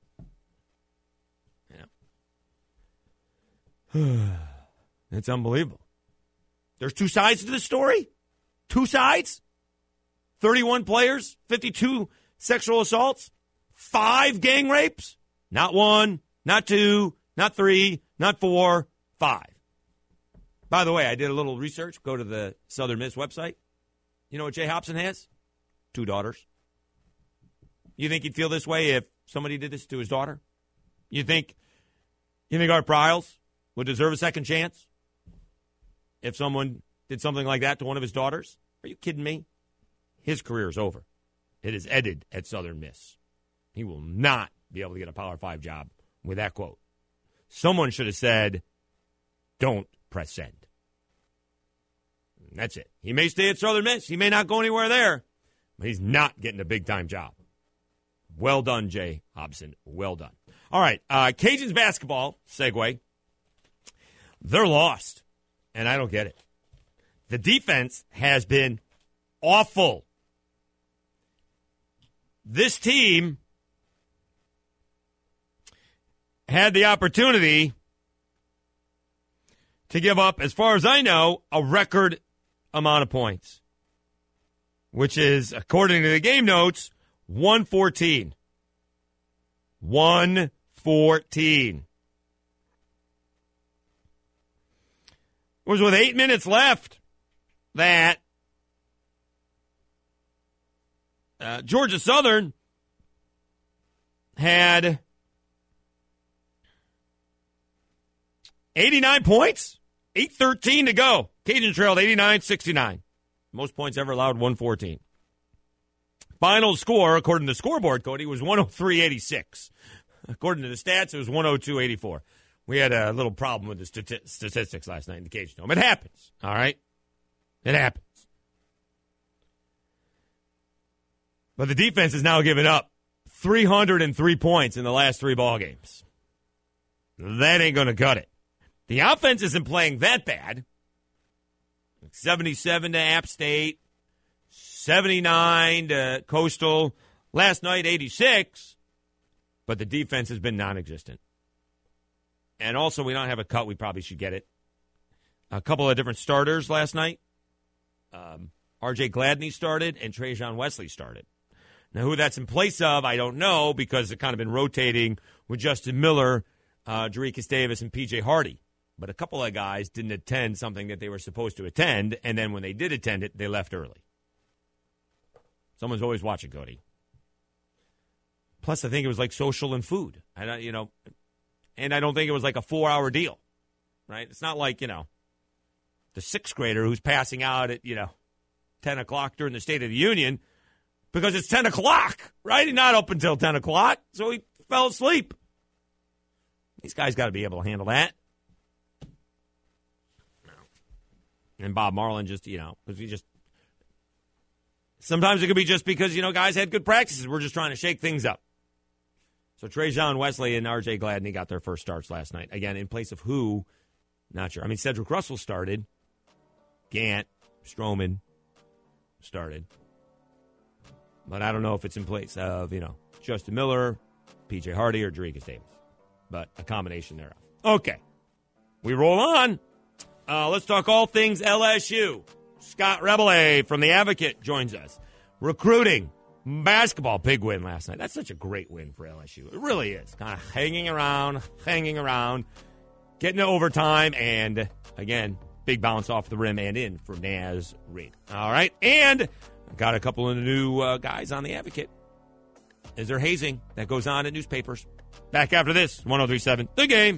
Yeah. It's unbelievable. There's two sides to the story. Two sides. thirty-one players, fifty-two sexual assaults, five gang rapes. Not one, not two, not three, not four, five. By the way, I did a little research. Go to the Southern Miss website. You know what Jay Hobson has? Two daughters. You think he'd feel this way if somebody did this to his daughter? You think, you think Art Briles would deserve a second chance if someone did something like that to one of his daughters? Are you kidding me? His career is over. It is ended at Southern Miss. He will not be able to get a Power Five job with that quote. Someone should have said, don't press send. And that's it. He may stay at Southern Miss. He may not go anywhere there, but he's not getting a big-time job. Well done, Jay Hobson. Well done. All right, uh, Cajuns basketball, segue. They're lost, and I don't get it. The defense has been awful. This team had the opportunity to give up, as far as I know, a record amount of points, which is, according to the game notes, one fourteen. one fourteen. It was with eight minutes left that uh, Georgia Southern had eighty-nine points, eight thirteen to go. Cajun trailed eighty-nine sixty-nine. Most points ever allowed, one fourteen. Final score, according to the scoreboard, Cody, was one oh three eighty-six. According to the stats, it was one oh two eighty-four. We had a little problem with the stati- statistics last night in the Cajun Dome. It happens, all right? It happens. But the defense has now given up three hundred three points in the last three ball games. That ain't going to cut it. The offense isn't playing that bad. seventy-seven to App State, seventy-nine to Coastal. Last night, eighty-six. But the defense has been non-existent. And also, we don't have a cut. We probably should get it. A couple of different starters last night. Um, R J Gladney started and Trajan Wesley started. Now, who that's in place of, I don't know, because it's kind of been rotating with Justin Miller, uh, Jarekus Davis, and P J Hardy. But a couple of guys didn't attend something that they were supposed to attend, and then when they did attend it, they left early. Someone's always watching, Cody. Plus, I think it was like social and food. I don't, you know, and I don't think it was like a four-hour deal, right? It's not like, you know, the sixth grader who's passing out at, you know, ten o'clock during the State of the Union because it's ten o'clock, right? He's not up until ten o'clock, so he fell asleep. These guys got to be able to handle that. And Bob Marlin just, you know, because he just, sometimes it could be just because, you know, guys had good practices. We're just trying to shake things up. So Trajan Wesley and R J Gladney got their first starts last night. Again, in place of who? Not sure. I mean, Cedric Russell started. Gant, Stroman started. But I don't know if it's in place of, you know, Justin Miller, P J Hardy, or Jarekus Davis. But a combination thereof. Okay. We roll on. Uh, let's talk all things L S U. Scott Rebele from The Advocate joins us. Recruiting. Basketball, big win last night. That's such a great win for L S U. It really is. Kind of hanging around, hanging around, getting to overtime, and, again, big bounce off the rim and in for Naz Reid. All right, and I got a couple of new uh, guys on The Advocate. Is there hazing that goes on at newspapers? Back after this, one oh three point seven, The Game.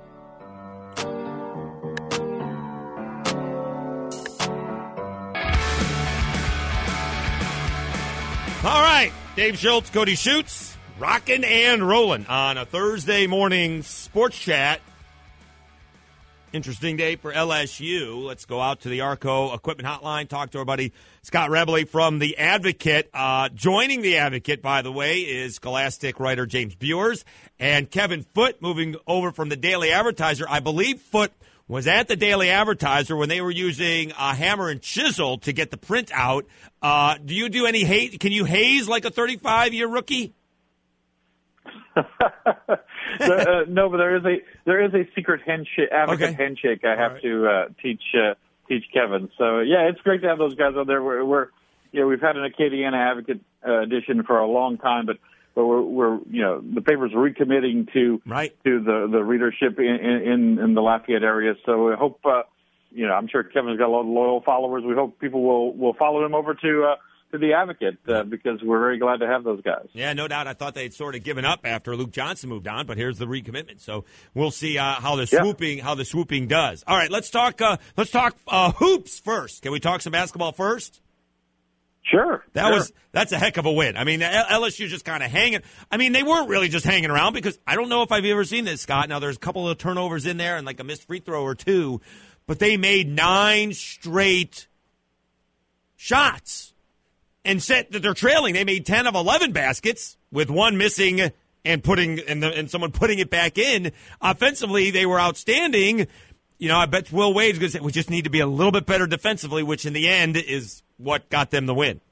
All right, Dave Schultz, Cody Schutz, rocking and rolling on a Thursday morning sports chat. Interesting day for L S U. Let's go out to the Arco Equipment Hotline, talk to our buddy Scott Rebele from The Advocate. Uh, joining The Advocate, by the way, is Scholastic writer James Buers and Kevin Foote, moving over from the Daily Advertiser. I believe Foote was at the Daily Advertiser when they were using a hammer and chisel to get the print out. Uh, do you do any hate? Can you haze like a thirty-five-year rookie? uh, no, but there is a there is a secret handshake, advocate Okay. handshake. I have right. to uh, teach uh, teach Kevin. So yeah, it's great to have those guys on there. We're, we're you know we've had an Acadiana advocate uh, edition for a long time, but but we're, we're you know the paper's recommitting to right. to the the readership in in, in the Lafayette area. So I hope uh, you know I'm sure Kevin's got a lot of loyal followers. We hope people will will follow him over to. Uh, to the Advocate uh, because we're very glad to have those guys. Yeah, no doubt. I thought they'd sort of given up after Luke Johnson moved on, but here's the recommitment. So we'll see uh, how the Yeah. swooping how the swooping does. All right, let's talk. Uh, let's talk uh, hoops first. Can we talk some basketball first? Sure. That sure. was that's a heck of a win. I mean, L- L S U just kind of hanging. I mean, they weren't really just hanging around because I don't know if I've ever seen this, Scott. Now there's a couple of turnovers in there and like a missed free throw or two, but they made nine straight shots. And set that they're trailing. They made ten of eleven baskets with one missing and putting and, the, and someone putting it back in. Offensively, they were outstanding. You know, I bet Will Wade's going to say we just need to be a little bit better defensively, which in the end is what got them the win.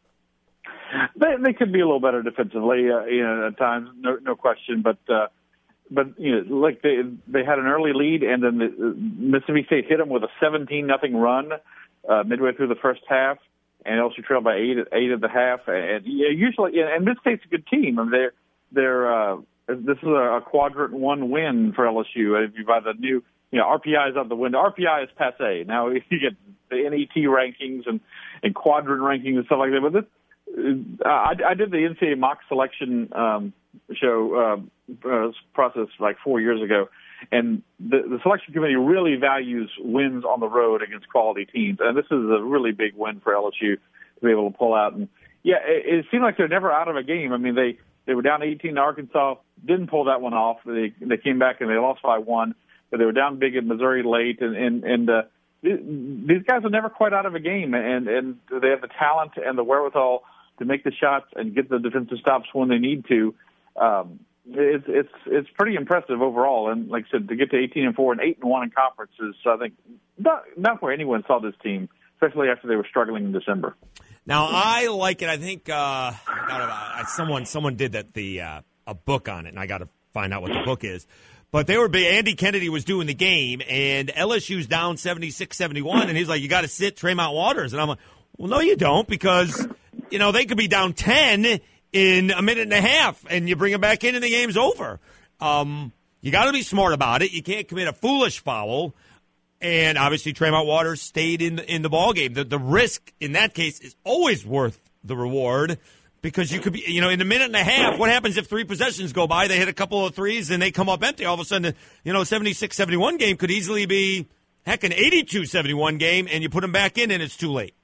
They, they could be a little better defensively, uh, you know, at times, no, no question. But uh, but you know, like they they had an early lead, and then the, uh, Mississippi State hit them with a seventeen nothing run uh, midway through the first half. And L S U trailed by eight at eight at the half, and yeah, usually, and Mississippi State's a good team. I mean, they're they're uh, this is a, a quadrant one win for L S U. If you buy the new, you know, R P I is out the window. R P I is passe now. You get the N E T rankings and and quadrant rankings and stuff like that. But this, uh, I, I did the N C double A mock selection um, show uh, uh, process like four years ago. And the, the selection committee really values wins on the road against quality teams. And this is a really big win for L S U to be able to pull out. And, yeah, it, it seemed like they're never out of a game. I mean, they, they were down eighteen to Arkansas, didn't pull that one off. They they came back and they lost by one, but they were down big at Missouri late. And, and, and uh, these guys are never quite out of a game. And, and they have the talent and the wherewithal to make the shots and get the defensive stops when they need to. Um, It's it's it's pretty impressive overall, and like I said, to get to eighteen and four and eight and one in conferences, I think not not where anyone saw this team, especially after they were struggling in December. Now I like it. I think uh, I gotta, I, someone someone did that the uh, a book on it, and I got to find out what the book is. But they were big. Andy Kennedy was doing the game, and L S U's down seventy-six seventy-one, and he's like, "You got to sit Tremont Waters," and I'm like, "Well, no, you don't, because you know they could be down ten." In a minute and a half, and you bring him back in and the game's over. Um, you got to be smart about it. You can't commit a foolish foul. And obviously, Tremont Waters stayed in the, in the ball game. The, the risk in that case is always worth the reward because you could be, you know, in a minute and a half, what happens if three possessions go by, they hit a couple of threes, and they come up empty? All of a sudden, you know, seventy-six seventy-one game could easily be, heck, an eighty-two seventy-one game, and you put them back in, and it's too late.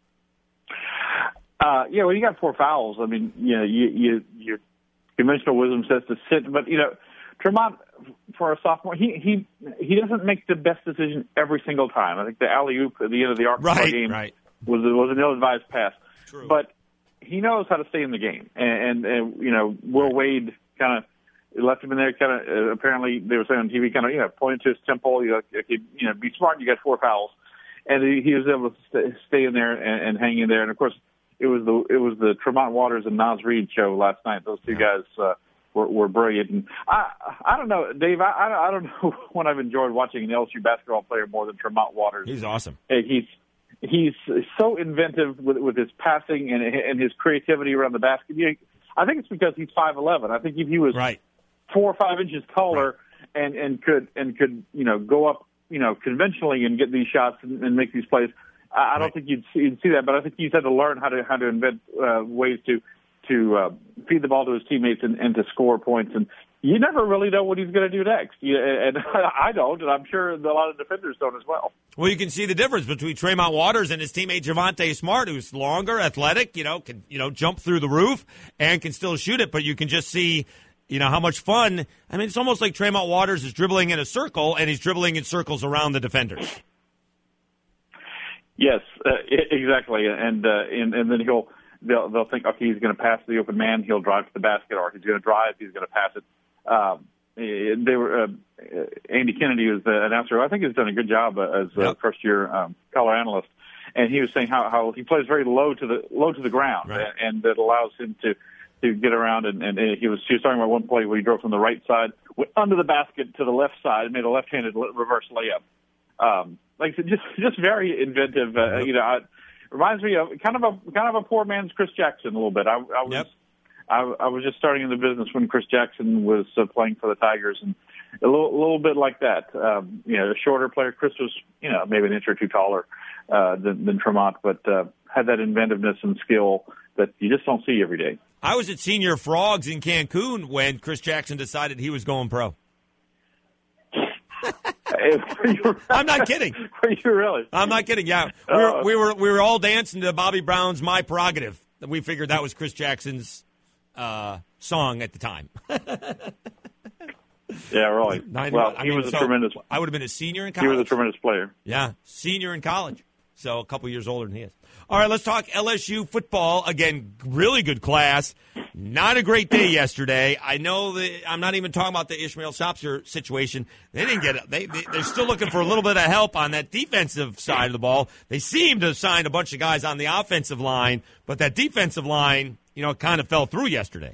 Uh, yeah, well, you got four fouls. I mean, you know, you, you, your conventional wisdom says to sit, but you know, Tremont for a sophomore, he he he doesn't make the best decision every single time. I think the alley oop at the end of the Arkansas right, game right. was was an ill-advised pass, True. But he knows how to stay in the game, and, and, and you know, Will Wade kind of left him in there. Kind of uh, apparently they were saying on T V, kind of you know, pointing to his temple. You know, if you, you know, be smart. You got four fouls, and he, he was able to stay, stay in there and, and hang in there, and of course. It was the it was the Tremont Waters and Naz Reid show last night. Those two guys uh, were, were brilliant. And I I don't know, Dave. I I don't know when I've enjoyed watching an L S U basketball player more than Tremont Waters. He's awesome. He's he's so inventive with with his passing and and his creativity around the basket. I think it's because he's five eleven. I think if he was right. four or five inches taller right. and and could and could you know go up you know conventionally and get these shots and, and make these plays. I don't right. think you'd see, you'd see that, but I think he's had to learn how to how to invent uh, ways to to uh, feed the ball to his teammates and, and to score points. And you never really know what he's going to do next. You, and I don't, and I'm sure a lot of defenders don't as well. Well, you can see the difference between Tremont Waters and his teammate Javonte Smart, who's longer, athletic, you know, can you know jump through the roof and can still shoot it. But you can just see. You know, how much fun. I mean, it's almost like Tremont Waters is dribbling in a circle, and he's dribbling in circles around the defenders. Yes, uh, exactly, and, uh, and and then he'll they'll they'll think, okay, he's going to pass the open man, he'll drive to the basket, or he's going to drive, he's going to pass it. Um, they were uh, Andy Kennedy was the announcer. I think he's done a good job as a yep. first year um, color analyst, and he was saying how, how he plays very low to the low to the ground, right. and, and that allows him to. to get around, and, and he was he was talking about one play where he drove from the right side, went under the basket to the left side, and made a left-handed reverse layup. Um, like just just very inventive. Uh, you know, it reminds me of kind of a kind of a poor man's Chris Jackson a little bit. I, I was yep. I, I was just starting in the business when Chris Jackson was uh, playing for the Tigers, and a little, a little bit like that. Um, you know, a shorter player. Chris was you know maybe an inch or two taller uh, than, than Tremont, but uh, had that inventiveness and skill that you just don't see every day. I was at Senior Frogs in Cancun when Chris Jackson decided he was going pro. I'm not kidding. Were you really? I'm not kidding. Yeah, we were, uh, we were we were all dancing to Bobby Brown's "My Prerogative." We figured that was Chris Jackson's uh, song at the time. Yeah, really. Nine, well, I he mean, was a so tremendous. I would have been a senior in college. He was a tremendous player. Yeah, senior in college. So a couple years older than he is. All right, let's talk L S U football. Again, really good class. Not a great day yesterday. I know that I'm not even talking about the Ishmael Sopser situation. They didn't get it. They, they, they're still looking for a little bit of help on that defensive side of the ball. They seem to have signed a bunch of guys on the offensive line, but that defensive line, you know, kind of fell through yesterday.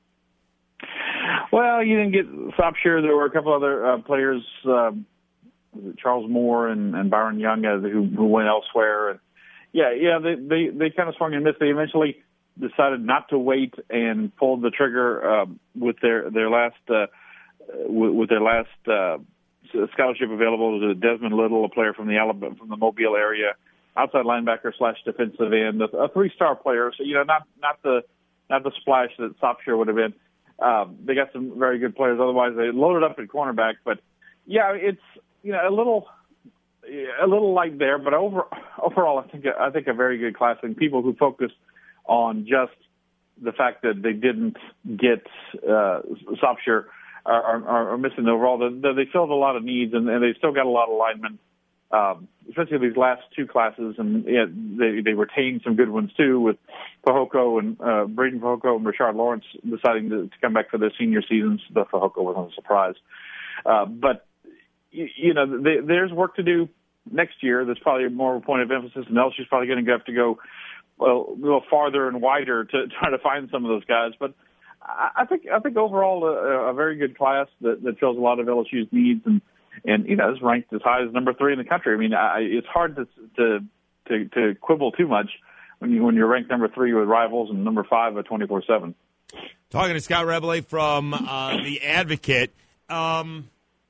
Well, you didn't get Sopser. There were a couple other uh, players, um, Charles Moore and, and Byron Young, uh, who, who went elsewhere. And yeah, yeah, they, they, they kind of swung and missed. They eventually decided not to wait and pulled the trigger uh, with their their last uh, with, with their last uh, scholarship available to Desmond Little, a player from the Alabama, from the Mobile area, outside linebacker slash defensive end, a, a three star player. So you know, not not the not the splash that Sopser would have been. Um, they got some very good players. Otherwise, they loaded up at cornerback. But yeah, it's you know a little. A little light there, but over, overall, I think I think a very good class. And people who focus on just the fact that they didn't get uh, Sopser are, are, are missing overall. They, they filled a lot of needs, and, and they still got a lot of linemen, um, especially these last two classes. And yeah, they they retained some good ones too, with Fehoko and uh, Braden Fehoko and Rashard Lawrence deciding to, to come back for their senior seasons. The Fehoko wasn't a surprise, uh, but. You know, there's work to do next year. There's probably more of a point of emphasis, and L S U's probably going to have to go well, a little farther and wider to try to find some of those guys. But I think I think overall a, a very good class that, that fills a lot of L S U's needs, and and you know is ranked as high as number three in the country. I mean, I, it's hard to, to to to quibble too much when you when you're ranked number three with rivals and number five at twenty-four seven. Talking to Scott Rebele from uh, the Advocate. Um,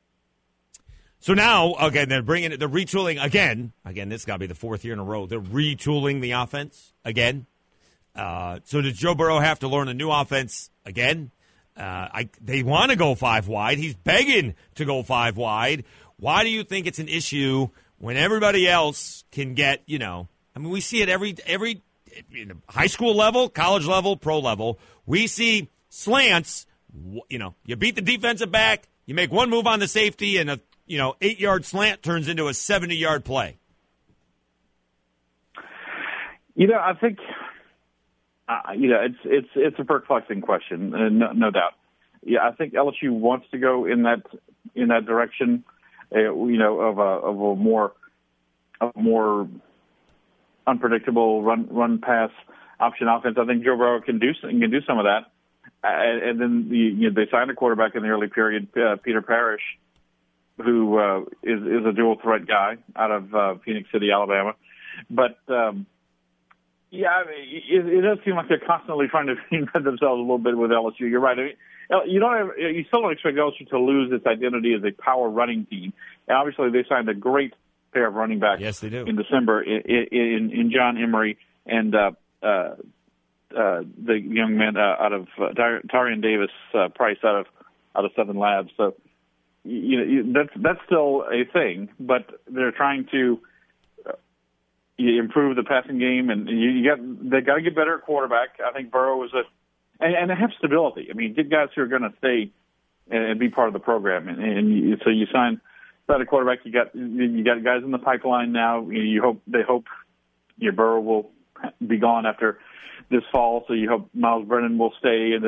So now, again, they're bringing it, they're retooling again. Again, this has got to be the fourth year in a row. They're retooling the offense again. Uh, so does Joe Burrow have to learn a new offense again? Uh, I, they want to go five wide. He's begging to go five wide. Why do you think it's an issue when everybody else can get, you know, I mean, we see it every, every you know, high school level, college level, pro level. We see slants, you know, you beat the defensive back, you make one move on the safety, and a you know, eight-yard slant turns into a seventy-yard play. You know, I think, uh, you know, it's it's it's a perplexing question, uh, no, no doubt. Yeah, I think L S U wants to go in that in that direction, uh, you know, of a of a more of a more unpredictable run run pass option offense. I think Joe Burrow can do can do some of that, uh, and, and then the, you know, they signed a quarterback in the early period, uh, Peter Parrish, who uh, is, is a dual threat guy out of uh, Phoenix City, Alabama. But, um, yeah, I mean, it, it does seem like they're constantly trying to reinvent themselves a little bit with L S U. You're right. I mean, you don't have, you still don't expect L S U to lose its identity as a power running team. And obviously they signed a great pair of running backs yes, they do. in December in, in, in John Emery and uh, uh, uh, the young man uh, out of uh, Tyrion Davis uh, Price out of out of Southern Labs. So, You know, that's that's still a thing, but they're trying to uh, improve the passing game, and you, you got they got to get better at quarterback. I think Burrow is a, and, and they have stability. I mean, get guys who are going to stay and, and be part of the program, and, and you, so you sign that a quarterback. You got you got guys in the pipeline now. You, you hope they hope your Burrow will be gone after this fall, so you hope Miles Brennan will stay, and then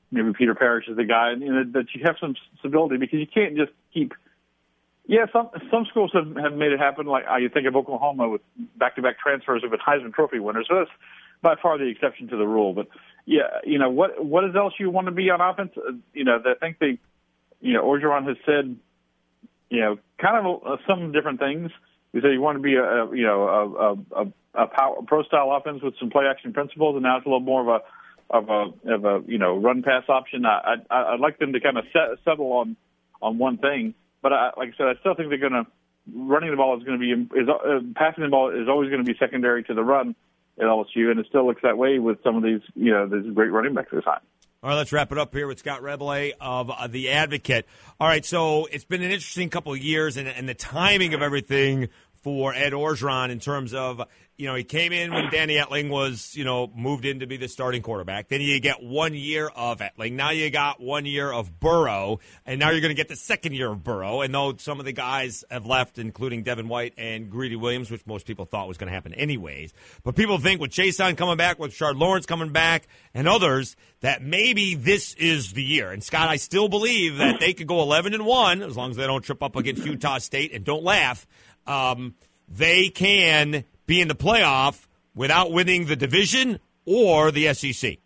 maybe Peter Parrish is the guy, and you know, that you have some stability because you can't just keep. Yeah, some some schools have, have made it happen. Like uh, you think of Oklahoma with back-to-back transfers of Heisman Trophy winners. So that's by far the exception to the rule. But yeah, you know what what does L S U want to be on offense? Uh, you know, I think they, you know, Orgeron has said, you know, kind of uh, some different things. He said you want to be a, a you know a a, a, power, a pro style offense with some play action principles, and now it's a little more of a of a of a you know run pass option. I, I I'd like them to kind of set, settle on on one thing, but I, like I said, I still think they're going to running the ball is going to be is uh, passing the ball is always going to be secondary to the run at L S U, and it still looks that way with some of these you know these great running backs this time. All right, let's wrap it up here with Scott Rebele of uh, The Advocate. All right, so it's been an interesting couple of years, and, and the timing of everything for Ed Orgeron in terms of, you know, he came in when Danny Etling was, you know, moved in to be the starting quarterback. Then you get one year of Etling. Now you got one year of Burrow, and now you're going to get the second year of Burrow. And though some of the guys have left, including Devin White and Greedy Williams, which most people thought was going to happen anyways, but people think with Chason coming back, with Shard Lawrence coming back, and others, that maybe this is the year. And Scott, I still believe that they could go eleven and one as long as they don't trip up against Utah State, and don't laugh. Um, they can be in the playoff without winning the division or the S E C.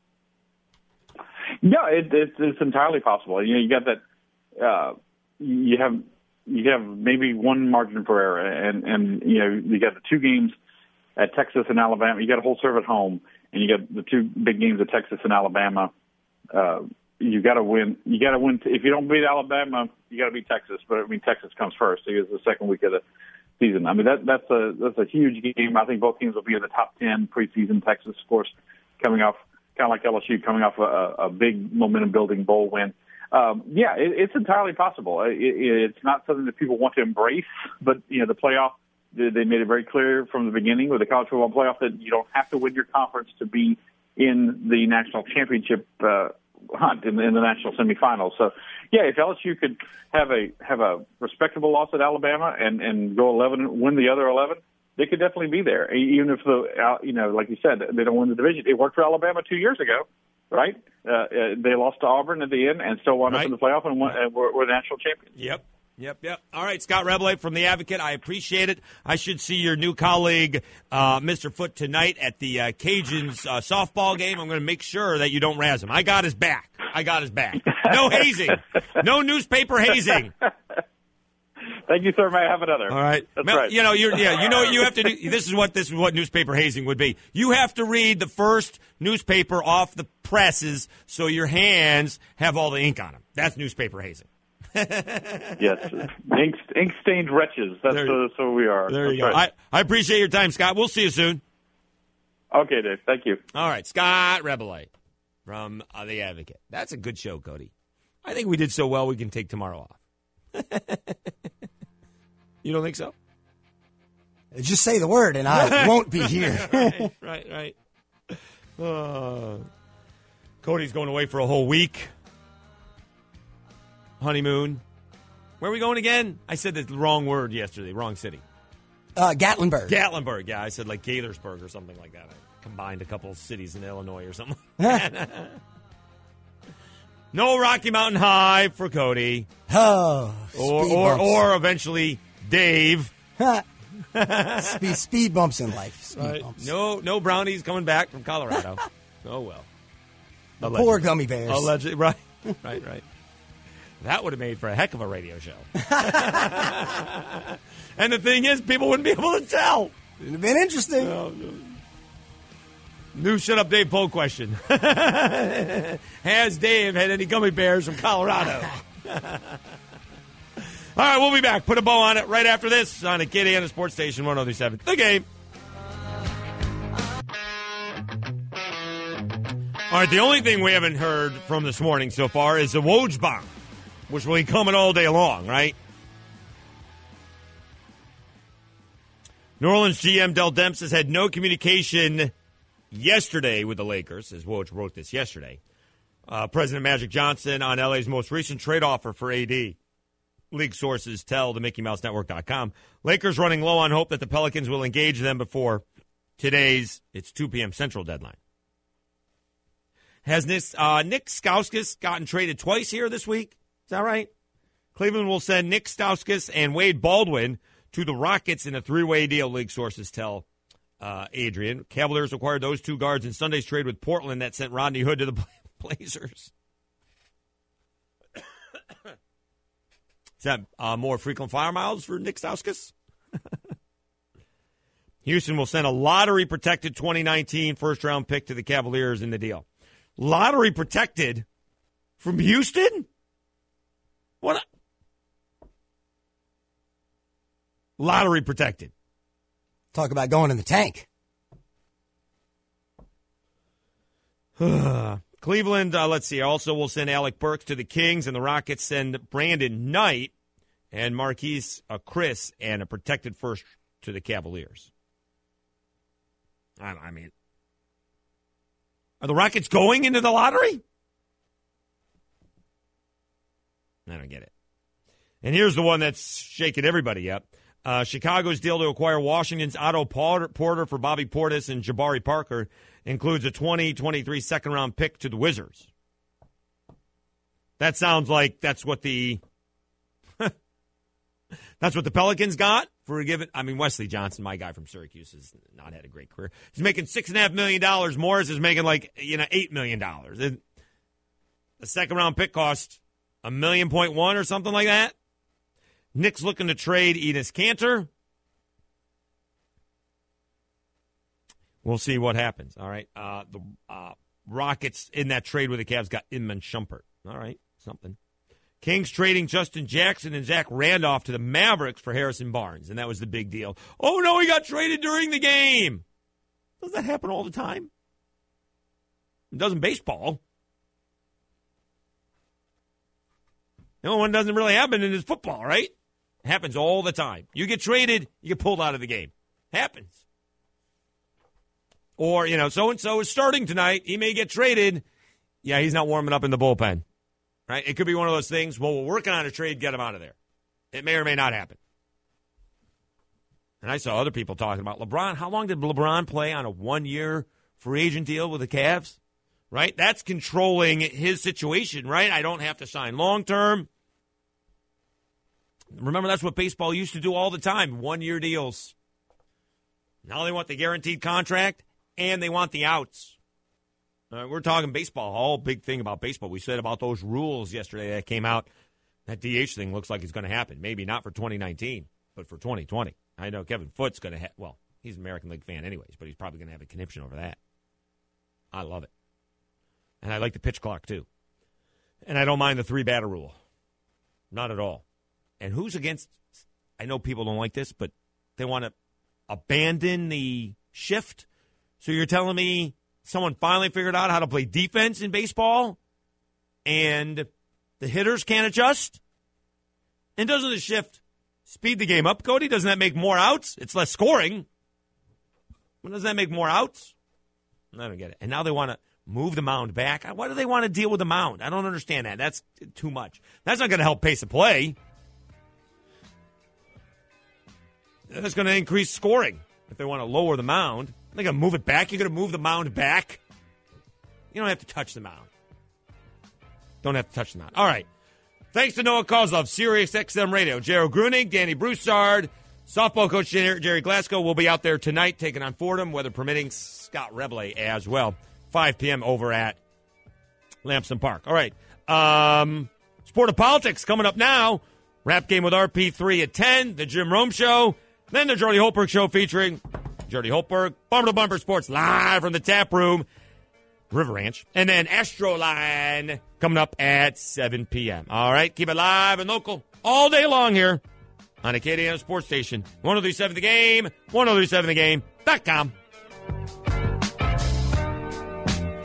No, it, it's, it's entirely possible. You know, you got that. Uh, you have you have maybe one margin for error, and and you know you got the two games at Texas and Alabama. You got a whole serve at home, and you got the two big games at Texas and Alabama. Uh, you got to win. You got to win. If you don't beat Alabama, you got to beat Texas. But I mean, Texas comes first. It's the second week of the season. I mean, that that's a that's a huge game. I think both teams will be in the top ten preseason. Texas, of course, coming off kind of like L S U, coming off a, a big momentum building bowl win. Um, yeah, it, it's entirely possible. It, it, it's not something that people want to embrace, but you know, the playoff. They made it very clear from the beginning with the college football playoff that you don't have to win your conference to be in the national championship uh, hunt in, in the national semifinals. So, yeah, if L S U could have a have a respectable loss at Alabama and, and go eleven and win the other eleven, they could definitely be there. Even if the you know, like you said, they don't win the division. It worked for Alabama two years ago, right? Uh, they lost to Auburn at the end and still wound right. up in the playoff and, won, and were, were national champions. Yep. Yep, yep. All right, Scott Rebele from The Advocate. I appreciate it. I should see your new colleague, uh, Mister Foote, tonight at the uh, Cajuns uh, softball game. I'm going to make sure that you don't razz him. I got his back. I got his back. No hazing. No newspaper hazing. Thank you, sir. May I have another? All right. That's Mel, right. You know, you're, yeah, you know what you have to do. This is what this is what newspaper hazing would be. You have to read the first newspaper off the presses so your hands have all the ink on them. That's newspaper hazing. Yes, ink, ink-stained wretches. That's there, uh, so we are. There That's you go. Right. I, I appreciate your time, Scott. We'll see you soon. Okay, Dave. Thank you. All right, Scott Rebele from uh, The Advocate. That's a good show, Cody. I think we did so well we can take tomorrow off. You don't think so? Just say the word and I won't be here. right, right, right. Uh, Cody's going away for a whole week. Honeymoon. Where are we going again? I said the wrong word yesterday. Wrong city. Uh, Gatlinburg. Gatlinburg. Yeah, I said like Gaithersburg or something like that. I combined a couple of cities in Illinois or something. No Rocky Mountain High for Cody. Oh, or or, or eventually Dave. speed, speed bumps in life. Speed right. bumps. No, no brownies coming back from Colorado. Oh well. The poor gummy bears. Allegedly, right, right, right. That would have made for a heck of a radio show. And the thing is, people wouldn't be able to tell. It would have been interesting. No, no. New Shut Up Dave poll question. Has Dave had any gummy bears from Colorado? All right, we'll be back. Put a bow on it right after this on Acadiana Sports Station one oh three seven. The Game. All right, the only thing we haven't heard from this morning so far is the Woj bomb, which will be coming all day long, right? New Orleans G M Dell Demps has had no communication yesterday with the Lakers, as Woj wrote this yesterday. Uh, President Magic Johnson on L A's most recent trade offer for A D. League sources tell the Mickey Mouse Network dot com. Lakers running low on hope that the Pelicans will engage them before today's, it's two p.m. Central deadline. Has Nick, uh, Nick Stauskas gotten traded twice here this week? Is that right? Cleveland will send Nick Stauskas and Wade Baldwin to the Rockets in a three-way deal, league sources tell uh, Adrian. Cavaliers acquired those two guards in Sunday's trade with Portland that sent Rodney Hood to the Blazers. Is that uh, more frequent flyer miles for Nick Stauskas? Houston will send a lottery-protected twenty nineteen first-round pick to the Cavaliers in the deal. Lottery-protected from Houston? What? A- lottery-protected. Talk about going in the tank. Cleveland, uh, let's see, also will send Alec Burks to the Kings, and the Rockets send Brandon Knight and Marquise uh, Chris and a protected first to the Cavaliers. I, I mean, are the Rockets going into the lottery? I don't get it. And here's the one that's shaking everybody up. Uh, Chicago's deal to acquire Washington's Otto Porter for Bobby Portis and Jabari Parker includes a twenty twenty-three second-round pick to the Wizards. That sounds like that's what the that's what the Pelicans got for a given. I mean, Wesley Johnson, my guy from Syracuse, has not had a great career. He's making six and a half million dollars. Morris is making like you know eight million dollars. The second-round pick cost a million point one or something like that. Knicks looking to trade Enes Kanter. We'll see what happens. All right. Uh, the uh, Rockets in that trade with the Cavs got Inman Shumpert. All right. Something. Kings trading Justin Jackson and Zach Randolph to the Mavericks for Harrison Barnes, and that was the big deal. Oh, no, he got traded during the game. Does that happen all the time? It does in baseball. The only one that doesn't really happen in is football, right? It happens all the time. You get traded, you get pulled out of the game. Happens. Or, you know, so-and-so is starting tonight. He may get traded. Yeah, he's not warming up in the bullpen. Right? It could be one of those things, well, we're working on a trade, get him out of there. It may or may not happen. And I saw other people talking about LeBron. How long did LeBron play on a one-year free agent deal with the Cavs? Right? That's controlling his situation, right? I don't have to sign long-term. Remember, that's what baseball used to do all the time, one-year deals. Now they want the guaranteed contract, and they want the outs. Uh, we're talking baseball. Whole big thing about baseball. We said about those rules yesterday that came out. That D H thing looks like it's going to happen. Maybe not for twenty nineteen, but for twenty twenty. I know Kevin Foote's going to have, well, he's an American League fan anyways, but he's probably going to have a conniption over that. I love it. And I like the pitch clock, too. And I don't mind the three-batter rule. Not at all. And who's against, I know people don't like this, but they want to abandon the shift. So you're telling me someone finally figured out how to play defense in baseball and the hitters can't adjust? And doesn't the shift speed the game up, Cody? Doesn't that make more outs? It's less scoring. But doesn't that make more outs? I don't get it. And now they want to move the mound back. Why do they want to deal with the mound? I don't understand that. That's too much. That's not going to help pace of play. That's going to increase scoring if they want to lower the mound. They're going to move it back. You're going to move the mound back. You don't have to touch the mound. Don't have to touch the mound. All right. Thanks to Noah Kozlov, Sirius X M Radio. Gerald Grunig, Danny Broussard, softball coach Jerry Glasgow will be out there tonight taking on Fordham, weather permitting. Scott Rebley as well. five p.m. over at Lamson Park. All right. Um, Sport of Politics coming up now. Rap game with R P three at ten. The Jim Rome Show. Then the Jordy Holtberg Show featuring Jordy Holtberg. Bumper to Bumper Sports live from the tap room. River Ranch. And then Astroline coming up at seven p.m. All right. Keep it live and local all day long here on Acadiana Sports Station. one oh three point seven The Game. one oh three point seven the game dot com.